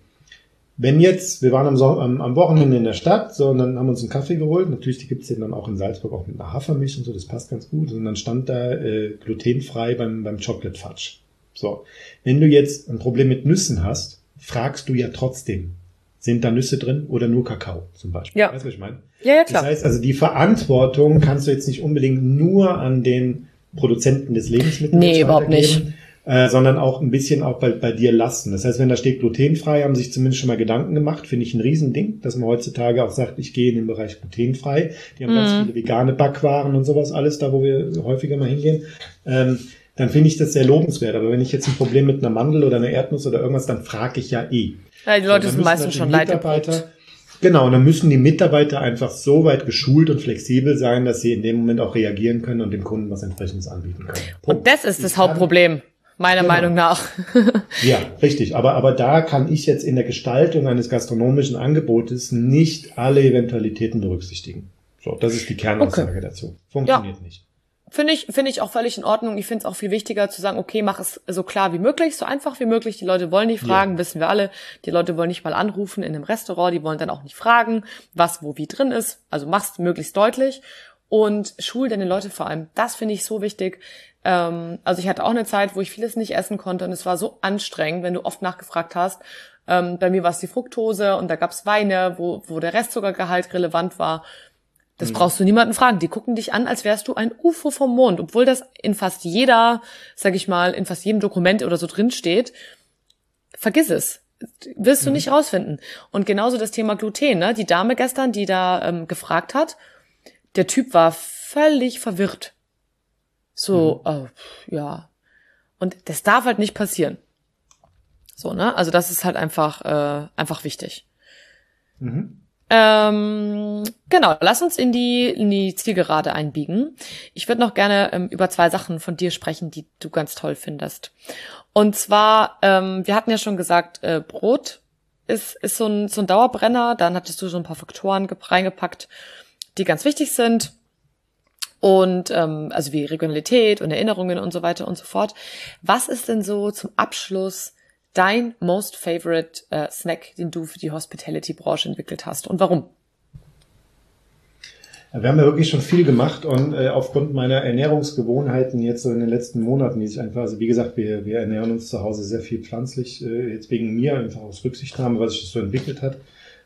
Wenn jetzt, wir waren am Wochenende in der Stadt, so, und dann haben wir uns einen Kaffee geholt. Natürlich, die gibt's den dann auch in Salzburg auch mit einer Hafermilch und so, das passt ganz gut. Und dann stand da glutenfrei beim Chocolate Fudge. So. Wenn du jetzt ein Problem mit Nüssen hast, fragst du ja trotzdem, sind da Nüsse drin oder nur Kakao zum Beispiel? Ja. Weißt du, was ich meine? Ja, klar. Das heißt also, die Verantwortung kannst du jetzt nicht unbedingt nur an den Produzenten des Lebensmittels überhaupt nicht. Sondern auch ein bisschen auch bei dir lassen. Das heißt, wenn da steht glutenfrei, haben sich zumindest schon mal Gedanken gemacht, finde ich ein Riesending, dass man heutzutage auch sagt, ich gehe in den Bereich glutenfrei. Die haben ganz viele vegane Backwaren und sowas alles, da wo wir häufiger mal hingehen. Dann finde ich das sehr lobenswert. Aber wenn ich jetzt ein Problem mit einer Mandel oder einer Erdnuss oder irgendwas, dann frage ich ja eh. Ja, die Leute sind meistens schon leidgeprüft. Genau, und dann müssen die Mitarbeiter einfach so weit geschult und flexibel sein, dass sie in dem Moment auch reagieren können und dem Kunden was Entsprechendes anbieten können. Und das ist das Hauptproblem, meiner Meinung nach. Ja, richtig. Aber da kann ich jetzt in der Gestaltung eines gastronomischen Angebotes nicht alle Eventualitäten berücksichtigen. So, das ist die Kernaussage dazu. Funktioniert nicht. Finde ich auch völlig in Ordnung. Ich finde es auch viel wichtiger zu sagen, okay, mach es so klar wie möglich, so einfach wie möglich. Die Leute wollen nicht fragen, wissen wir alle. Die Leute wollen nicht mal anrufen in einem Restaurant. Die wollen dann auch nicht fragen, was, wo, wie drin ist. Also mach's möglichst deutlich und schul deine Leute vor allem. Das finde ich so wichtig. Also ich hatte auch eine Zeit, wo ich vieles nicht essen konnte und es war so anstrengend, wenn du oft nachgefragt hast. Bei mir war es die Fructose und da gab's Weine, wo der Restzuckergehalt relevant war. Das brauchst du niemanden fragen. Die gucken dich an, als wärst du ein UFO vom Mond, obwohl das in fast jeder, sag ich mal, in fast jedem Dokument oder so drin steht. Vergiss es. Wirst du nicht rausfinden. Und genauso das Thema Gluten, ne? Die Dame gestern, die da gefragt hat, der Typ war völlig verwirrt. So, ja. Und das darf halt nicht passieren. So, ne? Also das ist halt einfach wichtig. Genau, lass uns in die Zielgerade einbiegen. Ich würde noch gerne über 2 Sachen von dir sprechen, die du ganz toll findest. Und zwar, wir hatten ja schon gesagt, Brot ist so ein Dauerbrenner. Dann hattest du so ein paar Faktoren reingepackt, die ganz wichtig sind. Und also wie Regionalität und Erinnerungen und so weiter und so fort. Was ist denn so zum Abschluss dein most favorite Snack, den du für die Hospitality-Branche entwickelt hast und warum? Wir haben ja wirklich schon viel gemacht und aufgrund meiner Ernährungsgewohnheiten jetzt so in den letzten Monaten, die sich einfach, also wie gesagt, wir ernähren uns zu Hause sehr viel pflanzlich, jetzt wegen mir, einfach aus Rücksichtnahme, weil sich das so entwickelt hat.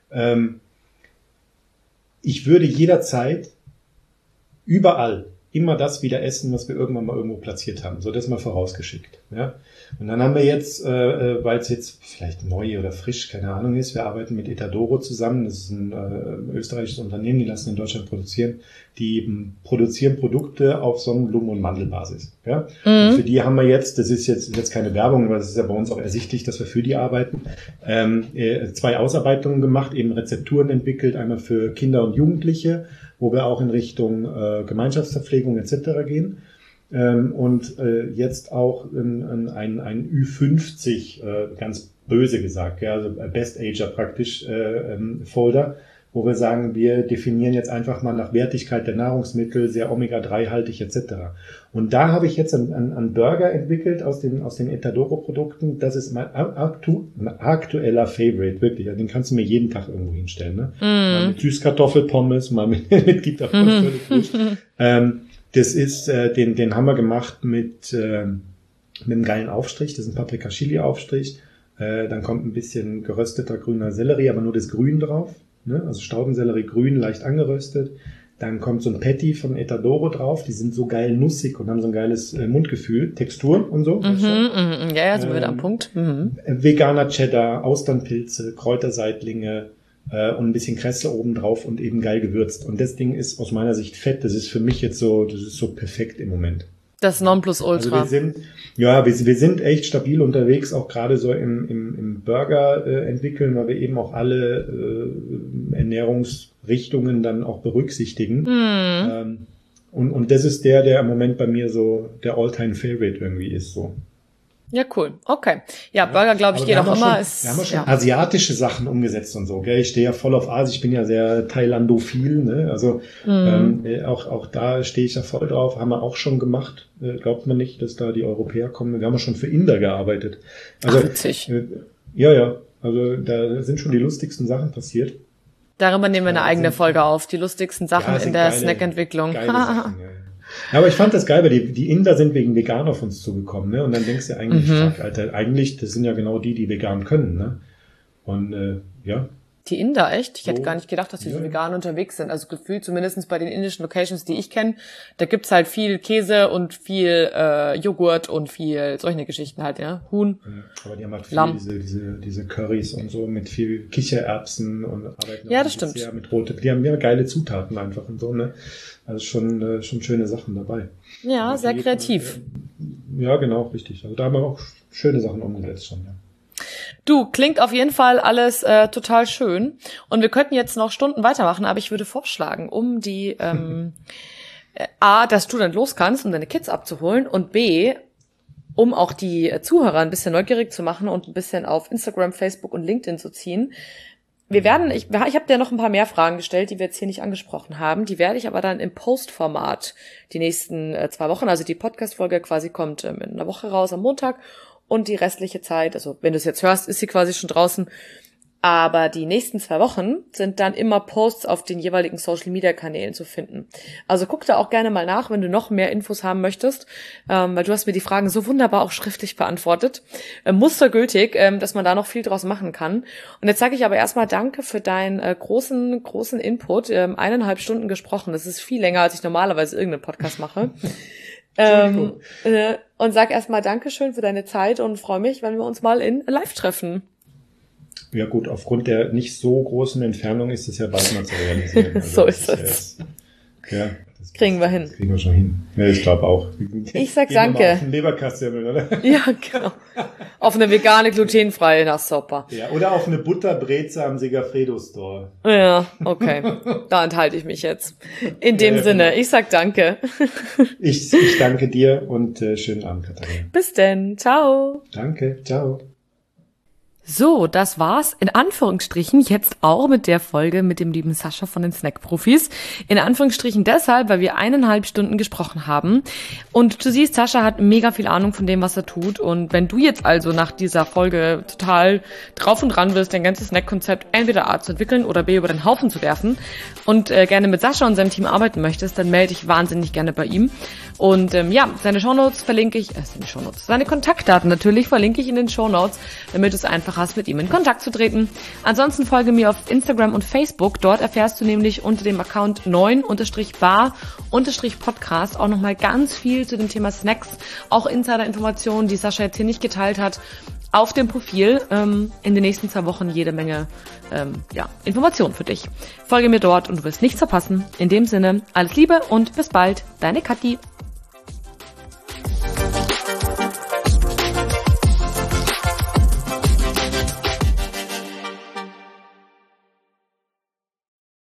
Ich würde jederzeit überall immer das wieder essen, was wir irgendwann mal irgendwo platziert haben. So, das mal vorausgeschickt. Ja? Und dann haben wir jetzt, weil es jetzt vielleicht neu oder frisch, keine Ahnung ist, wir arbeiten mit Etadoro zusammen. Das ist ein österreichisches Unternehmen, die lassen in Deutschland produzieren. Die produzieren Produkte auf Sonnenblumen- und Mandelbasis. Ja? Und für die haben wir jetzt, das ist jetzt keine Werbung, aber das ist ja bei uns auch ersichtlich, dass wir für die arbeiten, 2 Ausarbeitungen gemacht, eben Rezepturen entwickelt, einmal für Kinder und Jugendliche, wo wir auch in Richtung Gemeinschaftsverpflegung etc. gehen. Und jetzt auch ein Ü50, ganz böse gesagt, ja, also Best Ager praktisch Folder, wo wir sagen, wir definieren jetzt einfach mal nach Wertigkeit der Nahrungsmittel, sehr Omega-3-haltig etc. Und da habe ich jetzt einen Burger entwickelt aus den Etadoro-Produkten. Das ist mein aktueller Favorite, wirklich. Den kannst du mir jeden Tag irgendwo hinstellen. Ne? Mal mit Süßkartoffelpommes, mal mit Gitterpommes. Das ist, den haben wir gemacht mit einem geilen Aufstrich. Das ist ein Paprika-Chili-Aufstrich. Dann kommt ein bisschen gerösteter grüner Sellerie, aber nur das Grün drauf. Ne? Also Staudensellerie grün, leicht angeröstet. Dann kommt so ein Patty von Etadoro drauf. Die sind so geil nussig und haben so ein geiles Mundgefühl, Textur und so. Ja, so wieder am Punkt. Veganer Cheddar, Austernpilze, Kräuterseitlinge und ein bisschen Kresse oben drauf und eben geil gewürzt. Und das Ding ist aus meiner Sicht fett. Das ist für mich jetzt so, das ist so perfekt im Moment. Das Nonplusultra. Also wir sind echt stabil unterwegs, auch gerade so im Burger entwickeln, weil wir eben auch alle Ernährungsrichtungen dann auch berücksichtigen. Und das ist der im Moment bei mir so der All-Time-Favorite irgendwie ist so. Ja, cool. Okay. Ja, Burger, glaube ich, geht auch immer. Wir haben ja schon asiatische Sachen umgesetzt und so, gell? Ich stehe ja voll auf Asien. Ich bin ja sehr thailandophil, ne? Also auch da stehe ich ja voll drauf. Haben wir auch schon gemacht. Glaubt man nicht, dass da die Europäer kommen. Wir haben ja schon für Inder gearbeitet. Also, witzig. Ja. Also da sind schon die lustigsten Sachen passiert. Darüber nehmen wir eine eigene Folge auf. Die lustigsten Sachen in der Snack-Entwicklung. Ja, aber ich fand das geil, weil die Inder sind wegen vegan auf uns zugekommen, ne? Und dann denkst du eigentlich, fuck, Alter, eigentlich, das sind ja genau die vegan können, ne? Und ja. Die Inder, echt? Ich hätte gar nicht gedacht, dass die so vegan unterwegs sind. Also gefühlt zumindest bei den indischen Locations, die ich kenne, da gibt's halt viel Käse und viel Joghurt und viel solche Geschichten halt, ja. Huhn. Ja, aber die haben halt viel diese Currys und so mit viel Kichererbsen und arbeiten ja, das stimmt. Mit rote. Die haben ja geile Zutaten einfach und so, ne? Also schon schöne Sachen dabei. Ja, sehr kreativ. Ja, genau, richtig. Also da haben wir auch schöne Sachen umgesetzt schon, ja. Du, klingt auf jeden Fall alles total schön. Und wir könnten jetzt noch Stunden weitermachen, aber ich würde vorschlagen, um die A, dass du dann los kannst, um deine Kids abzuholen, und B, um auch die Zuhörer ein bisschen neugierig zu machen und ein bisschen auf Instagram, Facebook und LinkedIn zu ziehen. Ich habe dir noch ein paar mehr Fragen gestellt, die wir jetzt hier nicht angesprochen haben. Die werde ich aber dann im Post-Format die nächsten 2 Wochen, also die Podcast-Folge quasi kommt in einer Woche raus am Montag. Und die restliche Zeit, also wenn du es jetzt hörst, ist sie quasi schon draußen. Aber die nächsten 2 Wochen sind dann immer Posts auf den jeweiligen Social-Media-Kanälen zu finden. Also guck da auch gerne mal nach, wenn du noch mehr Infos haben möchtest, weil du hast mir die Fragen so wunderbar auch schriftlich beantwortet. Mustergültig, dass man da noch viel draus machen kann. Und jetzt sage ich aber erstmal Danke für deinen großen Input. 1,5 Stunden gesprochen. Das ist viel länger, als ich normalerweise irgendeinen Podcast mache. Und sag erstmal Dankeschön für deine Zeit und freue mich, wenn wir uns mal in Live treffen. Ja gut, aufgrund der nicht so großen Entfernung ist es ja bald mal zu realisieren. Also so ist es. Das kriegen wir hin. Das kriegen wir schon hin. Ja, ich glaube auch. Ich sag danke. Auf einen Leberkassemmel, oder? Ja, genau. Auf eine vegane, glutenfreie Nasssopper. Ja, oder auf eine Butterbreze am Segafredo-Store. Ja, okay. Da enthalte ich mich jetzt. In dem Sinne, ich sag danke. Ich danke dir und schönen Abend, Katharina. Bis denn. Ciao. Danke. Ciao. So, das war's in Anführungsstrichen jetzt auch mit der Folge mit dem lieben Sascha von den Snack-Profis. In Anführungsstrichen deshalb, weil wir 1,5 Stunden gesprochen haben. Und du siehst, Sascha hat mega viel Ahnung von dem, was er tut. Und wenn du jetzt also nach dieser Folge total drauf und dran bist, dein ganzes Snack-Konzept entweder A zu entwickeln oder B über den Haufen zu werfen und gerne mit Sascha und seinem Team arbeiten möchtest, dann melde dich wahnsinnig gerne bei ihm. Und seine Shownotes verlinke ich, seine Kontaktdaten natürlich verlinke ich in den Shownotes, damit du es einfach hast, mit ihm in Kontakt zu treten. Ansonsten folge mir auf Instagram und Facebook. Dort erfährst du nämlich unter dem Account 9_bar_podcast auch nochmal ganz viel zu dem Thema Snacks, auch Insider-Informationen, die Sascha jetzt hier nicht geteilt hat, auf dem Profil. In den nächsten 2 Wochen jede Menge Informationen für dich. Folge mir dort und du wirst nichts verpassen. In dem Sinne, alles Liebe und bis bald. Deine Kathi.